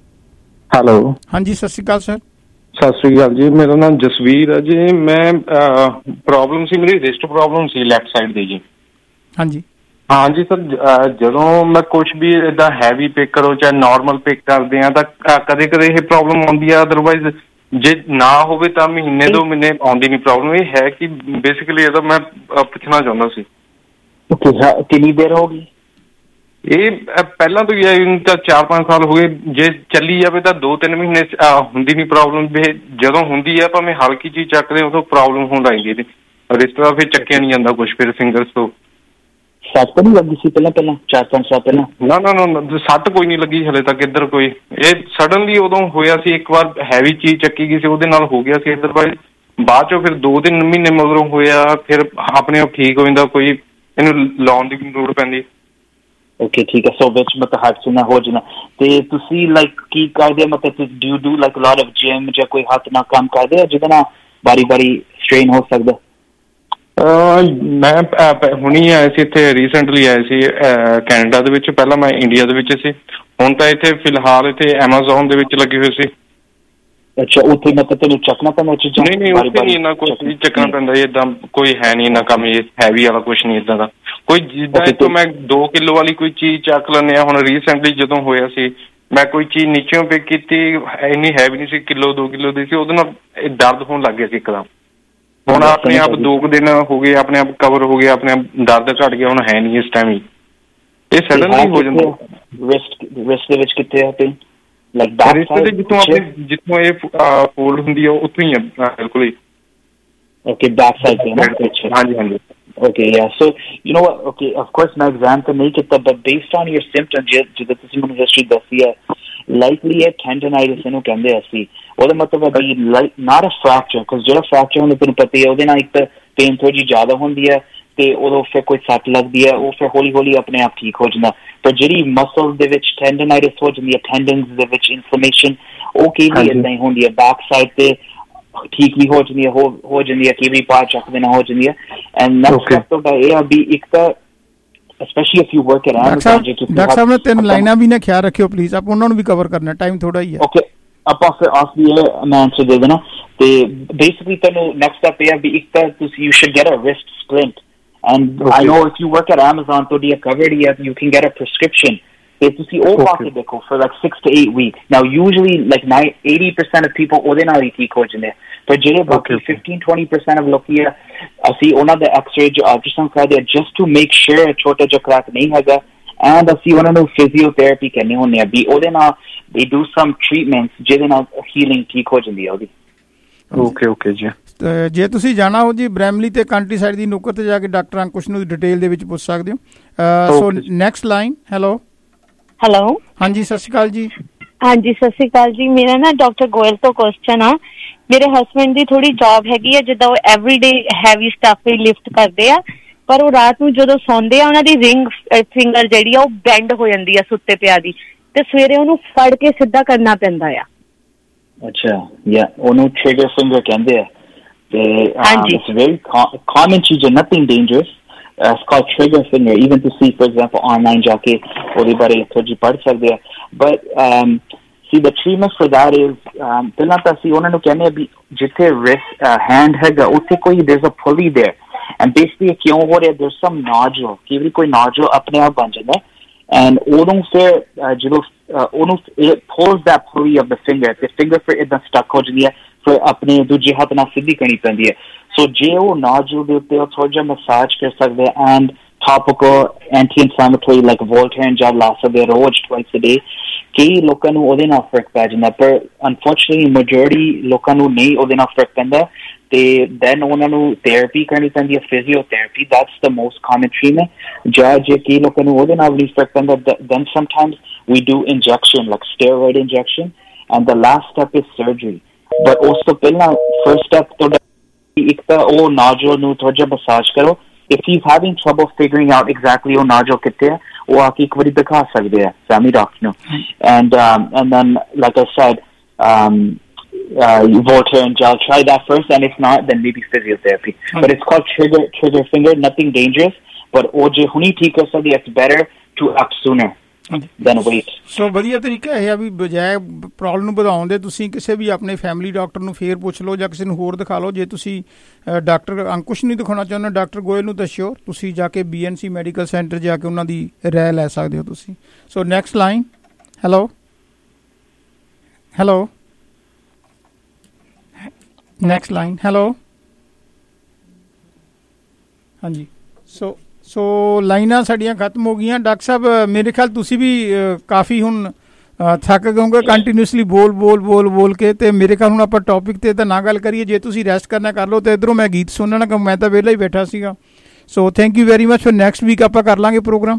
ਹੈਲੋ ਹਾਂਜੀ, ਸਤਿ ਸ਼੍ਰੀ ਅਕਾਲ ਸਰ। ਸਤਿ ਸ੍ਰੀ ਅਕਾਲ ਜੀ, ਮੇਰਾ ਨਾਮ ਜਸਵੀਰ ਹੈ ਜੀ। ਮੈਂ ਪ੍ਰੋਬਲਮ ਸੀ, ਮੇਰੀ ਰਿਸਟ ਪ੍ਰੋਬਲਮ ਸੀ ਲੈਫਟ ਸਾਈਡ ਦੀ ਜੀ। ਹਾਂਜੀ ਹਾਂਜੀ ਸਰ, ਜਦੋਂ ਮੈਂ ਕੁਛ ਵੀ ਏਦਾਂ ਹੈਵੀ ਪਿਕ ਕਰੋ ਚਾਹੇ ਨੋਰਮਲ ਪਿਕ ਕਰਦੇ ਆ ਤਾਂ ਕਦੇ ਕਦੇ ਇਹ ਪ੍ਰੋਬਲਮ ਆਉਂਦੀ ਆ, ਅਦਰਵਾਈਜ਼ ਜੇ ਨਾ ਹੋਵੇ ਤਾਂ ਮਹੀਨੇ ਦੋ ਮਹੀਨੇ ਆਉਂਦੀ ਨਹੀਂ ਪ੍ਰੋਬਲਮ। ਇਹ ਹੈ ਕਿ ਬੇਸਿਕਲੀ ਇਹਦਾ ਮੈਂ ਪੁੱਛਣਾ ਚਾਹੁੰਦਾ ਸੀ। ਕਿੰਨੀ ਦੇਰ ਹੋ ਗਈ? ਇਹ ਪਹਿਲਾਂ ਤੋਂ ਹੀ ਤਾਂ ਚਾਰ ਪੰਜ ਸਾਲ ਹੋ ਗਏ। ਜੇ ਚੱਲੀ ਜਾਵੇ ਤਾਂ ਦੋ ਤਿੰਨ ਮਹੀਨੇ ਹੁੰਦੀ ਨਹੀਂ ਪ੍ਰੋਬਲਮ। ਜਦੋਂ ਹੁੰਦੀ ਆ ਭਾਵੇਂ ਹਲਕੀ ਚੀਜ਼ ਚੱਕਦੇ ਉਦੋਂ ਪ੍ਰੋਬਲਮ ਹੋਣ ਲੱਗ ਜਾਂਦੀ। ਰਿਸ਼ਤਾ ਫਿਰ ਚੱਕਿਆ ਨਹੀਂ ਜਾਂਦਾ ਕੁਛ, ਫਿਰ ਫਿੰਗਰਸ ਤੋਂ। ਸੱਟ ਨਹੀਂ ਲੱਗੀ ਸੀ ਪਹਿਲਾਂ ਪਹਿਲਾਂ ਚਾਰ ਪੰਜ ਸਾਲ ਪਹਿਲਾਂ? ਨਾ ਨਾ ਨਾ, ਸੱਟ ਕੋਈ ਨਹੀਂ ਲੱਗੀ ਹਲੇ ਤੱਕ ਇੱਧਰ ਕੋਈ। ਇਹ ਸਡਨਲੀ ਉਦੋਂ ਹੋਇਆ ਸੀ, ਇੱਕ ਵਾਰ ਹੈਵੀ ਚੀਜ਼ ਚੱਕੀ ਗਈ ਸੀ, ਉਹਦੇ ਨਾਲ ਹੋ ਗਿਆ ਸੀ ਇੱਧਰ। ਬਾਅਦ ਬਾਅਦ ਚੋਂ ਫਿਰ ਦੋ ਤਿੰਨ ਮਹੀਨੇ ਮਗਰੋਂ ਹੋਇਆ, ਫਿਰ ਆਪਣੇ ਆਪ ਠੀਕ ਹੋ ਜਾਂਦਾ। ਕੋਈ ਇਹਨੂੰ ਲਾਉਣ ਦੀ ਲੋੜ ਪੈਂਦੀ। ਓਕੇ ਠੀਕ ਹੈ। ਸੋ ਵਿੱਚ ਮਤਲਬ ਹੱਥ ਨਾ ਹੋ ਜਾਣਾ। ਤੇ ਤੁਸੀਂ ਲਾਈਕ ਕੀ ਕਰਦੇ, ਮਤਲਬ do you do like lot of gym ਜਾਂ ਕੋਈ ਹੱਥ ਨਾਲ ਕੰਮ ਕਰਦੇ ਆ ਜਿਹਦੇ ਨਾਲ ਬਾਰੀ ਬਾਰੀ ਸਟ੍ਰੇਨ ਹੋ ਸਕਦਾ? ਮੈਂ ਹੁਣੀ ਆਇਆ ਸੀ ਇੱਥੇ, ਰੀਸੈਂਟਲੀ ਆਇਆ ਸੀ ਕੈਨੇਡਾ ਦੇ ਵਿੱਚ। ਪਹਿਲਾਂ ਮੈਂ ਇੰਡੀਆ ਦੇ ਵਿੱਚ ਸੀ, ਹੁਣ ਤਾਂ ਇੱਥੇ ਫਿਲਹਾਲ ਇੱਥੇ ਐਮਾਜ਼ੋਨ ਦੇ ਵਿੱਚ ਲੱਗੇ ਹੋਏ ਸੀ। ਅੱਛਾ, ਉੱਥੇ ਮਤਲਬ ਤੈਨੂੰ ਚੱਕਣਾ ਪੈਂਦਾ ਚੀਜ਼ਾਂ? ਨਹੀਂ ਨਹੀਂ, ਉੱਥੇ ਨਹੀਂ ਇੰਨਾ ਕੁਛ ਵੀ ਚੱਕਣਾ ਪੈਂਦਾ, ਏਦਾਂ ਕੋਈ ਹੈ ਨਹੀਂ ਇੰਨਾ ਕੰਮ, ਇਹ ਹੈਵੀ ਵਾਲਾ ਕੁਛ ਨਹੀਂ ਇੱਦਾਂ ਦਾ ਕੋਈ। ਜਿੱਦਾਂ ਇੱਥੋਂ ਮੈਂ ਦੋ ਕਿੱਲੋ ਵਾਲੀ ਕੋਈ ਚੀਜ਼ ਚੱਕ ਲੈਂਦੇ ਹਾਂ, ਹੁਣ ਰੀਸੈਂਟਲੀ ਜਦੋਂ ਹੋਇਆ ਸੀ ਮੈਂ ਕੋਈ ਚੀਜ਼ ਨੀਚਿਓਂ ਪਿਕ ਕੀਤੀ, ਇੰਨੀ ਹੈਵੀ ਨਹੀਂ ਸੀ, ਕਿੱਲੋ ਦੋ ਕਿੱਲੋ ਦੀ ਸੀ, ਉਹਦੇ ਨਾਲ ਦਰਦ ਹੋਣ ਲੱਗ ਗਿਆ ਸੀ ਇੱਕਦਮ। ਹੁਣ ਆਪਣੇ ਆਪ ਦੋ ਕੁ ਦਿਨ ਹੋ ਗਏ, ਆਪਣੇ ਆਪ ਕਵਰ ਹੋ ਗਿਆ, ਆਪਣੇ ਆਪ ਦਰਦ ਘਟ ਗਿਆ, ਹੁਣ ਹੈ ਨਹੀਂ ਇਸ ਟਾਈਮ ਹੀ, ਇਹ ਸਡਨਲੀ ਹੋ ਜਾਂਦਾ। ਰਿਸਟ ਰਿਸਟ ਦੇ ਵਿੱਚ ਕਿੱਥੇ ਆ ਤੇ ਜਿੱਥੋਂ ਆਪਣੇ ਜਿੱਥੋਂ ਇਹ ਫੋਲਡ ਹੁੰਦੀ ਆ ਉੱਥੋਂ ਹੀ ਆ ਬਿਲਕੁਲ ਹੀ। ਓਕੇ, ਬੈਕ ਸਾਈਡ ਤੇ ਨਾ? ਹਾਂਜੀ ਹਾਂਜੀ। Okay, yeah. So, you know what? Okay, of course, my exam to make it, but based on your symptoms, जिधर तुसी मुझे history दसी है, likely है tendonitis इन्हों कहते हैं ऐसी। ओहदा मतलब है कि like not a fracture, because जो fracture होने तुम पता है, ओहदे ना एक तो pain थोड़ी ज़्यादा होती है, ते ओहदो फिर कोई सट लगती है, वो फिर हौली हौली अपने आप ठीक हो जाता। पर जिहड़ी muscles दे विच tendonitis हो जाती है, tendons दे विच inflammation, वो की भी इदां ही होती है, back side ते ठीक भी हो जाती है, हो हो जाती है, कि भी पार चक देना हो जाती है। एंड नेक्स्ट स्टेप तो है ये अभी एक तो specially if you work at Amazon, doctor साहब ने तीन लाइनां भी ने ख्याल रखियो प्लीज, आप उन्होंने भी कवर करना, टाइम थोड़ा ही है। ओके, आप फिर आप भी ये मैं आंसर दे देना ते बेसिकली तनु नेक्स्ट स्टेप ये अभी एक तो you should get a wrist splint, and I know if you work at Amazon तो ये कवर्ड है, you can get a prescription ਤੇ ਤੁਸੀਂ ਉਹ ਪਾ ਕੇ ਦੇਖੋ for like six to eight weeks. Now usually like eighty percent of people ਉਹਦੇ ਨਾਲ ਹੀ ਠੀਕ ਹੋ ਜਾਂਦੇ, ਪਰ ਜਿਹੜੇ ਬਾਕੀ fifteen to twenty percent of ਲੋਕੀ ਆ, ਅਸੀਂ ਉਹਨਾਂ ਦਾ ਐਕਸ-ਰੇ ਜੋ ਅਲਟਰਾਸਾਊਂਡ ਕਰਦੇ ਆ just to make sure ਛੋਟਾ ਜਿਹਾ crack ਨਹੀਂ ਹੈਗਾ, and ਅਸੀਂ ਉਹਨਾਂ ਨੂੰ ਫਿਜ਼ੀਓਥੈਰੇਪੀ ਕਹਿੰਦੇ ਹੁੰਦੇ ਆ ਵੀ ਉਹਦੇ ਨਾਲ they do some treatments ਜਿਹਦੇ ਨਾਲ healing ਠੀਕ ਹੋ ਜਾਂਦੀ ਆ ਉਹਦੀ। ਓਕੇ ਓਕੇ ਜੀ। ਜੇ ਤੁਸੀਂ ਜਾਣਾ ਹੋ ਜੀ ਬ੍ਰੈਮਲੀ ਤੇ ਕੰਟਰੀ ਸਾਈਡ ਦੀ ਨੁੱਕਰ ਤੇ ਜਾ ਕੇ ਡਾਕਟਰ ਅੰਕੁਸ਼ ਨੂੰ ਡਿਟੇਲ ਦੇ ਵਿੱਚ ਪੁੱਛ ਸਕਦੇ ਹੋ। So next line. Hello hello, ਹਾਂਜੀ ਸਤਿ ਸ਼੍ਰੀ ਅਕਾਲ ਜੀ। ਹਾਂਜੀ ਸਤਿ ਸ਼੍ਰੀ ਅਕਾਲ ਜੀ। ਮੇਰਾ ਨਾ ਡਾਕਟਰ ਗੋਇਲ ਤੋਂ ਕੁਐਸਚਨ ਆ। ਮੇਰੇ ਹਸਬੈਂਡ ਦੀ ਥੋੜੀ ਜੌਬ ਹੈਗੀ ਆ ਜਿੱਦਾਂ ਉਹ ਐਵਰੀਡੇ ਹੈਵੀ ਸਟੱਫ ਹੀ ਲਿਫਟ ਕਰਦੇ ਆ, ਪਰ ਉਹ ਰਾਤ ਨੂੰ ਜਦੋਂ ਸੌਂਦੇ ਆ ਉਹਨਾਂ ਦੀ ਰਿੰਗ ਫਿੰਗਰ ਜਿਹੜੀ ਆ ਉਹ ਬੈਂਡ ਹੋ ਜਾਂਦੀ ਆ ਸੁੱਤੇ ਪਿਆ ਦੀ, ਤੇ ਸਵੇਰੇ ਉਹਨੂੰ ਫੜ ਕੇ ਸਿੱਧਾ ਕਰਨਾ ਪੈਂਦਾ ਆ। ਅੱਛਾ, ਯਾ ਉਹਨੂੰ ਟ੍ਰਿਗਰ ਫਿੰਗਰ ਕਹਿੰਦੇ ਆ ਤੇ ਇਟਸ ਵੈਰੀ ਕਾਮਨ ਚੀਜ਼, nothing dangerous. Uh, it's called trigger finger. Even to see, for example, online jaake ਉਹਦੇ ਬਾਰੇ ਥੋੜੀ ਪੜ੍ਹ ਸਕਦੇ ਆ। But um, see, the treatment for that is um, ਪਹਿਲਾਂ ਤਾਂ ਅਸੀਂ ਉਹਨਾਂ ਨੂੰ ਕਹਿੰਦੇ ਆ ਵੀ ਜਿੱਥੇ wrist hand ਹੈਗਾ ਉੱਥੇ ਕੋਈ there's a pulley there, and basically ਕਿਉਂ ਹੋ ਰਿਹਾ, there's some nodule, ਕਈ ਵਾਰੀ ਕੋਈ nodule ਆਪਣੇ ਆਪ ਬਣ ਜਾਂਦਾ, and ਉਹਨੂੰ ਫਿਰ ਜਦੋਂ ਉਹਨੂੰ it pulls that pulley of the finger, the finger ਫਿਰ ਏਦਾਂ stuck ਹੋ ਜਾਂਦੀ ਹੈ, ਫਿਰ ਆਪਣੇ ਦੂਜੇ ਹੱਥ ਨਾਲ ਸਿੱਧੀ ਕਰਨੀ ਪੈਂਦੀ ਹੈ। ਸੋ ਜੇ ਉਹ ਨਾਜ਼ੁਲ ਦੇ ਉੱਤੇ ਥੋੜਾ ਜਿਹਾ ਮਸਾਜ ਕਰ ਸਕਦੇ and topical anti inflammatory like Voltaren gel ਲਾ ਸਕਦੇ ਰੋਜ਼ ਟਵਾਈਸ ਅ ਡੇ। ਕਈ ਲੋਕਾਂ ਨੂੰ ਉਹਦੇ ਨਾਲ ਫਰਕ ਪੈ ਜਾਂਦਾ, ਪਰ ਅਨਫੋਰਚੂਨੇਟਲੀ ਮੈਜੋਰਿਟੀ ਲੋਕਾਂ ਨੂੰ ਨਹੀਂ ਉਹਦੇ ਨਾਲ ਫਰਕ ਪੈਂਦਾ, ਤੇ ਦੈਨ ਉਹਨਾਂ ਨੂੰ ਥੈਰੇਪੀ ਕਰਨੀ ਪੈਂਦੀ ਹੈ, physiotherapy, that's the most common treatment. ਜਾਂ ਜੇ ਕਈ ਲੋਕਾਂ ਨੂੰ ਉਹਦੇ ਨਾਲ ਨਹੀਂ ਫਰਕ ਪੈਂਦਾ, then sometimes we do injection like steroid injection, and the last step is surgery. But ਉਸ ਤੋਂ ਪਹਿਲਾਂ ਫਰਸਟ ਸਟੈਪ ਤੁਹਾਡਾ ਇੱਕ ਤਾਂ ਉਹ ਨਾਜ਼ੁਲ ਨੂੰ ਥੋੜਾ ਜਿਹਾ ਮਸਾਜ ਕਰੋ। If he is having trouble figuring out exactly ਉਹ ਨਾਜ਼ੁਲ ਕਿੱਥੇ ਹੈ, ਉਹ ਆ ਕੇ ਇੱਕ ਵਾਰੀ ਦਿਖਾ ਸਕਦੇ ਆ ਫੈਮਿਲੀ ਡਾਕਟਰ ਨੂੰ। And and then like I said Voltaren gel, try that first, and if not, then maybe physiotherapy. But it's called trigger trigger finger, nothing dangerous, but ਉਹ ਜੇ ਹੁਣੀ ਠੀਕ ਕਰ ਸਕਦੀ, it's better to act sooner than wait. ਸੋ ਵਧੀਆ ਤਰੀਕਾ ਇਹ ਆ ਵੀ ਬਜਾਏ ਪ੍ਰੋਬਲਮ ਨੂੰ ਵਧਾਉਣ ਦੇ ਤੁਸੀਂ ਕਿਸੇ ਵੀ ਆਪਣੇ ਫੈਮਿਲੀ ਡਾਕਟਰ ਨੂੰ ਫੇਰ ਪੁੱਛ ਲਓ ਜਾਂ ਕਿਸੇ ਨੂੰ ਹੋਰ ਦਿਖਾ ਲਓ। ਜੇ ਤੁਸੀਂ ਡਾਕਟਰ ਅੰਕੁਸ਼ ਨੂੰ ਦਿਖਾਉਣਾ ਚਾਹੁੰਦੇ ਹੋ, ਡਾਕਟਰ ਗੋਇਲ ਨੂੰ ਦੱਸਿਓ, ਤੁਸੀਂ ਜਾ ਕੇ B N C medical centre ਜਾ ਕੇ ਉਹਨਾਂ ਦੀ ਰਾਏ ਲੈ ਸਕਦੇ ਹੋ ਤੁਸੀਂ। So next line. Hello hello next line. Hello ਹਾਂਜੀ। ਸੋ ਸੋ ਲਾਈਨਾਂ ਸਾਡੀਆਂ ਖਤਮ ਹੋ ਗਈਆਂ। ਡਾਕਟਰ ਸਾਹਿਬ ਮੇਰੇ ਖਿਆਲ ਤੁਸੀਂ ਵੀ ਕਾਫੀ ਹੁਣ ਥੱਕ ਗਏ ਕੰਟੀਨਿਊਸਲੀ ਬੋਲ ਬੋਲ ਬੋਲ ਬੋਲ ਕੇ, ਤੇ ਮੇਰੇ ਖਿਆਲ ਹੁਣ ਆਪਾਂ ਟੌਪਿਕ ਤੇ ਤਾਂ ਨਾ ਗੱਲ ਕਰੀਏ। ਜੇ ਤੁਸੀਂ ਰੈਸਟ ਕਰਨਾ ਕਰ ਲਓ, ਤੇ ਇੱਧਰੋਂ ਮੈਂ ਗੀਤ ਸੁਣਨਾ, ਕਿ ਮੈਂ ਤਾਂ ਵਿਹਲਾ ਹੀ ਬੈਠਾ ਸੀਗਾ। So thank you very much. ਫਿਰ ਨੈਕਸਟ ਵੀਕ ਆਪਾਂ ਕਰ ਲਾਂਗੇ ਪ੍ਰੋਗਰਾਮ।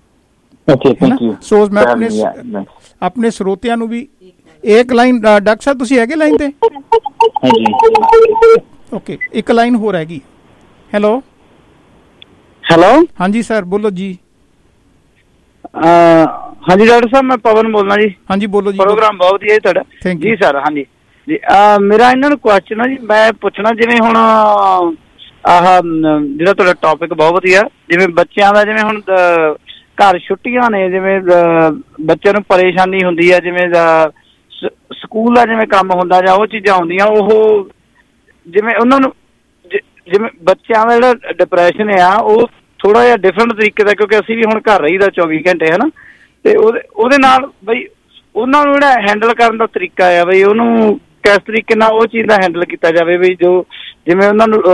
ਸੋ ਮੈਂ ਆਪਣੇ ਆਪਣੇ ਸਰੋਤਿਆਂ ਨੂੰ ਵੀ ਇੱਕ ਲਾਈਨ, ਡਾਕਟਰ ਸਾਹਿਬ ਤੁਸੀਂ ਹੈਗੇ ਲਾਈਨ ਤੇ? ਓਕੇ, ਇੱਕ ਲਾਈਨ ਹੋਰ ਹੈਗੀ। ਹੈਲੋ ਹੈਲੋ ਹਾਂਜੀ ਸਰ ਬੋਲੋ ਜੀ। ਹਾਂਜੀ ਡਾਕਟਰ ਸਾਹਿਬ ਮੈਂ ਪਵਨ ਬੋਲਦਾ ਜੀ। ਹਾਂਜੀ ਬੋਲੋ ਜੀ। ਪ੍ਰੋਗਰਾਮ ਬਹੁਤ ਵਧੀਆ ਜੀ ਤੁਹਾਡਾ ਜੀ ਸਰ। ਹਾਂਜੀ ਜੀ, ਮੇਰਾ ਇਹਨਾਂ ਨੂੰ ਕੁਐਸਚਨ ਆ ਜੀ, ਮੈਂ ਪੁੱਛਣਾ ਜਿਵੇਂ ਹੁਣ ਆਹ ਜਿਹੜਾ ਤੁਹਾਡਾ ਟੌਪਿਕ ਬਹੁਤ ਵਧੀਆ, ਜਿਵੇਂ ਬੱਚਿਆਂ ਦਾ ਜਿਵੇਂ ਹੁਣ ਘਰ ਛੁੱਟੀਆਂ ਨੇ, ਜਿਵੇਂ ਬੱਚਿਆਂ ਨੂੰ ਪਰੇਸ਼ਾਨੀ ਹੁੰਦੀ ਆ, ਜਿਵੇਂ ਸਕੂਲ ਦਾ ਜਿਵੇਂ ਕੰਮ ਹੁੰਦਾ ਜਾਂ ਉਹ ਚੀਜ਼ਾਂ ਹੁੰਦੀਆਂ, ਉਹ ਜਿਵੇਂ ਉਹਨਾਂ ਨੂੰ ਜਿਵੇਂ ਬੱਚਿਆਂ ਦਾ ਜਿਹੜਾ ਡਿਪਰੈਸ਼ਨ ਆ ਉਹ ਥੋੜਾ ਜਿਹਾ ਡਿਫਰੈਂਟ ਤਰੀਕੇ ਦਾ, ਕਿਉਂਕਿ ਅਸੀਂ ਵੀ ਹੁਣ ਘਰ ਰਹੀਦਾ ਚੌਵੀ ਘੰਟੇ ਹੈ ਨਾ, ਤੇ ਉਹਦੇ ਉਹਦੇ ਨਾਲ ਬਈ ਉਹਨਾਂ ਨੂੰ ਜਿਹੜਾ ਹੈਂਡਲ ਕਰਨ ਦਾ ਤਰੀਕਾ ਆ ਬਈ ਉਹਨੂੰ ਕਿਸ ਤਰੀਕੇ ਨਾਲ ਉਹ ਚੀਜ਼ ਦਾ ਹੈਂਡਲ ਕੀਤਾ ਜਾਵੇ ਬਈ ਜੋ ਜਿਵੇਂ ਉਹਨਾਂ ਨੂੰ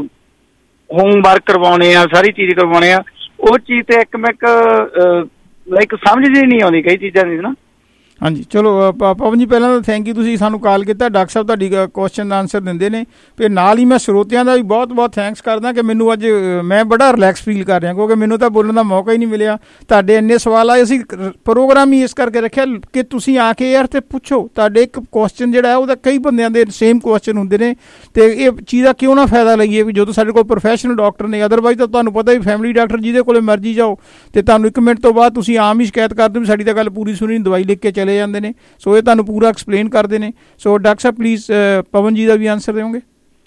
ਹੋਮਵਰਕ ਕਰਵਾਉਣੇ ਆ, ਸਾਰੀ ਚੀਜ਼ ਕਰਵਾਉਣੇ ਆ, ਉਹ ਚੀਜ਼ ਤੇ ਇੱਕ ਮੈਂ ਇੱਕ ਲਾਈਕ ਸਮਝ ਜਿਹੀ ਨਹੀਂ ਆਉਂਦੀ ਕਈ ਚੀਜ਼ਾਂ ਦੀ ਨਾ। ਹਾਂਜੀ ਚਲੋ ਪਵਨ ਜੀ ਪਹਿਲਾਂ ਤਾਂ ਥੈਂਕ ਯੂ, ਤੁਸੀਂ ਸਾਨੂੰ ਕਾਲ ਕੀਤਾ। ਡਾਕਟਰ ਸਾਹਿਬ ਤੁਹਾਡੀ ਕੁਐਸਚਨ ਦਾ ਆਨਸਰ ਦਿੰਦੇ ਨੇ, ਫਿਰ ਨਾਲ ਹੀ ਮੈਂ ਸਰੋਤਿਆਂ ਦਾ ਵੀ ਬਹੁਤ ਬਹੁਤ ਥੈਂਕਸ ਕਰਦਾ ਕਿ ਮੈਨੂੰ ਅੱਜ ਮੈਂ ਬੜਾ ਰਿਲੈਕਸ ਫੀਲ ਕਰ ਰਿਹਾ, ਕਿਉਂਕਿ ਮੈਨੂੰ ਤਾਂ ਬੋਲਣ ਦਾ ਮੌਕਾ ਹੀ ਨਹੀਂ ਮਿਲਿਆ। ਤੁਹਾਡੇ ਇੰਨੇ ਸਵਾਲ ਆਏ, ਅਸੀਂ ਪ੍ਰੋਗਰਾਮ ਹੀ ਇਸ ਕਰਕੇ ਰੱਖਿਆ ਕਿ ਤੁਸੀਂ ਆ ਕੇ ਯਾਰ ਤੇ ਪੁੱਛੋ। ਤੁਹਾਡੇ ਇੱਕ ਕੁਐਸਚਨ ਜਿਹੜਾ ਹੈ ਉਹਦਾ ਕਈ ਬੰਦਿਆਂ ਦੇ ਸੇਮ ਕੁਐਸਚਨ ਹੁੰਦੇ ਨੇ, ਅਤੇ ਇਹ ਚੀਜ਼ ਦਾ ਕਿਉਂ ਨਾ ਫਾਇਦਾ ਲਈਏ ਵੀ ਜਦੋਂ ਸਾਡੇ ਕੋਲ ਪ੍ਰੋਫੈਸ਼ਨਲ ਡਾਕਟਰ ਨੇ। ਅਦਰਵਾਈਜ਼ ਤਾਂ ਤੁਹਾਨੂੰ ਪਤਾ ਵੀ ਫੈਮਿਲੀ ਡਾਕਟਰ ਜਿਹਦੇ ਕੋਲ ਮਰਜ਼ੀ ਜਾਓ ਅਤੇ ਤੁਹਾਨੂੰ ਇੱਕ ਮਿੰਟ ਤੋਂ ਬਾਅਦ ਤੁਸੀਂ ਆਮ ਹੀ ਸ਼ਿਕਾਇਤ ਕਰਦੇ ਹੋ ਸਾਡੀ ਤਾਂ ਗੱਲ ਪੂਰੀ ਸੁਣੀ, ਦਵਾਈ ਲਿਖ ਕੇ ਚਲੇ ਜਾਂਦੇ ਨੇ। ਸੋ ਇਹ ਤੁਹਾਨੂੰ ਪੂਰਾ ਐਕਸਪਲੇਨ ਕਰਦੇ ਨੇ। ਸੋ ਡਾਕਟਰ ਸਾਹਿਬ ਪਲੀਜ਼ ਪਵਨ ਜੀ ਦਾ ਵੀ ਆਨਸਰ ਦੇਵੋਗੇ?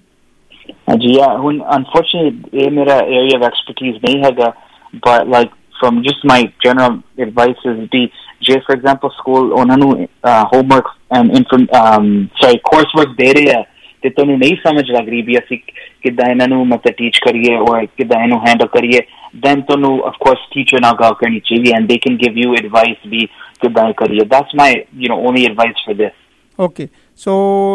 ਹਾਂਜੀ ਹੁਣ ਅਨਫੋਰਚੂਨੇਟਲੀ ਇਹ ਮੇਰਾ ਏਰੀਆ ਆਫ ਐਕਸਪਰਟੀਜ਼ ਨਹੀਂ ਹੈਗਾ, but like from just my general advice is ਦੀ ਜੇ ਫॉर ਐਗਜ਼ਾਮਪਲ ਸਕੂਲ ਉਹਨਾਂ ਨੂੰ homework and sorry course work ਦੇ ਰਹੇ ਆ ਤੇ ਤੁਹਾਨੂੰ ਨਹੀਂ ਸਮਝ ਲੱਗ ਰਹੀ ਵੀ ਅਸੀਂ ਕਿੱਦਾਂ ਇਹਨਾਂ ਨੂੰ ਮਤਲਬ ਟੀਚ ਕਰੀਏ ਔਰ ਕਿੱਦਾਂ ਇਹਨੂੰ ਹੈਂਡਲ ਕਰੀਏ, ਦੈਨ ਤੁਹਾਨੂੰ ਆਫ ਕੋਰਸ ਟੀਚਰ ਨਾਲ ਗੱਲ ਕਰਨੀ ਚਾਹੀਦੀ and they can give you advice ਵੀ ਕਿੱਦਾਂ ਕਰੀਏ। That's my you know only advice for this. Okay so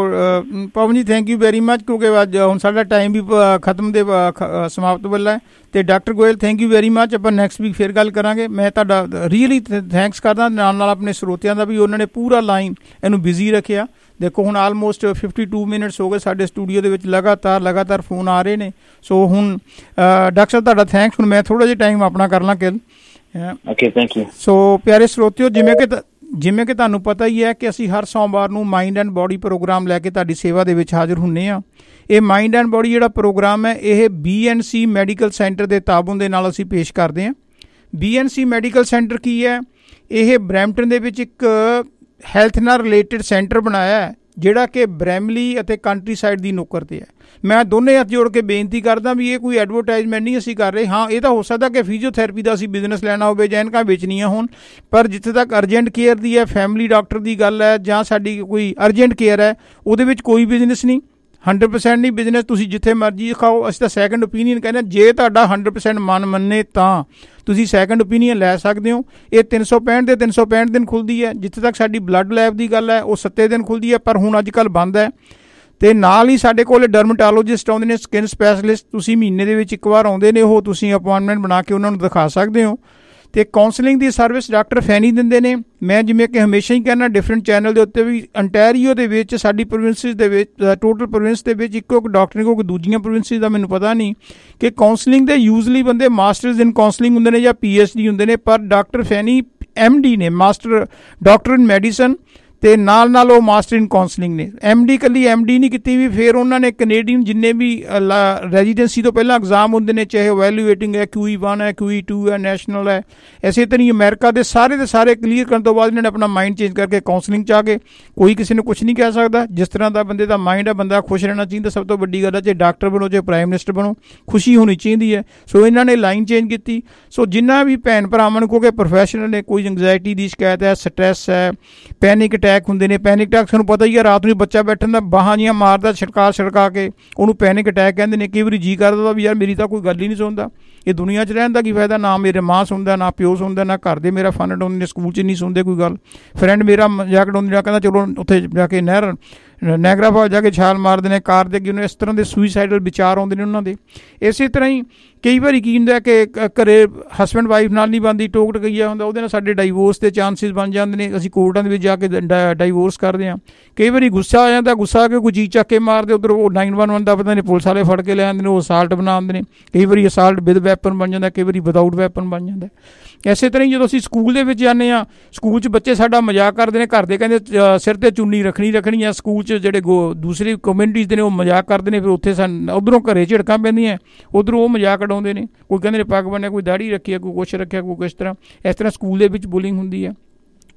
Pavan ji thank you very much, ਕਿਉਂਕਿ ਅੱਜ ਹੁਣ ਸਾਡਾ ਟਾਈਮ ਵੀ ਖਤਮ ਦੇ ਸਮਾਪਤ ਵੱਲ ਹੈ। ਅਤੇ doctor Goyal thank you very much, ਆਪਾਂ ਨੈਕਸਟ ਵੀਕ ਫਿਰ ਗੱਲ ਕਰਾਂਗੇ। ਮੈਂ ਤੁਹਾਡਾ ਰੀਅਲੀ ਥੈਂਕਸ ਕਰਦਾ, ਨਾਲ ਨਾਲ ਆਪਣੇ ਸਰੋਤਿਆਂ ਦਾ ਵੀ, ਉਹਨਾਂ ਨੇ ਪੂਰਾ ਲਾਈਨ ਇਹਨੂੰ ਬਿਜ਼ੀ ਰੱਖਿਆ। ਦੇਖੋ ਹੁਣ ਆਲਮੋਸਟ ਫਿਫਟੀ ਟੂ ਮਿੰਟਸ ਹੋ ਗਏ ਸਾਡੇ ਸਟੂਡੀਓ ਦੇ ਵਿੱਚ ਲਗਾਤਾਰ ਲਗਾਤਾਰ ਫੋਨ ਆ ਰਹੇ ਨੇ। ਸੋ ਹੁਣ ਡਾਕਟਰ ਸਾਹਿਬ ਤੁਹਾਡਾ ਥੈਂਕਸ। ਹੁਣ ਮੈਂ ਥੋੜ੍ਹਾ ਜਿਹਾ ਟਾਈਮ ਆਪਣਾ ਕਰ ਲਾਂ ਕਿਲ। Okay thank you. ਸੋ ਪਿਆਰੇ ਸਰੋਤਿਓ, ਜਿਵੇਂ ਕਿ ਜਿਵੇਂ ਕਿ ਤੁਹਾਨੂੰ ਪਤਾ ਹੀ ਹੈ ਕਿ ਅਸੀਂ ਹਰ ਸੋਮਵਾਰ ਨੂੰ ਮਾਈਂਡ ਐਂਡ ਬੋਡੀ ਪ੍ਰੋਗਰਾਮ ਲੈ ਕੇ ਤੁਹਾਡੀ ਸੇਵਾ ਦੇ ਵਿੱਚ ਹਾਜ਼ਰ ਹੁੰਦੇ ਹਾਂ। ਇਹ ਮਾਈਂਡ ਐਂਡ ਬੋਡੀ ਜਿਹੜਾ ਪ੍ਰੋਗਰਾਮ ਹੈ ਇਹ B N C medical centre ਦੇ ਤਾਬਨ ਦੇ ਨਾਲ ਅਸੀਂ ਪੇਸ਼ ਕਰਦੇ ਹਾਂ। B N C medical centre ਕੀ ਹੈ? ਇਹ ਬਰੈਂਪਟਨ ਦੇ ਵਿੱਚ ਇੱਕ ਹੈਲਥ ਨਾਲ ਰਿਲੇਟਡ ਸੈਂਟਰ ਬਣਾਇਆ ਹੈ ਜਿਹੜਾ ਕਿ ਬਰੈਮਲੀ ਅਤੇ ਕੰਟਰੀ ਸਾਈਡ ਦੀ ਨੁੱਕਰ 'ਤੇ ਹੈ। ਮੈਂ ਦੋਨੇ ਹੱਥ ਜੋੜ ਕੇ ਬੇਨਤੀ ਕਰਦਾ ਵੀ ਇਹ ਕੋਈ ਐਡਵਰਟਾਈਜ਼ਮੈਂਟ ਨਹੀਂ ਅਸੀਂ ਕਰ ਰਹੇ। ਹਾਂ ਇਹ ਤਾਂ ਹੋ ਸਕਦਾ ਕਿ ਫਿਜ਼ੀਓਥੈਰੇਪੀ ਦਾ ਅਸੀਂ ਬਿਜ਼ਨਸ ਲੈਣਾ ਹੋਵੇ ਜਾਂ ਐਨਕਾਂ ਵੇਚਣੀਆਂ ਹੋਣ, ਪਰ ਜਿੱਥੇ ਤੱਕ ਅਰਜੈਂਟ ਕੇਅਰ ਦੀ ਹੈ, ਫੈਮਿਲੀ ਡਾਕਟਰ ਦੀ ਗੱਲ ਹੈ ਜਾਂ ਸਾਡੀ ਕੋਈ ਅਰਜੈਂਟ ਕੇਅਰ ਹੈ, ਉਹਦੇ ਵਿੱਚ ਕੋਈ ਬਿਜ਼ਨਸ ਨਹੀਂ, ਹੰਡਰਡ ਪਰਸੈਂਟ ਨਹੀਂ ਬਿਜ਼ਨਸ। ਤੁਸੀਂ ਜਿੱਥੇ ਮਰਜ਼ੀ ਖਾਓ, ਅਸੀਂ ਤਾਂ ਸੈਕਿੰਡ ਓਪੀਨੀਅਨ ਕਹਿੰਦੇ ਹਾਂ। ਜੇ ਤੁਹਾਡਾ ਹੰਡਰਡ ਪਰਸੈਂਟ ਮਨ ਮੰਨੇ ਤਾਂ ਤੁਸੀਂ ਸੈਕਿੰਡ ਓਪੀਨੀਅਨ ਲੈ ਸਕਦੇ ਹੋ। ਇਹ ਤਿੰਨ ਸੌ ਪੈਂਹਠ ਦੇ ਤਿੰਨ ਸੌ ਪੈਂਹਠ ਦਿਨ ਖੁੱਲ੍ਹਦੀ ਹੈ। ਜਿੱਥੇ ਤੱਕ ਸਾਡੀ ਬਲੱਡ ਲੈਬ ਦੀ ਗੱਲ ਹੈ ਉਹ ਸੱਤੇ ਦਿਨ ਖੁੱਲ੍ਹਦੀ ਹੈ, ਪਰ ਹੁਣ ਅੱਜ ਕੱਲ੍ਹ ਬੰਦ ਹੈ। ਅਤੇ ਨਾਲ ਹੀ ਸਾਡੇ ਕੋਲ ਡਰਮਟੋਲੋਜਿਸਟ ਆਉਂਦੇ ਨੇ, ਸਕਿਨ ਸਪੈਸ਼ਲਿਸਟ, ਤੁਸੀਂ ਮਹੀਨੇ ਦੇ ਵਿੱਚ ਇੱਕ ਵਾਰ ਆਉਂਦੇ ਨੇ, ਉਹ ਤੁਸੀਂ ਅਪੁਆਇੰਟਮੈਂਟ ਬਣਾ ਕੇ ਉਹਨਾਂ ਨੂੰ ਦਿਖਾ ਸਕਦੇ ਹੋ। ਅਤੇ ਕਾਉਂਸਲਿੰਗ ਦੀ ਸਰਵਿਸ ਡਾਕਟਰ ਫੈਨੀ ਦਿੰਦੇ ਨੇ। ਮੈਂ ਜਿਵੇਂ ਕਿ ਹਮੇਸ਼ਾ ਹੀ ਕਹਿੰਦਾ ਡਿਫਰੈਂਟ ਚੈਨਲ ਦੇ ਉੱਤੇ ਵੀ, ਅੰਟੈਰੀਓ ਦੇ ਵਿੱਚ ਸਾਡੀ ਪ੍ਰੋਵਿੰਸਿਸ ਦੇ ਵਿੱਚ, ਟੋਟਲ ਪ੍ਰੋਵਿੰਸ ਦੇ ਵਿੱਚ ਇੱਕੋ ਇੱਕ ਡਾਕਟਰ ਨੇ, ਕੋਈ ਦੂਜੀਆਂ ਪ੍ਰੋਵਿੰਸਿਸ ਦਾ ਮੈਨੂੰ ਪਤਾ ਨਹੀਂ, ਕਿ ਕਾਉਂਸਲਿੰਗ ਦੇ ਯੂਜ਼ਲੀ ਬੰਦੇ ਮਾਸਟਰਸ ਇਨ ਕਾਉਂਸਲਿੰਗ ਹੁੰਦੇ ਨੇ ਜਾਂ ਪੀ ਐਚ ਡੀ ਹੁੰਦੇ ਨੇ, ਪਰ ਡਾਕਟਰ ਫੈਨੀ ਐਮ ਡੀ ਨੇ, ਮਾਸਟਰ ਡਾਕਟਰ ਇਨ ਮੈਡੀਸਨ, ਅਤੇ ਨਾਲ ਨਾਲ ਉਹ ਮਾਸਟਰ ਇਨ ਕਾਉਂਸਲਿੰਗ ਨੇ। ਐਮ ਡੀ ਇਕੱਲੀ ਐਮ ਡੀ ਨਹੀਂ ਕੀਤੀ ਵੀ, ਫਿਰ ਉਹਨਾਂ ਨੇ ਕੈਨੇਡੀਅਨ ਜਿੰਨੇ ਵੀ ਰੈਜ਼ੀਡੈਂਸੀ ਤੋਂ ਪਹਿਲਾਂ ਐਗਜ਼ਾਮ ਹੁੰਦੇ ਨੇ, ਚਾਹੇ ਵੈਲੂਏਟਿੰਗ ਹੈ, ਕਿਊ ਈ ਵਨ ਹੈ, ਕਿਊ ਈ ਟੂ ਹੈ, ਨੈਸ਼ਨਲ ਹੈ, ਇਸੇ ਤਰ੍ਹਾਂ ਹੀ ਅਮਰੀਕਾ ਦੇ ਸਾਰੇ ਦੇ ਸਾਰੇ ਕਲੀਅਰ ਕਰਨ ਤੋਂ ਬਾਅਦ ਇਹਨਾਂ ਨੇ ਆਪਣਾ ਮਾਈਂਡ ਚੇਂਜ ਕਰਕੇ ਕਾਉਂਸਲਿੰਗ 'ਚ ਆ ਗਏ। ਕੋਈ ਕਿਸੇ ਨੂੰ ਕੁਛ ਨਹੀਂ ਕਹਿ ਸਕਦਾ। ਜਿਸ ਤਰ੍ਹਾਂ ਦਾ ਬੰਦੇ ਦਾ ਮਾਈਂਡ ਹੈ, ਬੰਦਾ ਖੁਸ਼ ਰਹਿਣਾ ਚਾਹੀਦਾ। ਸਭ ਤੋਂ ਵੱਡੀ ਗੱਲ ਹੈ, ਚਾਹੇ ਡਾਕਟਰ ਬਣੋ ਚਾਹੇ ਪ੍ਰਾਈਮ ਮਿਨਿਸਟਰ ਬਣੋ, ਖੁਸ਼ੀ ਹੋਣੀ ਚਾਹੀਦੀ ਹੈ। ਸੋ ਇਹਨਾਂ ਨੇ ਲਾਈਨ ਚੇਂਜ ਕੀਤੀ। ਸੋ ਜਿੰਨਾ ਵੀ ਭੈਣ ਭਰਾਵਾਂ ਨੂੰ, ਕਿਉਂਕਿ ਪ੍ਰੋਫੈਸ਼ਨਲ ਨੇ, ਕੋਈ ਐਂਗਜ਼ਾਇਟੀ ਦੀ ਸ਼ਿਕਾਇਤ ਹੈ, ਸਟਰੈਸ ਹੈ, ਪੈਨਿਕ ਅਟੈਕ ਹੁੰਦੇ ਨੇ। ਪੈਨਿਕ ਅਟੈਕ ਤੁਹਾਨੂੰ ਪਤਾ ਹੀ ਹੈ, ਰਾਤ ਨੂੰ ਬੱਚਾ ਬੈਠਣ ਦਾ ਬਾਹਾਂ ਜੀਆਂ ਮਾਰਦਾ ਛਿੜਕਾ ਛਿੜਕਾ ਕੇ, ਉਹਨੂੰ ਪੈਨਿਕ ਅਟੈਕ ਕਹਿੰਦੇ ਨੇ। ਕਈ ਵਾਰੀ ਜੀਅ ਕਰਦਾ ਵੀ ਯਾਰ ਮੇਰੀ ਤਾਂ ਕੋਈ ਗੱਲ ਹੀ ਨਹੀਂ ਸੁਣਦਾ, ਇਹ ਦੁਨੀਆ 'ਚ ਰਹਿਣ ਦਾ ਕੀ ਫਾਇਦਾ? ਨਾ ਮੇਰੇ ਮਾਂ ਸੁਣਦਾ, ਨਾ ਪਿਓ ਸੁਣਦਾ, ਨਾ ਘਰ ਦੇ ਮੇਰਾ ਫਨ ਡਾਉਂਦੇ ਨੇ, ਸਕੂਲ 'ਚ ਨਹੀਂ ਸੁਣਦੇ ਕੋਈ ਗੱਲ। ਫਰੈਂਡ ਮੇਰਾ ਮਜ਼ਾਕ ਡਾਉਂਦੇ, ਕਹਿੰਦਾ ਚਲੋ ਉੱਥੇ ਜਾ ਕੇ ਨਹਿਰ ਨੈਗਰਾ ਫਾਲ ਜਾ ਕੇ ਛਾਲ ਮਾਰਦੇ ਨੇ ਕਾਰ ਦੇ ਅੱਗੇ। ਉਹਨੂੰ ਇਸ ਤਰ੍ਹਾਂ ਦੇ ਸੁਈਸਾਈਡਲ ਵਿਚਾਰ ਆਉਂਦੇ ਨੇ ਉਹਨਾਂ ਦੇ। ਇਸੇ ਤਰ੍ਹਾਂ ਹੀ ਕਈ ਵਾਰੀ ਕੀ ਹੁੰਦਾ ਕਿ ਘਰੇ ਹਸਬੈਂਡ ਵਾਈਫ ਨਾਲ ਨਹੀਂ ਬਣਦੀ, ਟੋਕ ਟਕਈਆ ਹੁੰਦਾ, ਉਹਦੇ ਨਾਲ ਸਾਡੇ ਡਾਈਵੋਰਸ ਦੇ ਚਾਂਸਿਸ ਬਣ ਜਾਂਦੇ ਨੇ। ਅਸੀਂ ਕੋਰਟਾਂ ਦੇ ਵਿੱਚ ਜਾ ਕੇ ਡਾਈਵੋਰਸ ਕਰਦੇ ਹਾਂ। ਕਈ ਵਾਰੀ ਗੁੱਸਾ ਆ ਜਾਂਦਾ, ਗੁੱਸਾ ਆ ਕੇ ਕੋਈ ਚੀਜ਼ ਚੱਕ ਕੇ ਮਾਰਦੇ, ਉੱਧਰ ਉਹ ਨਾਈਨ ਵਨ ਵਨ ਦਾ ਪਤਾ ਨਹੀਂ ਪੁਲਿਸ ਵਾਲੇ ਫੜ ਕੇ ਲੈ ਆਉਂਦੇ ਨੇ, ਉਹ ਅਸਾਲਟ ਬਣਾ ਦਿੰਦੇ ਨੇ। ਕਈ ਵਾਰੀ ਅਸਾਲਟ ਵਿਦ ਵੈਪਨ ਬਣ ਜਾਂਦਾ, ਕਈ ਵਾਰੀ ਵਿਦਾਊਟ ਵੈਪਨ ਬਣ ਜਾਂਦਾ। ਇਸੇ ਤਰ੍ਹਾਂ ਹੀ ਜਦੋਂ ਅਸੀਂ ਸਕੂਲ ਦੇ ਵਿੱਚ ਜਾਂਦੇ ਹਾਂ, ਸਕੂਲ 'ਚ ਬੱਚੇ ਸਾਡਾ ਮਜ਼ਾਕ ਕਰਦੇ ਨੇ, ਘਰ ਦੇ ਕਹਿੰਦੇ ਸਿਰ 'ਤੇ ਚੁੰਨੀ ਰੱਖਣੀ ਰੱਖਣੀ ਆ। ਸਕੂਲ 'ਚ ਜਿਹੜੇ ਗੋ ਦੂਸਰੀ ਕਮਿਊਨਿਟੀਜ਼ ਦੇ ਨੇ ਉਹ ਮਜ਼ਾਕ ਕਰਦੇ ਨੇ, ਫਿਰ ਉੱਥੇ ਸਾਨੂੰ ਉੱਧਰੋਂ ਘਰੇ ਝਿੜਕਾਂ ਪੈਂਦੀਆਂ, ਉੱਧਰੋਂ ਉਹ ਮਜ਼ਾਕ ਉਡਾਉਂਦੇ ਨੇ। ਕੋਈ ਕਹਿੰਦੇ ਨੇ ਪੱਗ ਬੰਨਿਆ, ਕੋਈ ਦਾੜੀ ਰੱਖੀ ਹੈ, ਕੋਈ ਕੁਛ ਰੱਖਿਆ, ਕੋਈ ਕਿਸ ਤਰ੍ਹਾਂ। ਇਸ ਤਰ੍ਹਾਂ ਸਕੂਲ ਦੇ ਵਿੱਚ ਬੁਲਿੰਗ ਹੁੰਦੀ ਹੈ।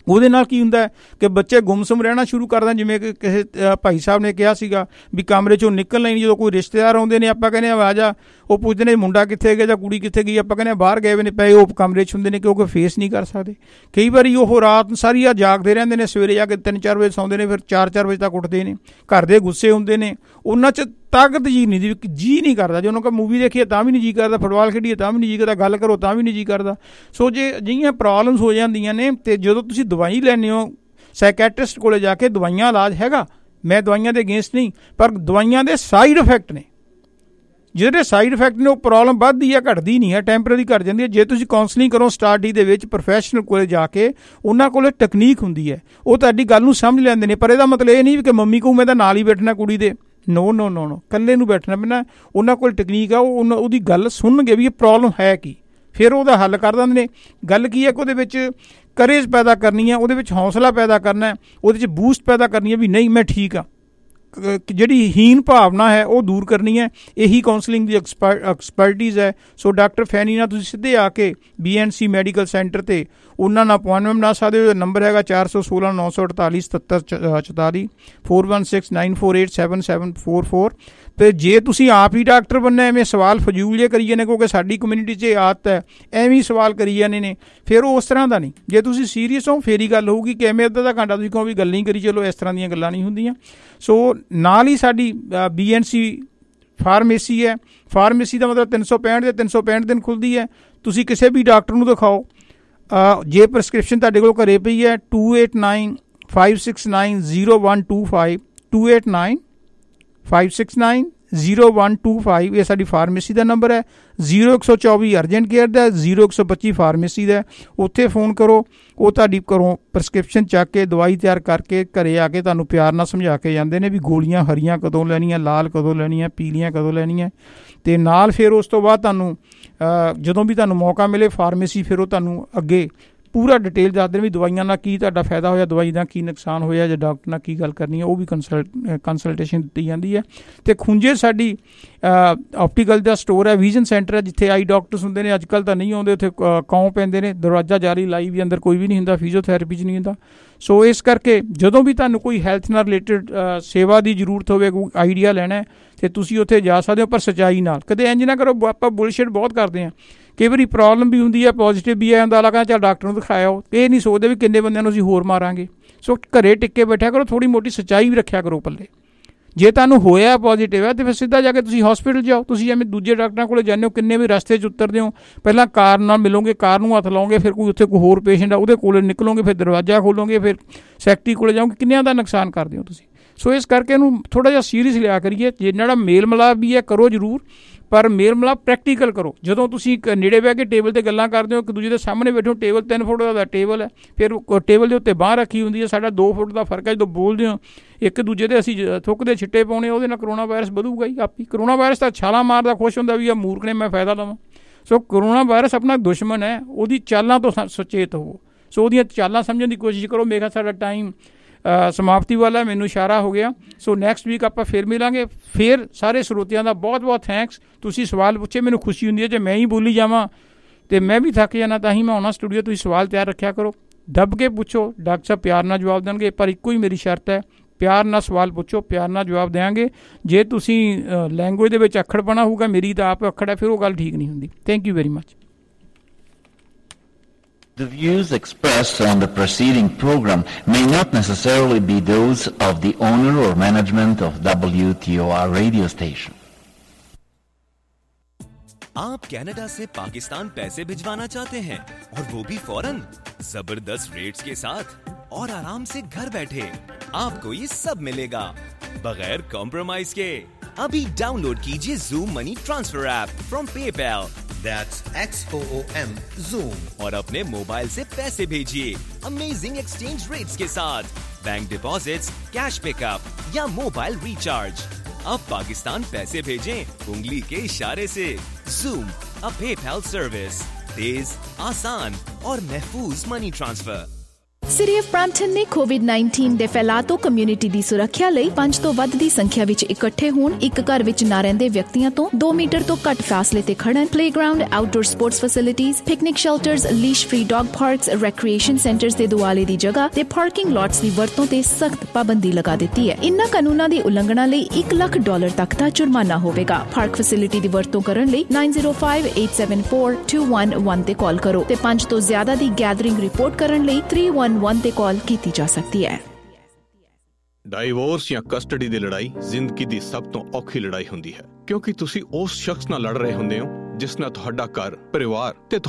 ਉਹਦੇ ਨਾਲ ਕੀ ਹੁੰਦਾ ਕਿ ਬੱਚੇ ਗੁੰਮਸੁੰਮ ਰਹਿਣਾ ਸ਼ੁਰੂ ਕਰਦੇ, ਜਿਵੇਂ ਕਿ ਕਿਸੇ ਭਾਈ ਸਾਹਿਬ ਨੇ ਕਿਹਾ ਸੀਗਾ ਵੀ ਕਮਰੇ 'ਚੋਂ ਨਿਕਲਣਾ ਹੀ ਨਹੀਂ। ਜਦੋਂ ਕੋਈ ਰਿਸ਼ਤੇਦਾਰ ਆਉਂਦੇ ਨੇ ਆਪਾਂ ਕਹਿੰਦੇ ਆ ਜਾ, ਉਹ ਪੁੱਛਦੇ ਨੇ ਮੁੰਡਾ ਕਿੱਥੇ ਗਿਆ ਜਾਂ ਕੁੜੀ ਕਿੱਥੇ ਗਈ, ਆਪਾਂ ਕਹਿੰਦੇ ਬਾਹਰ ਗਏ ਹੋਏ ਨੇ ਪਏ, ਉਹ ਕਮਰੇ 'ਚ ਹੁੰਦੇ ਨੇ ਕਿਉਂਕਿ ਫੇਸ ਨਹੀਂ ਕਰ ਸਕਦੇ। ਕਈ ਵਾਰੀ ਉਹ ਰਾਤ ਸਾਰੀ ਆ ਜਾਗਦੇ ਰਹਿੰਦੇ ਨੇ, ਸਵੇਰੇ ਜਾ ਕੇ ਤਿੰਨ ਚਾਰ ਵਜੇ ਸੌਂਦੇ ਨੇ, ਫਿਰ ਚਾਰ ਚਾਰ ਵਜੇ ਤੱਕ ਉੱਠਦੇ ਨੇ। ਘਰ ਦੇ ਗੁੱਸੇ ਹੁੰਦੇ ਨੇ, ਉਹਨਾਂ 'ਚ ਤਾਕਤ ਜੀ ਨਹੀਂ, ਜੀ ਨਹੀਂ ਕਰਦਾ। ਜੇ ਉਹਨਾਂ ਕੋਲ ਮੂਵੀ ਦੇਖੀਏ ਤਾਂ ਵੀ ਨਹੀਂ ਜੀ ਕਰਦਾ, ਫੁੱਟਬਾਲ ਖੇਡੀਏ ਤਾਂ ਵੀ ਨਹੀਂ ਜੀ ਕਰਦਾ, ਗੱਲ ਕਰੋ ਤਾਂ ਵੀ ਨਹੀਂ ਜੀ ਕਰਦਾ। ਸੋ ਜੇ ਅਜਿਹੀਆਂ ਪ੍ਰੋਬਲਮਸ ਹੋ ਜਾਂਦੀਆਂ ਨੇ ਅਤੇ ਜਦੋਂ ਤੁਸੀਂ ਦਵਾਈ ਲੈਂਦੇ ਹੋ ਸਾਈਕੈਟਰਿਸਟ ਕੋਲ ਜਾ ਕੇ, ਦਵਾਈਆਂ ਇਲਾਜ ਹੈਗਾ, ਮੈਂ ਦਵਾਈਆਂ ਦੇ ਅਗੇਂਸਟ ਨਹੀਂ, ਪਰ ਦਵਾਈਆਂ ਦੇ ਸਾਈਡ ਇਫੈਕਟ ਨੇ। ਜਿਹੜੇ ਸਾਈਡ ਇਫੈਕਟ ਨੇ ਉਹ ਪ੍ਰੋਬਲਮ ਵੱਧਦੀ ਹੈ, ਘਟਦੀ ਨਹੀਂ ਹੈ, ਟੈਂਪਰੇਰੀ ਘਟ ਜਾਂਦੀ ਹੈ। ਜੇ ਤੁਸੀਂ ਕਾਉਂਸਲਿੰਗ ਕਰੋ ਸਟਾਰ ਡੀ ਦੇ ਵਿੱਚ ਪ੍ਰੋਫੈਸ਼ਨਲ ਕੋਲ ਜਾ ਕੇ, ਉਹਨਾਂ ਕੋਲ ਟੈਕਨੀਕ ਹੁੰਦੀ ਹੈ, ਉਹ ਤੁਹਾਡੀ ਗੱਲ ਨੂੰ ਸਮਝ ਲੈਂਦੇ ਨੇ। ਪਰ ਇਹਦਾ ਮਤਲਬ ਇਹ ਨਹੀਂ ਕਿ ਮੰਮੀ ਕਹੂੰ ਮੈਂ ਤਾਂ ਨਾਲ ਹੀ ਬੈਠਣਾ ਕੁੜੀ ਦੇ, ਨੋ ਨੋ ਨੋ ਨੋ ਇਕੱਲੇ ਨੂੰ ਬੈਠਣਾ ਪੈਣਾ। ਉਹਨਾਂ ਕੋਲ ਟੈਕਨੀਕ ਆ, ਉਹ ਉਹਦੀ ਗੱਲ ਸੁਣਨਗੇ ਵੀ ਇਹ ਪ੍ਰੋਬਲਮ ਹੈ ਕੀ, ਫਿਰ ਉਹਦਾ ਹੱਲ ਕਰ ਦਿੰਦੇ ਨੇ। ਗੱਲ ਕੀ ਹੈ ਕਿ ਉਹਦੇ ਵਿੱਚ ਕਰੇਜ ਪੈਦਾ ਕਰਨੀ ਹੈ, ਉਹਦੇ ਵਿੱਚ ਹੌਸਲਾ ਪੈਦਾ ਕਰਨਾ, ਉਹਦੇ 'ਚ ਬੂਸਟ ਪੈਦਾ ਕਰਨੀ ਹੈ ਵੀ ਨਹੀਂ ਮੈਂ ਠੀਕ ਹਾਂ। ਜਿਹੜੀ ਹੀਨ ਭਾਵਨਾ ਹੈ ਉਹ ਦੂਰ ਕਰਨੀ ਹੈ। ਇਹੀ ਕਾਉਂਸਲਿੰਗ ਦੀ ਐਕਸਪਰ ਐਕਸਪਰਟੀਜ਼ ਹੈ। ਸੋ ਡਾਕਟਰ ਫੈਨੀ ਨਾਲ ਤੁਸੀਂ ਸਿੱਧੇ ਆ ਕੇ B N C medical centre 'ਤੇ ਉਹਨਾਂ ਨਾਲ ਅਪੁਆਇੰਟਮੈਂਟ ਬਣਾ ਸਕਦੇ ਹੋ। ਨੰਬਰ ਹੈਗਾ ਚਾਰ ਸੌ ਸੋਲਾਂ ਨੌ ਸੌ ਅਠਤਾਲੀ ਸਤੱਤਰ ਚੁਤਾਲੀ four one six nine four eight seven seven four four. ਅਤੇ ਜੇ ਤੁਸੀਂ ਆਪ ਹੀ ਡਾਕਟਰ ਬਣਨਾ, ਐਵੇਂ ਸਵਾਲ ਫਜ਼ੂਲ ਜੇ ਕਰੀ ਜਾਂਦੇ, ਕਿਉਂਕਿ ਸਾਡੀ ਕਮਿਊਨਿਟੀ 'ਚ ਇਹ ਆਦਤ ਹੈ ਐਵੇਂ ਹੀ ਸਵਾਲ ਕਰੀ ਜਾਂਦੇ ਨੇ, ਫਿਰ ਉਹ ਉਸ ਤਰ੍ਹਾਂ ਦਾ ਨਹੀਂ। ਜੇ ਤੁਸੀਂ ਸੀਰੀਅਸ ਹੋ ਫੇਰ ਹੀ ਗੱਲ ਹੋਊਗੀ ਕਿ ਐਵੇਂ ਅੱਧਾ ਦਾ ਘੰਟਾ ਤੁਸੀਂ ਕਹੋ ਵੀ ਗੱਲ ਨਹੀਂ ਕਰੀ ਚਲੋ, ਇਸ ਤਰ੍ਹਾਂ ਦੀਆਂ ਗੱਲਾਂ ਨਹੀਂ ਹੁੰਦੀਆਂ। ਸੋ ਨਾਲ ਹੀ ਸਾਡੀ ਬੀ ਐਨ ਸੀ ਫਾਰਮੇਸੀ ਹੈ। ਫਾਰਮੇਸੀ ਦਾ ਮਤਲਬ ਤਿੰਨ ਸੌ ਪੈਂਹਠ ਦੇ ਤਿੰਨ ਸੌ ਪੈਂਹਠ ਦਿਨ ਖੁੱਲ੍ਹਦੀ ਹੈ। ਤੁਸੀਂ ਕਿਸੇ ਵੀ ਡਾਕਟਰ ਨੂੰ ਦਿਖਾਓ, ਜੇ ਪ੍ਰਸਕ੍ਰਿਪਸ਼ਨ ਤੁਹਾਡੇ ਕੋਲ ਘਰੇ ਪਈ ਹੈ, two eight nine five six nine zero one two five two eight nine five six nine zero one two five ਇਹ ਸਾਡੀ ਫਾਰਮੇਸੀ ਦਾ ਨੰਬਰ ਹੈ। ਜ਼ੀਰੋ ਇੱਕ ਸੌ ਚੌਵੀ ਅਰਜੈਂਟ ਕੇਅਰ ਦਾ, ਜ਼ੀਰੋ ਇੱਕ ਸੌ ਪੱਚੀ ਫਾਰਮੇਸੀ ਦਾ। ਉੱਥੇ ਫੋਨ ਕਰੋ, ਉਹ ਤੁਹਾਡੀ ਘਰੋਂ ਪ੍ਰਸਕ੍ਰਿਪਸ਼ਨ ਚੱਕ ਕੇ ਦਵਾਈ ਤਿਆਰ ਕਰਕੇ ਘਰੇ ਆ ਕੇ ਤੁਹਾਨੂੰ ਪਿਆਰ ਨਾਲ ਸਮਝਾ ਕੇ ਜਾਂਦੇ ਨੇ ਵੀ ਗੋਲੀਆਂ ਹਰੀਆਂ ਕਦੋਂ ਲੈਣੀਆਂ, ਲਾਲ ਕਦੋਂ ਲੈਣੀਆਂ, ਪੀਲੀਆਂ ਕਦੋਂ ਲੈਣੀਆਂ। ਅਤੇ ਨਾਲ ਫਿਰ ਉਸ ਤੋਂ ਬਾਅਦ ਤੁਹਾਨੂੰ ਜਦੋਂ ਵੀ ਤੁਹਾਨੂੰ ਮੌਕਾ ਮਿਲੇ ਫਾਰਮੇਸੀ ਫਿਰ ਉਹ ਤੁਹਾਨੂੰ ਅੱਗੇ ਪੂਰਾ ਡਿਟੇਲ ਦੱਸਦੇ ਨੇ ਵੀ ਦਵਾਈਆਂ ਨਾਲ ਕੀ ਤੁਹਾਡਾ ਫਾਇਦਾ ਹੋਇਆ, ਦਵਾਈ ਦਾ ਕੀ ਨੁਕਸਾਨ ਹੋਇਆ, ਜਾਂ ਡਾਕਟਰ ਨਾਲ ਕੀ ਗੱਲ ਕਰਨੀ ਹੈ, ਉਹ ਵੀ ਕੰਸਲਟ ਕੰਸਲਟੇਸ਼ਨ ਦਿੱਤੀ ਜਾਂਦੀ ਹੈ। ਅਤੇ ਖੁੰਝੇ ਸਾਡੀ ਆਪਟੀਕਲ ਦਾ ਸਟੋਰ ਹੈ, ਵਿਜ਼ਨ ਸੈਂਟਰ ਹੈ, ਜਿੱਥੇ ਆਈ ਡਾਕਟਰਸ ਹੁੰਦੇ ਨੇ। ਅੱਜ ਕੱਲ੍ਹ ਤਾਂ ਨਹੀਂ ਆਉਂਦੇ, ਉੱਥੇ ਕੌਂ ਪੈਂਦੇ ਨੇ, ਦਰਵਾਜ਼ਾ ਜਾਰੀ ਲਾਈ ਵੀ ਅੰਦਰ ਕੋਈ ਵੀ ਨਹੀਂ ਹੁੰਦਾ, ਫਿਜ਼ੀਓਥੈਰੇਪੀ 'ਚ ਨਹੀਂ ਹੁੰਦਾ। ਸੋ ਇਸ ਕਰਕੇ ਜਦੋਂ ਵੀ ਤੁਹਾਨੂੰ ਕੋਈ ਹੈਲਥ ਨਾਲ ਰਿਲੇਟਡ ਸੇਵਾ ਦੀ ਜ਼ਰੂਰਤ ਹੋਵੇ, ਕੋਈ ਆਈਡੀਆ ਲੈਣਾ, ਅਤੇ ਤੁਸੀਂ ਉੱਥੇ ਜਾ ਸਕਦੇ ਹੋ, ਪਰ ਸੱਚਾਈ ਨਾਲ। ਕਦੇ ਇੰਝ ਨਾ ਕਰੋ, ਆਪਾਂ ਬੁਲਸ਼ਿਟ ਬਹੁਤ ਕਰਦੇ ਹਾਂ। ਕਈ ਵਾਰੀ ਪ੍ਰੋਬਲਮ ਵੀ ਹੁੰਦੀ ਹੈ, ਪੋਜ਼ੀਟਿਵ ਵੀ ਹੈ, ਹੁੰਦਾ ਲੱਗਦਾ ਚੱਲ ਡਾਕਟਰ ਨੂੰ ਦਿਖਾਇਆ, ਇਹ ਨਹੀਂ ਸੋਚਦੇ ਵੀ ਕਿੰਨੇ ਬੰਦਿਆਂ ਨੂੰ ਅਸੀਂ ਹੋਰ ਮਾਰਾਂਗੇ। ਸੋ ਘਰੇ ਟਿੱਕੇ ਬੈਠਿਆ ਕਰੋ, ਥੋੜ੍ਹੀ ਮੋਟੀ ਸੱਚਾਈ ਵੀ ਰੱਖਿਆ ਕਰੋ ਪੱਲੇ। ਜੇ ਤੁਹਾਨੂੰ ਹੋਇਆ ਪੋਜ਼ੀਟਿਵ ਹੈ ਤਾਂ ਫਿਰ ਸਿੱਧਾ ਜਾ ਕੇ ਤੁਸੀਂ ਹੌਸਪੀਟਲ ਜਾਓ। ਤੁਸੀਂ ਐਵੇਂ ਦੂਜੇ ਡਾਕਟਰਾਂ ਕੋਲ ਜਾਂਦੇ ਹੋ, ਕਿੰਨੇ ਵੀ ਰਸਤੇ 'ਚ ਉਤਰਦੇ ਹੋ, ਪਹਿਲਾਂ ਕਾਰ ਨਾਲ ਮਿਲੋਗੇ, ਕਾਰ ਨੂੰ ਹੱਥ ਲਾਓਗੇ, ਫਿਰ ਕੋਈ ਉੱਥੇ ਕੋਈ ਹੋਰ ਪੇਸ਼ੈਂਟ ਆ ਉਹਦੇ ਕੋਲ ਨਿਕਲੋਗੇ, ਫਿਰ ਦਰਵਾਜ਼ਾ ਖੋਲੋਗੇ, ਫਿਰ ਸੈਕਟਰੀ ਕੋਲ ਜਾਓਗੇ, ਕਿੰਨਿਆਂ ਦਾ ਨੁਕਸਾਨ ਕਰਦੇ ਹੋ ਤੁਸੀਂ। ਸੋ ਇਸ ਕਰਕੇ ਇਹਨੂੰ ਥੋੜ੍ਹਾ ਜਿਹਾ ਸੀਰੀਅਸ ਲਿਆ ਕਰੀਏ। ਜੇ ਜਿਹੜਾ ਮੇਲ ਮਿਲਾਪ ਵੀ ਹੈ ਕਰੋ ਜ਼ਰੂਰ, ਪਰ ਮੇਲ ਮਿਲਾਪ ਪ੍ਰੈਕਟੀਕਲ ਕਰੋ। ਜਦੋਂ ਤੁਸੀਂ ਨੇੜੇ ਬਹਿ ਕੇ ਟੇਬਲ 'ਤੇ ਗੱਲਾਂ ਕਰਦੇ ਹੋ, ਇੱਕ ਦੂਜੇ ਦੇ ਸਾਹਮਣੇ ਬੈਠੇ ਹੋ, ਟੇਬਲ ਤਿੰਨ ਫੁੱਟ ਦਾ ਟੇਬਲ ਹੈ, ਫਿਰ ਟੇਬਲ ਦੇ ਉੱਤੇ ਬਾਂਹ ਰੱਖੀ ਹੁੰਦੀ ਹੈ, ਸਾਡਾ ਦੋ ਫੁੱਟ ਦਾ ਫਰਕ ਹੈ। ਜਦੋਂ ਬੋਲਦੇ ਹੋ ਇੱਕ ਦੂਜੇ ਦੇ ਅਸੀਂ ਥੁੱਕਦੇ ਛਿੱਟੇ ਪਾਉਣੇ, ਉਹਦੇ ਨਾਲ ਕਰੋਨਾ ਵਾਇਰਸ ਵਧੂਗਾ ਹੀ ਆਪੀ। ਕਰੋਨਾ ਵਾਇਰਸ ਤਾਂ ਛਾਲਾਂ ਮਾਰਦਾ ਖੁਸ਼ ਹੁੰਦਾ ਵੀ ਆ ਮੂਰਖ ਨੇ ਮੈਂ ਫਾਇਦਾ ਲਵਾਂ। ਸੋ ਕਰੋਨਾ ਵਾਇਰਸ ਆਪਣਾ ਦੁਸ਼ਮਣ ਹੈ, ਉਹਦੀ ਚਾਲਾਂ ਤੋਂ ਸੁਚੇਤ ਹੋਵੋ। ਸੋ ਉਹਦੀਆਂ ਚਾਲਾਂ ਸਮਝਣ ਦੀ ਕੋਸ਼ਿਸ਼ ਕਰੋ। ਮੇਰਾ ਸਾਡਾ ਟਾਈਮ ਸਮਾਪਤੀ ਵਾਲਾ, ਮੈਨੂੰ ਇਸ਼ਾਰਾ ਹੋ ਗਿਆ। ਸੋ ਨੈਕਸਟ ਵੀਕ ਆਪਾਂ ਫਿਰ ਮਿਲਾਂਗੇ। ਫਿਰ ਸਾਰੇ ਸਰੋਤਿਆਂ ਦਾ ਬਹੁਤ ਬਹੁਤ ਥੈਂਕਸ। ਤੁਸੀਂ ਸਵਾਲ ਪੁੱਛੇ, ਮੈਨੂੰ ਖੁਸ਼ੀ ਹੁੰਦੀ ਹੈ। ਜੇ ਮੈਂ ਹੀ ਬੋਲੀ ਜਾਵਾਂ ਅਤੇ ਮੈਂ ਵੀ ਥੱਕ ਜਾਣਾ, ਤਾਂ ਹੀ ਮੈਂ ਆਉਣਾ ਸਟੂਡੀਓ। ਤੁਸੀਂ ਸਵਾਲ ਤਿਆਰ ਰੱਖਿਆ ਕਰੋ, ਦੱਬ ਕੇ ਪੁੱਛੋ, ਡਾਕਟਰ ਸਾਹਿਬ ਪਿਆਰ ਨਾਲ ਜਵਾਬ ਦੇਣਗੇ। ਪਰ ਇੱਕੋ ਹੀ ਮੇਰੀ ਸ਼ਰਤ ਹੈ, ਪਿਆਰ ਨਾਲ ਸਵਾਲ ਪੁੱਛੋ, ਪਿਆਰ ਨਾਲ ਜਵਾਬ ਦੇਵਾਂਗੇ। ਜੇ ਤੁਸੀਂ ਲੈਂਗੁਏਜ ਦੇ ਵਿੱਚ ਅੱਖੜਪਣਾ ਹੋਊਗਾ, ਮੇਰੀ ਤਾਂ ਆਪ ਅੱਖੜ ਹੈ, ਫਿਰ ਉਹ ਗੱਲ ਠੀਕ ਨਹੀਂ ਹੁੰਦੀ। Thank you very much. The views expressed on the preceding program may not necessarily be those of the owner or management of W T O R radio station. आप कनाडा से पाकिस्तान पैसे भिजवाना चाहते हैं और वो भी फौरन, जबरदस्त रेट्स के साथ और आराम से घर बैठे। आपको ये सब मिलेगा बगैर कॉम्प्रोमाइज के। अभी डाउनलोड कीजिए Zoom money transfer app from PayPal। That's X O O M Zoom। और अपने मोबाइल से पैसे भेजिए अमेजिंग एक्सचेंज रेट्स के साथ, बैंक डिपॉजिट्स, कैश पिकअप या मोबाइल रिचार्ज। अब पाकिस्तान पैसे भेजें उंगली के इशारे से। Zoom, a PayPal सर्विस, तेज, आसान और महफूज money transfer. City of Brampton ਨੇ ਕੋਵਿਡ ਨਾਈਨਟੀਨ ਦੇ ਫੈਲਾਅ ਤੋਂ ਕਮਿਊਨਿਟੀ ਦੀ ਸੁਰੱਖਿਆ ਲਈ ਪੰਜ ਤੋਂ ਵੱਧ ਦੀ ਸੰਖਿਆ ਵਿੱਚ ਇਕੱਠੇ ਹੋਣ, ਇੱਕ ਘਰ ਵਿੱਚ ਨਾ ਰਹਿੰਦੇ ਵਿਅਕਤੀਆਂ ਤੋਂ ਦੋ ਮੀਟਰ ਤੋਂ ਘੱਟ ਫਾਸਲੇ ਤੇ ਖੜਨ, playground, outdoor sports facilities, picnic shelters, leash free dog parks, recreation centres ਦੇ ਦੁਆਲੇ ਦੀ ਜਗ੍ਹਾ ਤੇ ਪਾਰਕਿੰਗ ਲਾਟਸ ਦੀ ਵਰਤੋਂ ਤੇ ਸਖਤ ਪਾਬੰਦੀ ਲਗਾ ਦਿੱਤੀ ਹੈ। ਇਨ੍ਹਾਂ ਕਾਨੂੰਨਾਂ ਦੀ ਉਲੰਘਣਾ ਲਈ ਇੱਕ ਲੱਖ ਡਾਲਰ ਤੱਕ ਦਾ ਜੁਰਮਾਨਾ ਹੋਵੇਗਾ। ਪਾਰਕ ਫੈਸਿਲਿਟੀ ਦੀ ਵਰਤੋਂ ਕਰਨ ਲਈ nine zero five eight seven four two one one ਤੇ ਕਾਲ ਕਰੋ ਤੇ ਪੰਜ ਤੋਂ ਜ਼ਿਆਦਾ ਦੀ ਗੈਦਰਿੰਗ ਰਿਪੋਰਟ ਕਰਨ ਲਈ three one one ਤੇ ਕਾਲ ਕੀਤੀ ਜਾ ਸਕਦੀ ਹੈ। ਡਾਈਵੋਰਸ ਜਾਂ ਕਸਟਡੀ ਦੀ ਲੜਾਈ ਜ਼ਿੰਦਗੀ ਦੀ ਸਭ ਤੋਂ ਔਖੀ ਲੜਾਈ ਹੁੰਦੀ ਹੈ, ਕਿਉਂਕਿ ਤੁਸੀਂ ਉਸ ਸ਼ਖਸ ਨਾਲ ਲੜ ਰਹੇ ਹੁੰਦੇ ਹੋ ਜਿਸ ਨਾਲ ਤੁਹਾਡਾ ਘਰ, ਪਰਿਵਾਰ ਤੇ